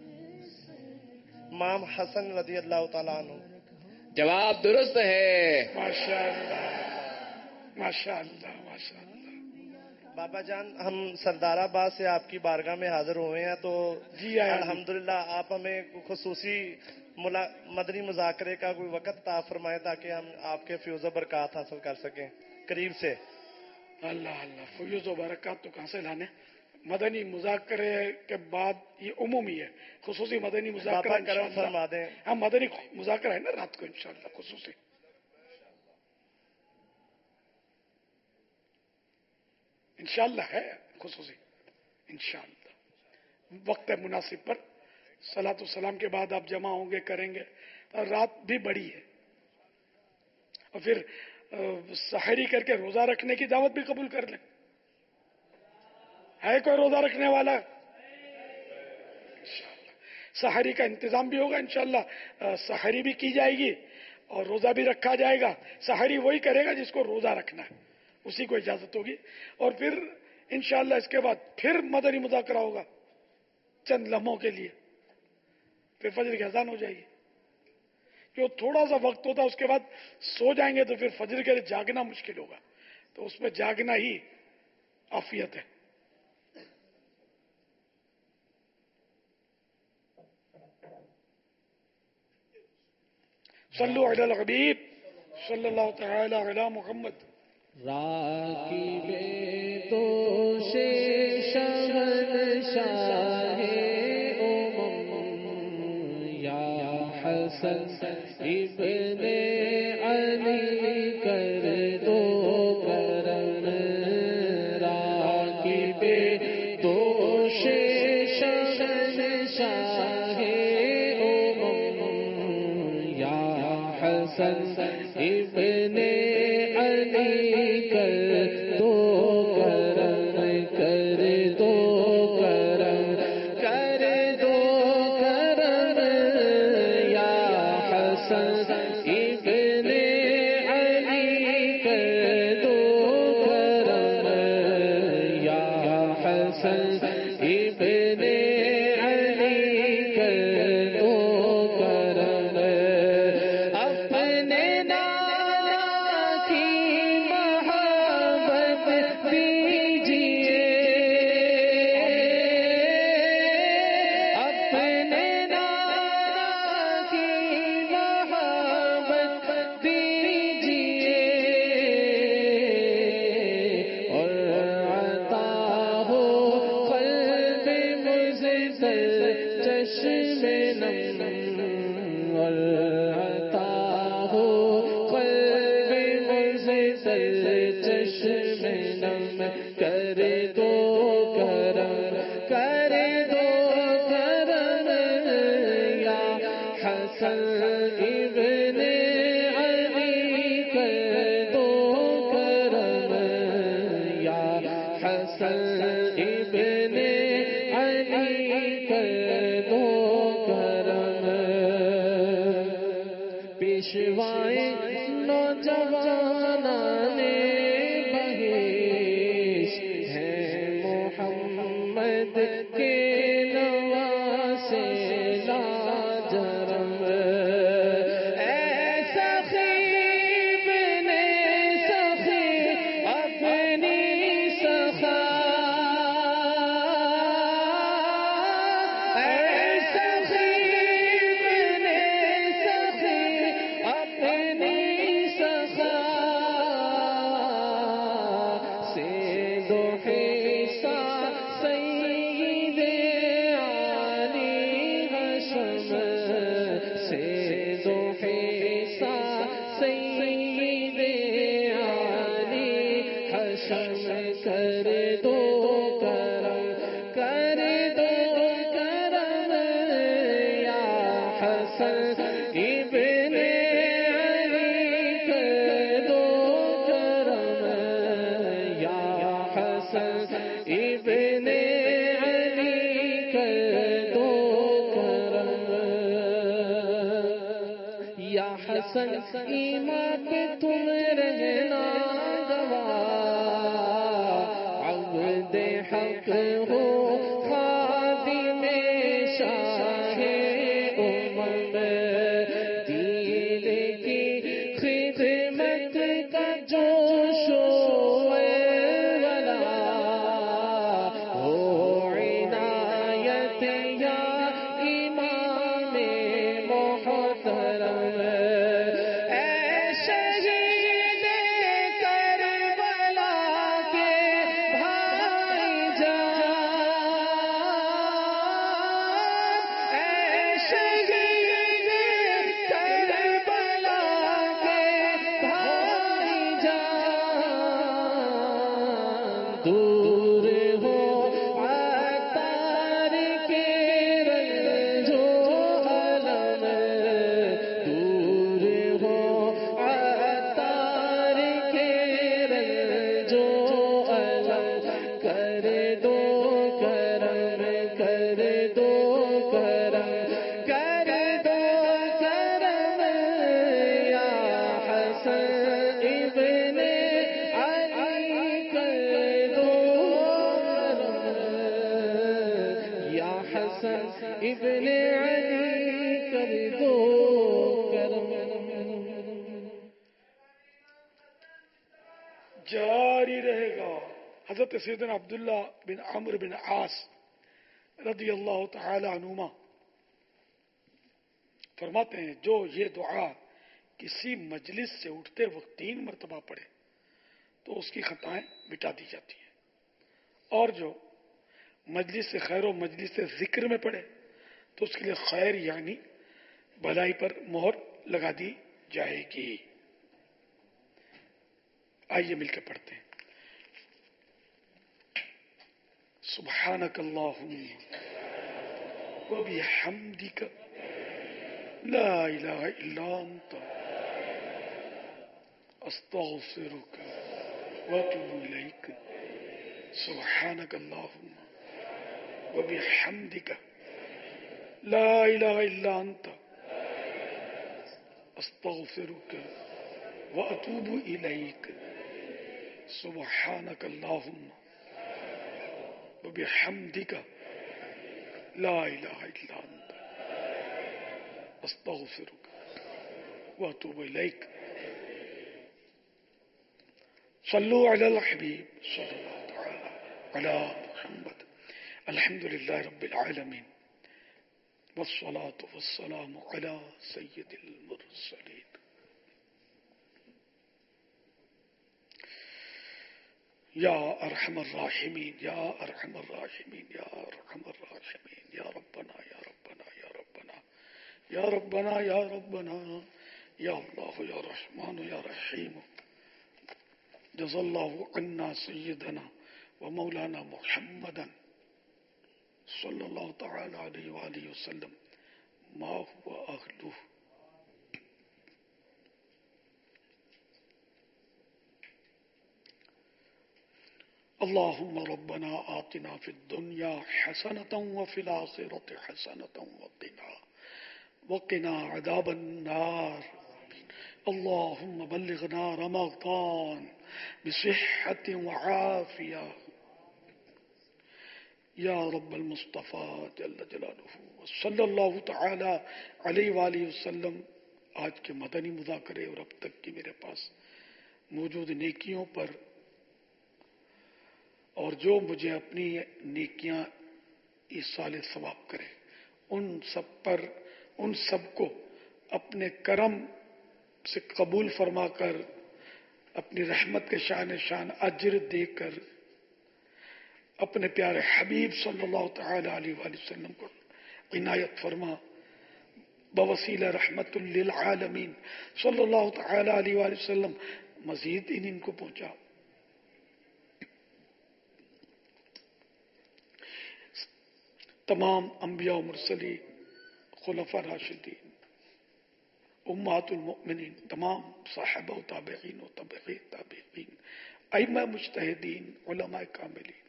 امام حسن رضی اللہ تعالیٰ عنہ. جواب درست ہے. ماشاءاللہ ماشاءاللہ ماشاءاللہ. بابا جان، ہم سردار آباد سے آپ کی بارگاہ میں حاضر ہوئے ہیں، تو جی الحمدللہ آپ ہمیں خصوصی مدنی مذاکرے کا کوئی وقت عطا فرمائیں تاکہ ہم آپ کے فیوز و برکات حاصل کر سکیں قریب سے. اللہ اللہ، فیوز و برکات تو کہاں سے لانے، मदनी मुजाकरे के बाद ये उमूमी है, खुसूसी मदनी मुजाकरा बाबा करम फरमा दें। हाँ, मदनी मुजाकरा है ना रात को इंशाल्लाह खुसूसी। इंशाल्लाह है खुसूसी इंशाल्लाह। वक्त है मुनासिब पर सलातो सलाम के बाद आप जमा होंगे करेंगे, और रात भी बड़ी है, और फिर सहरी करके रोजा रखने की दावत भी कबूल कर लें। है कोई रोजा रखने वाला? सहरी का इंतजाम भी होगा इंशाल्लाह, सहरी भी की जाएगी और रोजा भी रखा जाएगा। सहरी वही करेगा जिसको रोजा रखना है, उसी को इजाजत होगी। और फिर इंशाल्लाह इसके बाद फिर मदनी मुज़ाकरा होगा चंद लम्हों के लिए, फिर फजर की अजान हो जाएगी। जो थोड़ा सा वक्त होता है उसके बाद सो जाएंगे तो फिर फजर के लिए जागना मुश्किल होगा, तो उसमें जागना ही आफियत है। सल्लु अलल हबीब सल्लल्लाहु तआला अला मुहम्मद। राकीबे दोशे शहंशाहे उमम या हसन इब्ने अली कर दो करम। राकीबे दोशे शहंशाहे उमम या हसन इब्ने حسن ابن علی کر دو کرم. جاری رہے گا. حضرت سیدنا عبداللہ بن عمرو بن عاص رضی اللہ تعالی عنہما فرماتے ہیں جو یہ دعا کسی مجلس سے اٹھتے وقت 3 مرتبہ پڑھے تو اس کی خطائیں مٹا دی جاتی ہیں، اور جو مجلس سے خیر و مجلس سے ذکر میں پڑھے تو اس کے لیے خیر یعنی بھلائی پر مہر لگا دی جائے گی. آئیے مل کے پڑھتے ہیں. سبحانک اللہم وبحمدک لا الہ الا انت استغفرک واتوب الیک. سبحانک اللہم وبحمدک لا الہ الا انت استغفرک واتوب الیک. سبحانک اللہم وبحمدک لا الہ الا انت استغفرک واتوب الیک. صلو علی الحبیب صلی اللہ تعالی علی محمد. الحمد للہ رب العالمین والصلاة والسلام علی سید المرسلین. یا ارحم الراحمین یا ارحم الراحمین یا ارحم الراحمین یا ربنا یا ربنا یا ربنا یا ربنا یا ربنا یا اللہ یا رحمان یا رحیم. جزا اللہ عنا سیدنا و مولانا محمدا صلی اللہ تعالی علیہ وآلہ وسلم ما هو اہلہ. اللهم ربنا آتنا في الدنيا حسنة وفي الآخرة حسنة وقنا عذاب النار. اللهم بلغنا رمضان بصحة وعافية يا رب المصطفى جل جلاله. صلی اللہ تعالی علیہ وآلہ وسلم. آج کے مدنی مذاکرے اور اب تک کی میرے پاس موجود نیکیوں پر اور جو مجھے اپنی نیکیاں ایصال ثواب کرے ان سب کو اپنے کرم سے قبول فرما کر اپنی رحمت کے شان اجر دے کر اپنے پیارے حبیب صلی اللہ تعالی علیہ وآلہ وسلم کو عنایت فرما. بوسیلہ رحمت للعالمین صلی اللہ تعالی علیہ وآلہ وسلم مزید ان کو پہنچا. تمام انبیاء و مرسلین، خلفاء راشدین، امہات المؤمنین، تمام صحابہ و تابعین و تابعین، ائمہ مجتہدین، علماء کاملین،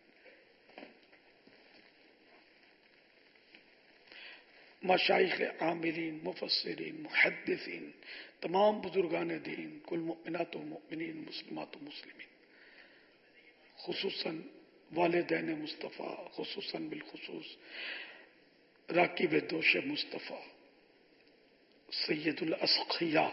مشائخ عاملین، مفسرین، محدثین، تمام بزرگان دین، کل مؤمنات و مؤمنین، مسلمات و مسلمین، خصوصاً والدین مصطفیٰ، خصوصاً بالخصوص راکب دوش مصطفیٰ سید الاسقیاء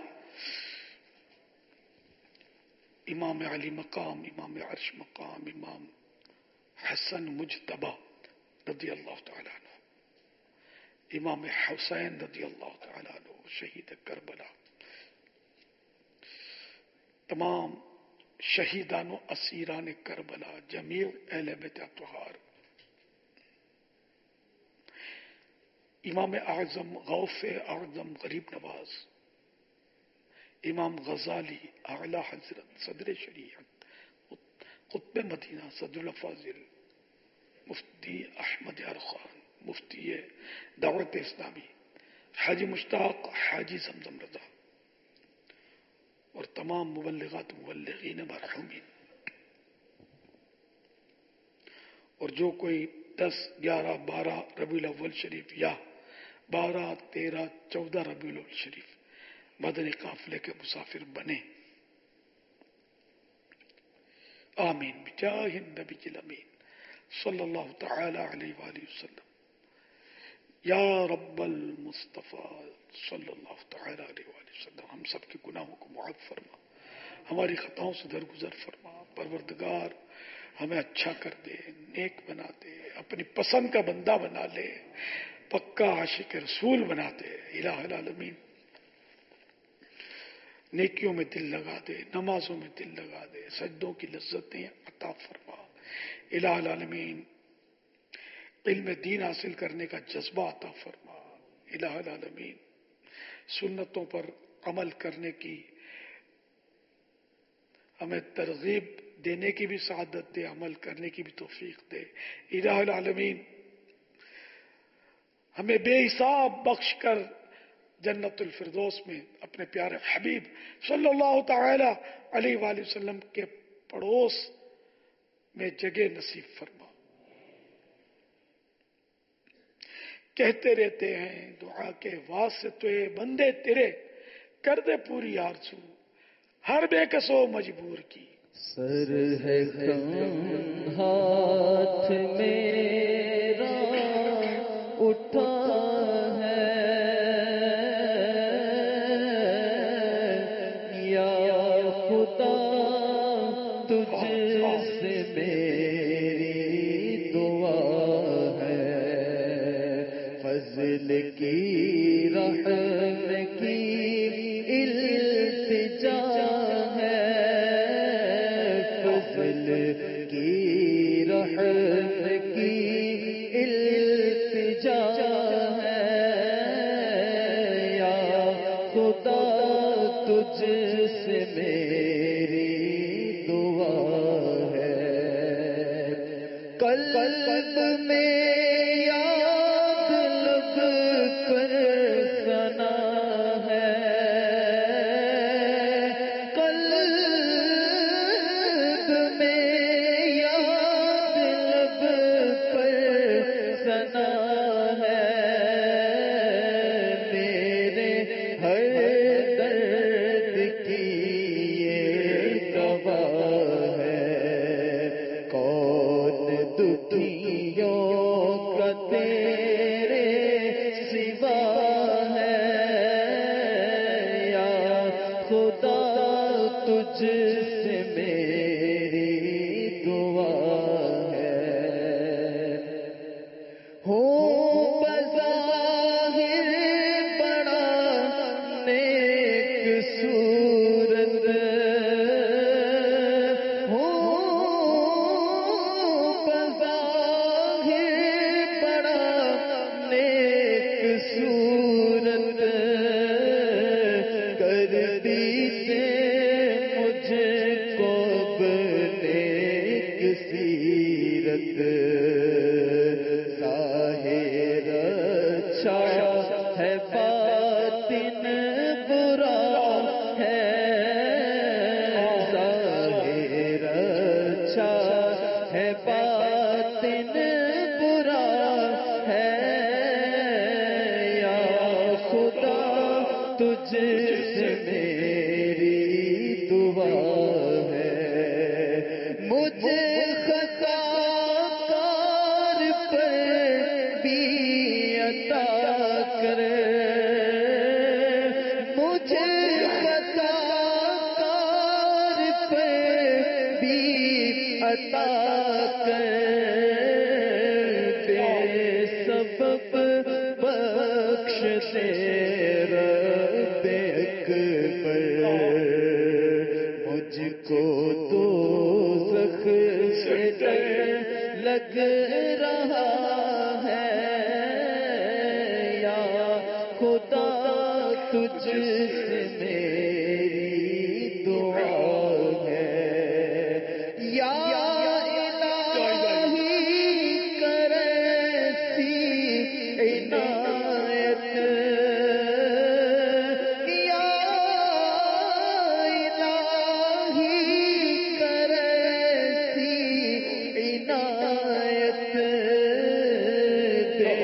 امام علی مقام، امام عرش مقام، امام حسن مجتبی رضی اللہ تعالیٰ عنہ، امام حسین رضی اللہ تعالیٰ عنہ شہید کربلا، تمام شہیدان و اسیران کربلا، جمیع اہل بیت اطہار، امام اعظم غوث اعظم غریب نواز، امام غزالی اعلی حضرت صدر شریعت قطب مدینہ صدر الافاضل مفتی احمد یار خان مفتی دعوت اسلامی، حاجی مشتاق حاجی زمزم رضا اور تمام مبلغات مبلغین مرحومین، اور جو کوئی 10، 11، 12 ربیع الاول شریف یا 12، 13، 14 ربیع الاول شریف مدنی قافلے کے مسافر بنے، آمین بجاہ النبی الامین صلی اللہ تعالی علیہ وآلہ وسلم. या रब्बल मुस्तफ़ा सल्लल्लाहु तआला अलैहि वसल्लम, हम सब के गुनाहों को मुआफ़ फरमा, हमारी खताओं से दरगुजर फरमा। परवरदिगार हमें अच्छा कर दे, नेक बना दे, अपनी पसंद का बंदा बना ले, पक्का आशिक रसूल बना दे। इलाहुल आलमीन नेकियों में दिल लगा दे, नमाजों में दिल लगा दे, सजदों की लज्जतें अता फरमा। इलाहुल आलमीन इल्म दीन हासिल करने का जज्बा अता फरमा। इलाहुल आलमीन सुन्नतों पर अमल करने की हमें तरगीब देने की भी सआदत दे, अमल करने की भी तौफीक दे। इलाहुल आलमीन हमें बेहिसाब बख्श कर जन्नतुल फिरदौस में अपने प्यारे हबीब सल्लल्लाहु तआला अलैहि वसल्लम के पड़ोस में जगह नसीब फरमा। कहते रहते हैं दुआ के वास्ते बंदे तेरे, कर दे पूरी आरज़ू हर बेकसो मजबूर की। सर है कम हाथ मेरा उठा है, या खुदा तुझसे मेरी दुआ है, फजल की रहम की इल्तिजा है, फजल की रहम की इल्तिजा है, या खुदा तुझसे मेरी दुआ है। कल्ब में याद लग कर सना है, कल्ब में याद लग कर सना है, मेरे हर दर्द की ये दवा है। कौन दुखियों का तेरे सिवा है, या खुदा तुझसे मेरी दुआ है। हो बज़ाहिर बड़ा नेक सूरत, हो बज़ाहिर बड़ा नेक सूरत, कर दीजिए मुझको नेक सीरत। ज़ाहिर अच्छा है बातिन बुरा है, ज़ाहिर अच्छा है बातिन बुरा है, या खुदा तुझसे मेरी दुआ है। मुझे खताकार पर भी अता कर, मुझे खताकार पर भी अता कर, बेसबब बख्श दे रब्बे अकबर, मुझको दोज़ख से डर लग रहा है, या खुदा तुझसे मेरी दुआ है। या इलाही कर ऐसी इनायत, या इलाही कर ऐसी इनायत, दे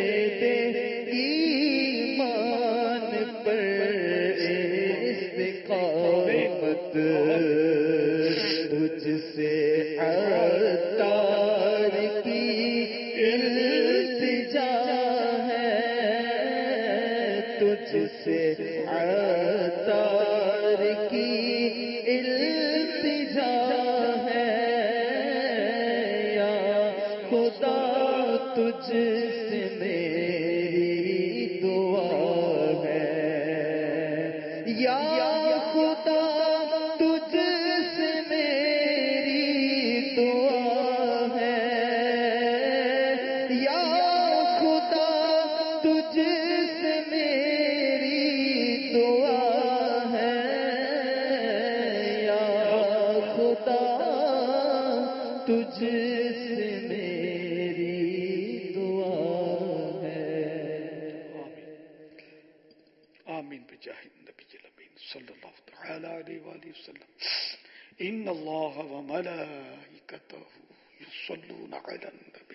خدا تجھ سے میری دعا ہے، یا خدا تجھ سے میری دعا ہے، یا خدا تجھ سے میری دعا ہے، یا خدا تجھ سے میری دعا ہے۔ آمین بجاہ النبی الامین صلی اللہ تعالی علیہ وآلہ وسلم۔ ان اللہ وملائکتہ یصلون علی النبی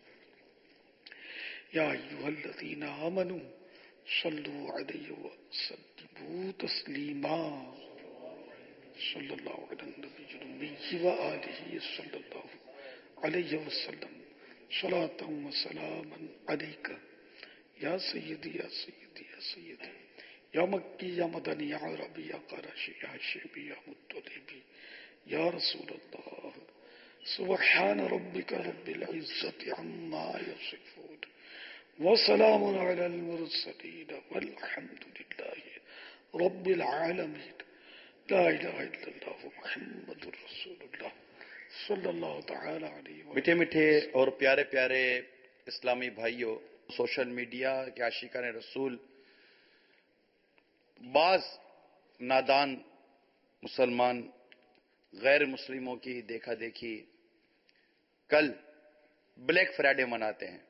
یا ایھا الذین آمنوا صلوا علیہ وسلموا تسلیما صلی اللہ علی النبی الأمی وآلہ صلی اللہ علیہ وسلم صلاۃ و سلاما علیک یا سیدی یا سیدی یا سیدی یا مکی یا مدنی یا عربی یا قرشی یا شیبی یا مطلبی یا رسول اللہ سبحان ربک رب العزت عما یصفون وسلام علی المرسلین والحمد للہ رب العالمین لا الہ الا اللہ محمد رسول اللہ صلی اللہ تعالی علیہ وسلم۔ میٹھے میٹھے اور پیارے پیارے اسلامی بھائیوں، سوشل میڈیا کے عاشقان رسول، بعض نادان مسلمان غیر مسلموں کی دیکھا دیکھی کل بلیک فرائیڈے مناتے ہیں۔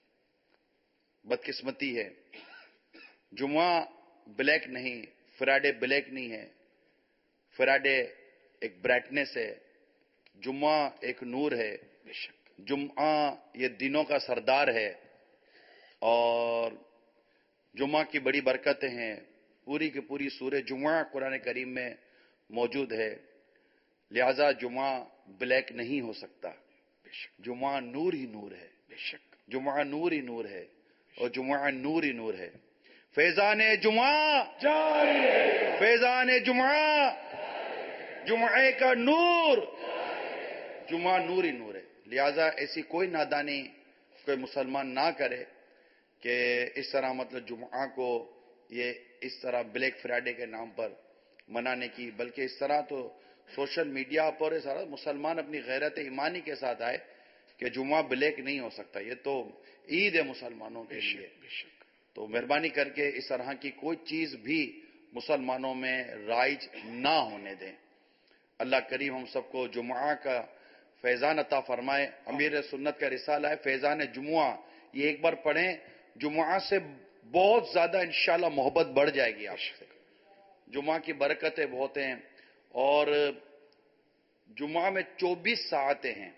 بدقسمتی ہے، جمعہ بلیک نہیں، فرائیڈے بلیک نہیں ہے۔ فرائیڈے ایک برائٹنس ہے، جمعہ ایک نور ہے، جمعہ یہ دنوں کا سردار ہے، اور جمعہ کی بڑی برکتیں ہیں۔ پوری کی پوری سورہ جمعہ قرآن کریم میں موجود ہے، لہذا جمعہ بلیک نہیں ہو سکتا۔ جمعہ نور ہی نور ہے، جمعہ نور ہی نور ہے، اور جمعہ نور ہی نور ہے۔ فیضان جمعہ جاری ہے، فیضان جمعہ، جمعے کا نور، جمعہ نور ہی نور ہے۔ لہذا ایسی کوئی نادانی کوئی مسلمان نہ کرے کہ اس طرح مطلب جمعہ کو یہ اس طرح بلیک فرائیڈے کے نام پر منانے کی، بلکہ اس طرح تو سوشل میڈیا پر سارا مسلمان اپنی غیرت ایمانی کے ساتھ آئے کہ جمعہ بلیک نہیں ہو سکتا، یہ تو عید ہے مسلمانوں کے لیے۔ تو مہربانی کر کے اس طرح کی کوئی چیز بھی مسلمانوں میں رائج نہ ہونے دیں۔ اللہ کریم ہم سب کو جمعہ کا فیضان عطا فرمائے۔ امیر سنت کا رسالہ ہے فیضان جمعہ، یہ ایک بار پڑھیں، جمعہ سے بہت زیادہ انشاءاللہ محبت بڑھ جائے گی آپ سے۔ جمعہ کی برکتیں بہت ہیں، اور جمعہ میں 24 ساعتیں ہیں،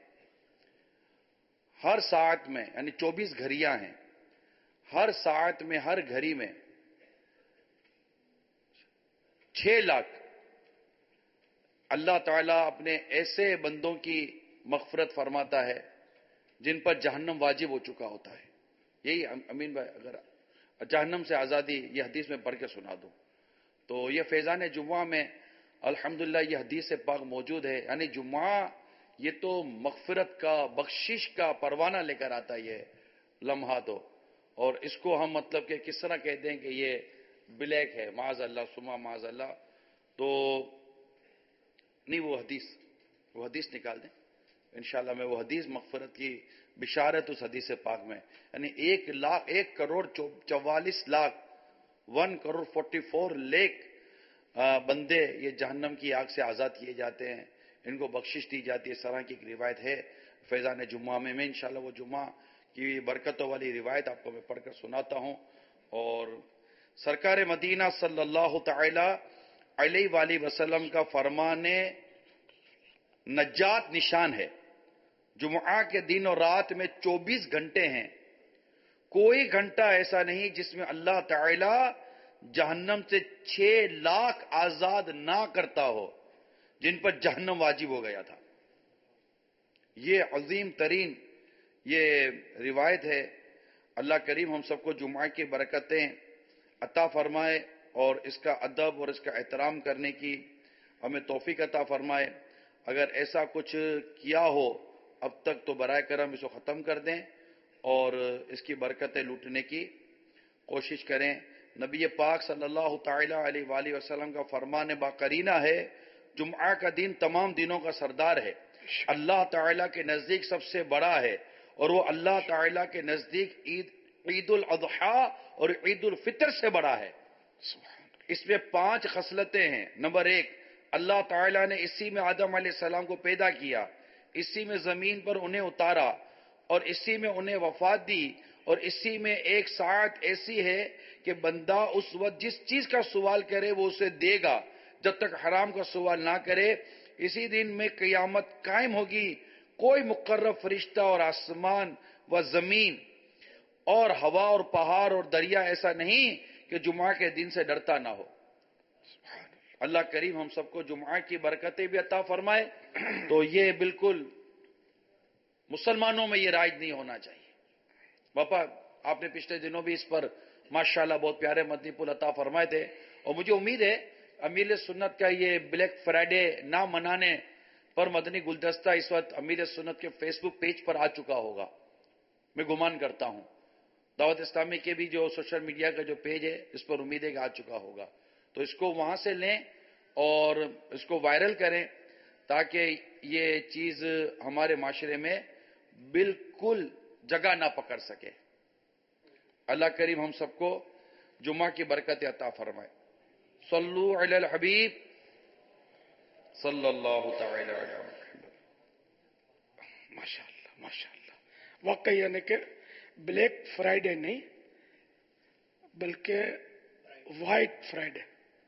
ہر ساعت میں یعنی 24 گھڑیاں ہیں، ہر ساعت میں ہر گھڑی میں 6 لاکھ اللہ تعالیٰ اپنے ایسے بندوں کی مغفرت فرماتا ہے جن پر جہنم واجب ہو چکا ہوتا ہے۔ یہی امین بھائی، اگر جہنم سے آزادی یہ حدیث میں پڑھ کے سنا دوں تو یہ فیضان جمعہ میں الحمدللہ یہ حدیث پاک موجود ہے۔ یعنی جمعہ یہ تو مغفرت کا، بخشش کا پروانہ لے کر آتا ہے یہ لمحہ تو، اور اس کو ہم مطلب کہ کس طرح کہتے ہیں کہ یہ بلیک ہے، معاذ اللہ سما معاذ اللہ، تو نہیں وہ حدیث نکال دیں انشاءاللہ۔ میں وہ حدیث مغفرت کی بشارت اس حدیث پاک میں، یعنی 1 کروڑ 44 لاکھ 1 کروڑ 44 لاکھ بندے یہ جہنم کی آگ سے آزاد کیے جاتے ہیں، ان کو بخشش دی جاتی ہے۔ اس طرح کی ایک روایت ہے فیضان جمعہ میں انشاءاللہ وہ جمعہ کی برکتوں والی روایت آپ کو میں پڑھ کر سناتا ہوں۔ اور سرکار مدینہ صلی اللہ تعالی علیہ وآلہ وسلم کا فرمان نجات نشان ہے۔ جمعہ کے دن اور رات میں 24 گھنٹے ہیں، کوئی گھنٹہ ایسا نہیں جس میں اللہ تعالی جہنم سے 6 لاکھ آزاد نہ کرتا ہو جن پر جہنم واجب ہو گیا تھا۔ یہ عظیم ترین یہ روایت ہے۔ اللہ کریم ہم سب کو جمعہ کی برکتیں عطا فرمائے، اور اس کا ادب اور اس کا احترام کرنے کی ہمیں توفیق عطا فرمائے۔ اگر ایسا کچھ کیا ہو اب تک تو برائے کرم اس کو ختم کر دیں اور اس کی برکتیں لوٹنے کی کوشش کریں. نبی پاک صلی اللہ تعالی علیہ وآلہ وسلم کا فرمان باقرینہ ہے، جمعہ کا دن تمام دنوں کا سردار ہے، اللہ تعالیٰ کے نزدیک سب سے بڑا ہے، اور وہ اللہ تعالیٰ کے نزدیک عید الاضحیٰ اور عید الفطر سے بڑا ہے. اس میں 5 خصلتیں ہیں. نمبر 1، اللہ تعالیٰ نے اسی میں آدم علیہ السلام کو پیدا کیا، اسی میں زمین پر انہیں اتارا اور اسی میں انہیں وفات دی، اور اسی میں ایک ساعت ایسی ہے کہ بندہ اس وقت جس چیز کا سوال کرے وہ اسے دے گا جب تک حرام کا سوال نہ کرے. اسی دن میں قیامت قائم ہوگی. کوئی مقرب فرشتہ اور آسمان و زمین اور ہوا اور پہاڑ اور دریا ایسا نہیں کہ جمعہ کے دن سے ڈرتا نہ ہو. اللہ کریم ہم سب کو جمعہ کی برکتیں بھی عطا فرمائے. تو یہ بالکل مسلمانوں میں یہ رائج نہیں ہونا چاہیے. باپا آپ نے پچھلے دنوں بھی اس پر ماشاءاللہ بہت پیارے مدنی پھول عطا فرمائے تھے، اور مجھے امید ہے امیر سنت کا یہ بلیک فرائیڈے نہ منانے پر مدنی گلدستہ اس وقت امیر سنت کے فیس بک پیج پر آ چکا ہوگا. میں گمان کرتا ہوں دعوت اسلامی کے بھی جو سوشل میڈیا کا جو پیج ہے اس پر امید ہے کہ آ چکا ہوگا. تو اس کو وہاں سے لیں اور اس کو وائرل کریں تاکہ یہ چیز ہمارے معاشرے میں بالکل جگہ نہ پکڑ سکے. اللہ کریم ہم سب کو جمعہ کی برکت عطا فرمائے. صلو علی الحبیب صلی اللہ تعالی علیہ وسلم. ماشاءاللہ ماشاءاللہ. واقعی یعنی کہ بلیک فرائیڈے نہیں بلکہ white Friday.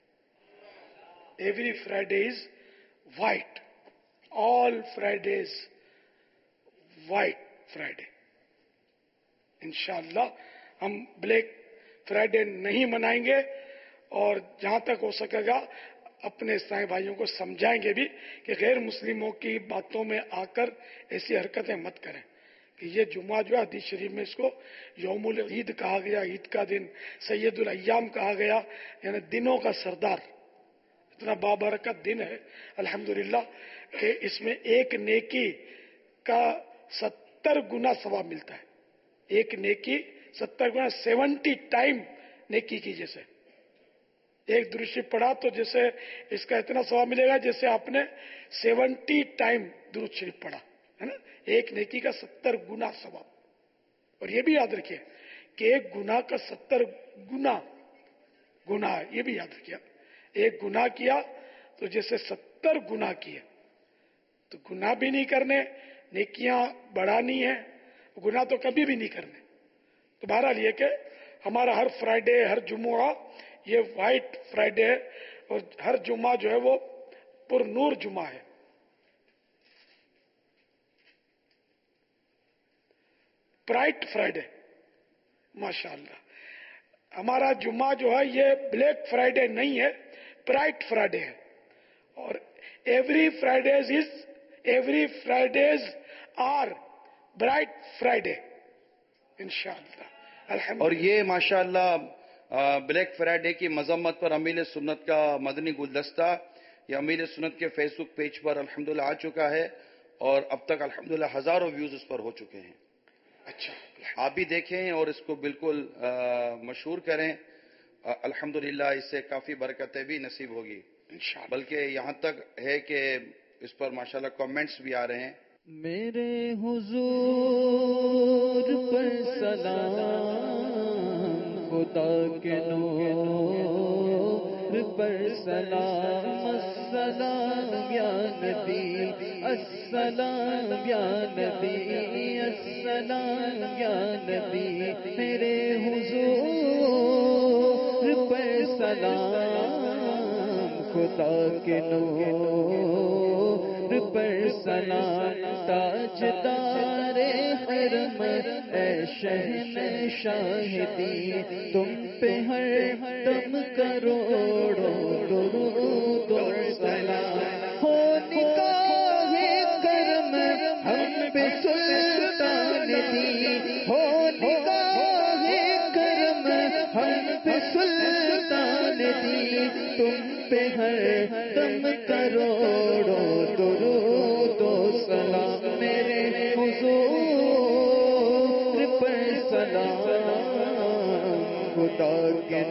Every Friday is white. All Fridays white Friday. انشاءاللہ ہم بلیک فرائیڈے نہیں منائیں گے، اور جہاں تک ہو سکے گا اپنے اسلامی بھائیوں کو سمجھائیں گے بھی کہ غیر مسلموں کی باتوں میں آ کر ایسی حرکتیں مت کریں. کہ یہ جمعہ جو ہے حدیث شریف میں اس کو یوم العید کہا گیا، عید کا دن سید الایام کہا گیا، یعنی دنوں کا سردار. اتنا بابرکت دن ہے الحمدللہ کہ اس میں ایک نیکی کا 70 گنا ثواب ملتا ہے. ایک نیکی 70 گنا، 70 ٹائم نیکی کی. جیسے ایک درود شریف پڑھا تو جیسے اس کا اتنا ثواب ملے گا جیسے آپ نے 70 ٹائم درود شریف پڑھا ہے نا. ایک نیکی کا 70 گنا ثواب. اور یہ بھی یاد رکھیے کہ ایک گناہ کا 70 گنا گناہ ہے. یہ بھی یاد رکھیے، ایک گناہ کیا تو جیسے 70 گناہ کیے. تو گناہ بھی نہیں کرنے، نیکیاں بڑھانی ہیں، گناہ تو کبھی بھی نہیں کرنے. تو بہرحال یہ کہ ہمارا ہر فرائیڈے، ہر جمعہ یہ وائٹ فرائیڈے ہے، اور ہر جمعہ جو ہے وہ پر نور جمعہ ہے. برائٹ فرائیڈے ماشاءاللہ. ہمارا جمعہ جو ہے یہ بلیک فرائیڈے نہیں ہے، برائٹ فرائیڈے ہے. اور every Fridays are bright Friday انشاءاللہ. اور یہ ماشاءاللہ بلیک فرائیڈے کی مذمت پر امیر سنت کا مدنی گلدستہ یہ امیر سنت کے فیس بک پیج پر الحمدللہ آ چکا ہے، اور اب تک الحمدللہ ہزاروں ویوز اس پر ہو چکے ہیں. اچھا، آپ بھی دیکھیں اور اس کو بالکل مشہور کریں. الحمدللہ اس سے کافی برکتیں بھی نصیب ہوگی. بلکہ یہاں تک ہے کہ اس پر ماشاءاللہ کامنٹس بھی آ رہے ہیں. میرے حضور پر سلام، خدا کے نور پر سلام، السلام یا نبی، السلام یا نبی، السلام یا نبی. میرے حضور پر سلام، خدا کے نور پر سلام. تاجدار حرم اے شہنشاہدی، تم پہ ہر دم کروڑوں درود و سلام. ہو نگاہ کرم ہم پہ سلطان دی، ہو نگاہ کرم ہم پہ سلطان دی، تم پہ ہر دم کروڑوں درود و سلام. میرے خدا کے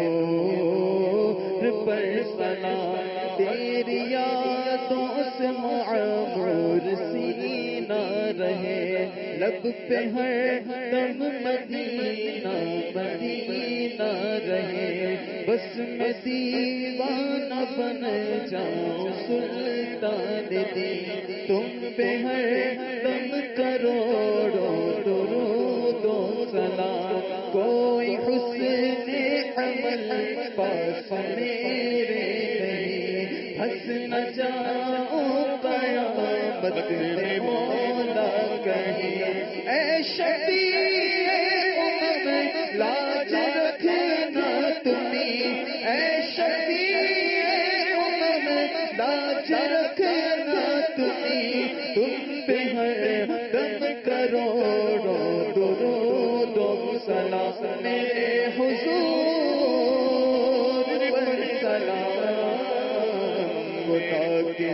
نور پر سلام، تیری یادوں سے معمور سینہ رہے، لب پہ ہر دم مدینہ مدینہ رہے، بس میں دیوانہ بن جاؤں سلطان دی، تم پہ ہر دم کروڑوں درود و سلام، کوئی حسن عمل پاس میرے نہیں، ہنس نہ جاؤں قیامت میں مولا کہیں، اے شفیع امم لاج رکھنا تمہیں، اے شفیع امم لاج رکھنا تمہیں، تم پہ ہر دم کروڑوں درود و سلام، میرے حضور پر سلام، خدا کے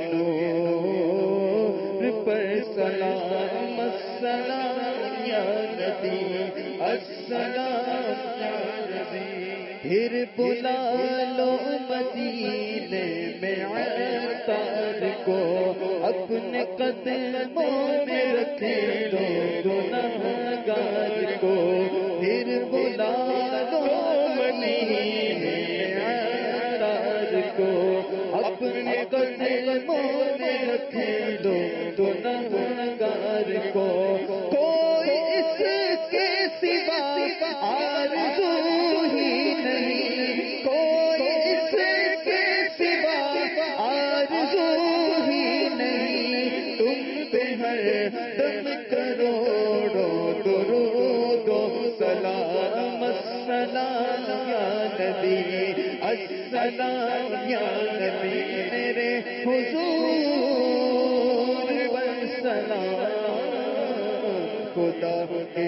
نور پر سلام، السلام یا نبی، السلام یا نبی، پھر بلا لو مدینے میں عطار کو، اپنے قدموں میں رکھے لو گناہگار کو، پھر بلا لو مدینے میں عطار کو، اپنے قدموں میں رکھے لو گناہگار کو، کوئی اس کے سوا آرزو ہی نہیں، کوئی اس کے سوا آرزو ہی نہیں، تم پہ ہر دم کروڑوں درود و سلام، السلام یا نبی، السلام یا نبی، میرے حضور والسلام، خدا کے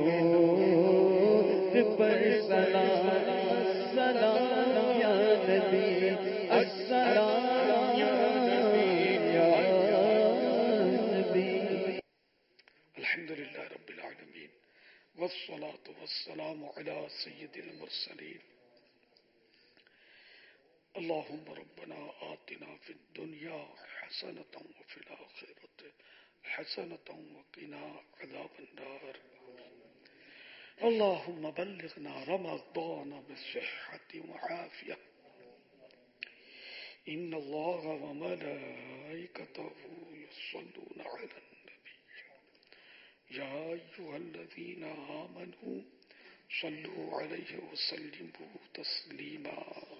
نور پر سلام، السلام یا نبی، السلام یا نبی، یا نبی۔ الحمدللہ رب العالمین، والصلاة والسلام علی سید المرسلین، اللهم ربنا آتنا في الدنيا حسنة وفي الآخرة حسنة وقنا عذاب النار، اللهم بلغنا رمضان بالصحة وعافية، إن الله وملائكته يصلون على النبي، يا أيها الذين آمنوا صلوا عليه وسلموا تسليما،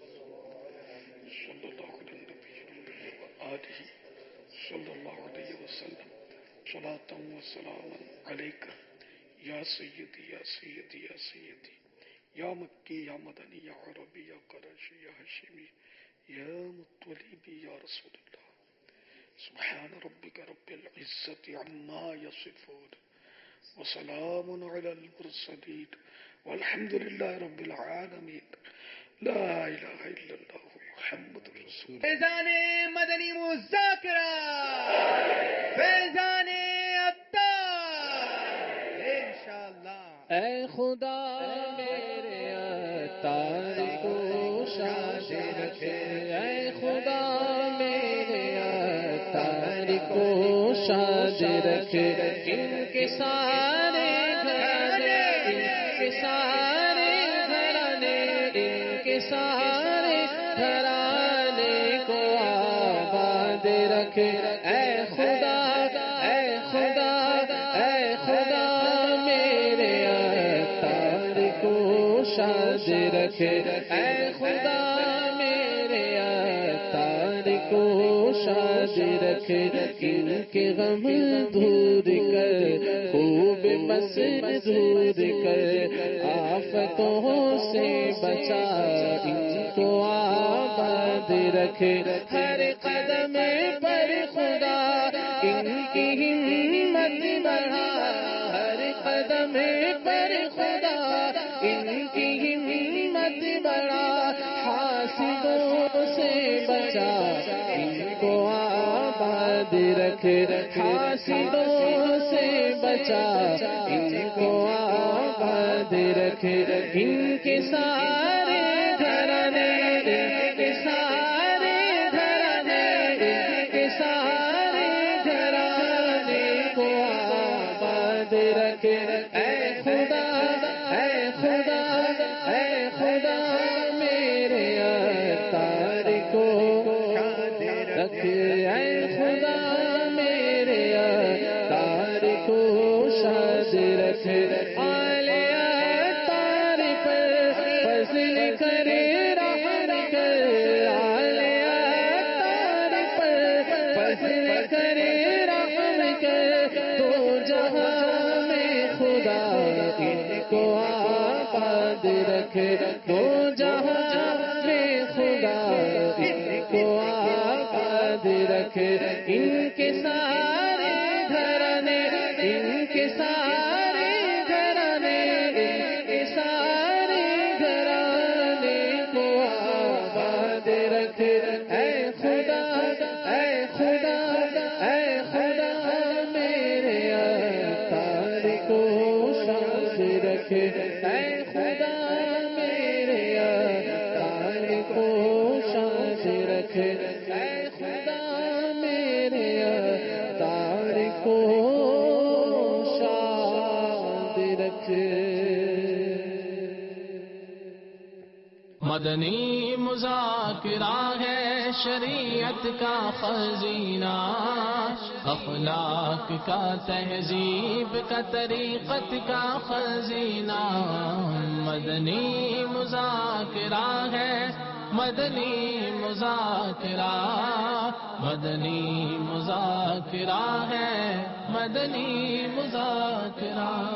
صلى الله على النبي وآله صلى الله عليه وسلم، صلاة وسلاما عليك يا سيدي يا سيدي يا سيدي، يا مكي يا مدني يا عربي يا قرشي يا هاشمي يا مطلبي يا رسول الله، سبحان ربك رب العزة عما يصفون، وسلام على المرسلين، والحمد لله رب العالمين، لا إله إلا الله محمد رسول الله۔ فیضان مدنی مذاکرہ، فیضان عطار، انشاءاللہ۔ اے خدا میرے عطار کو شاد رکھے، اے خدا میرے عطار کو شاد رکھے، ان کے سارے گھرانے، ان کے سارے گھرانے، ان کے سارے گھرانے کو آباد رکھے، اے خدا، اے خدا، اے خدا میرے عطار کو شاد رکھے، اے خدا میرے عطار کو شاد رکھے، ان کے غم دور کر، خوب مسرور کر، آفتوں سے بچا، ان کو آباد رکھے، ہر قدم پر خدا ان کی ہمت بڑھا، ہر قدم پر خدا ان کی ہمت بڑھا، حاسدوں سے بچا، ان کو آباد رکھے، حاسدوں سے بچا، ان کو آباد آباد رکھے ان کے سارے گھرانے ان کے سارے گھرانے ان کے سارے گھرانے کو آباد رکھے اے خدا اے خدا اے خدا میرے اتار کو رکھے اے خدا میرے اتار کو شاد رکھے آل اتار پر فضل کرے رحم کر آل اتار پر فضل کرے رحم کر دو جہاں میں خدا ان کو آباد رکھے دو جہاں میں خدا ان کو آباد رکھے ان کے سارے گھرانے ان کے سارے گھرانے ان کے سارے گھرانے کو آباد رکھے اے خدا اے خدا اے خدا میرے اتار کو شاد رکھے اے خدا میرے اتار کو شاد رکھے اے خدا میرے اتار کو شاد رکھے مدنی مذاکرہ ہے شریعت کا خزینہ اخلاق کا تہذیب کا طریقت کا خزینہ مدنی مذاکرہ ہے مدنی مذاکرہ مدنی مذاکرہ ہے مدنی مذاکرہ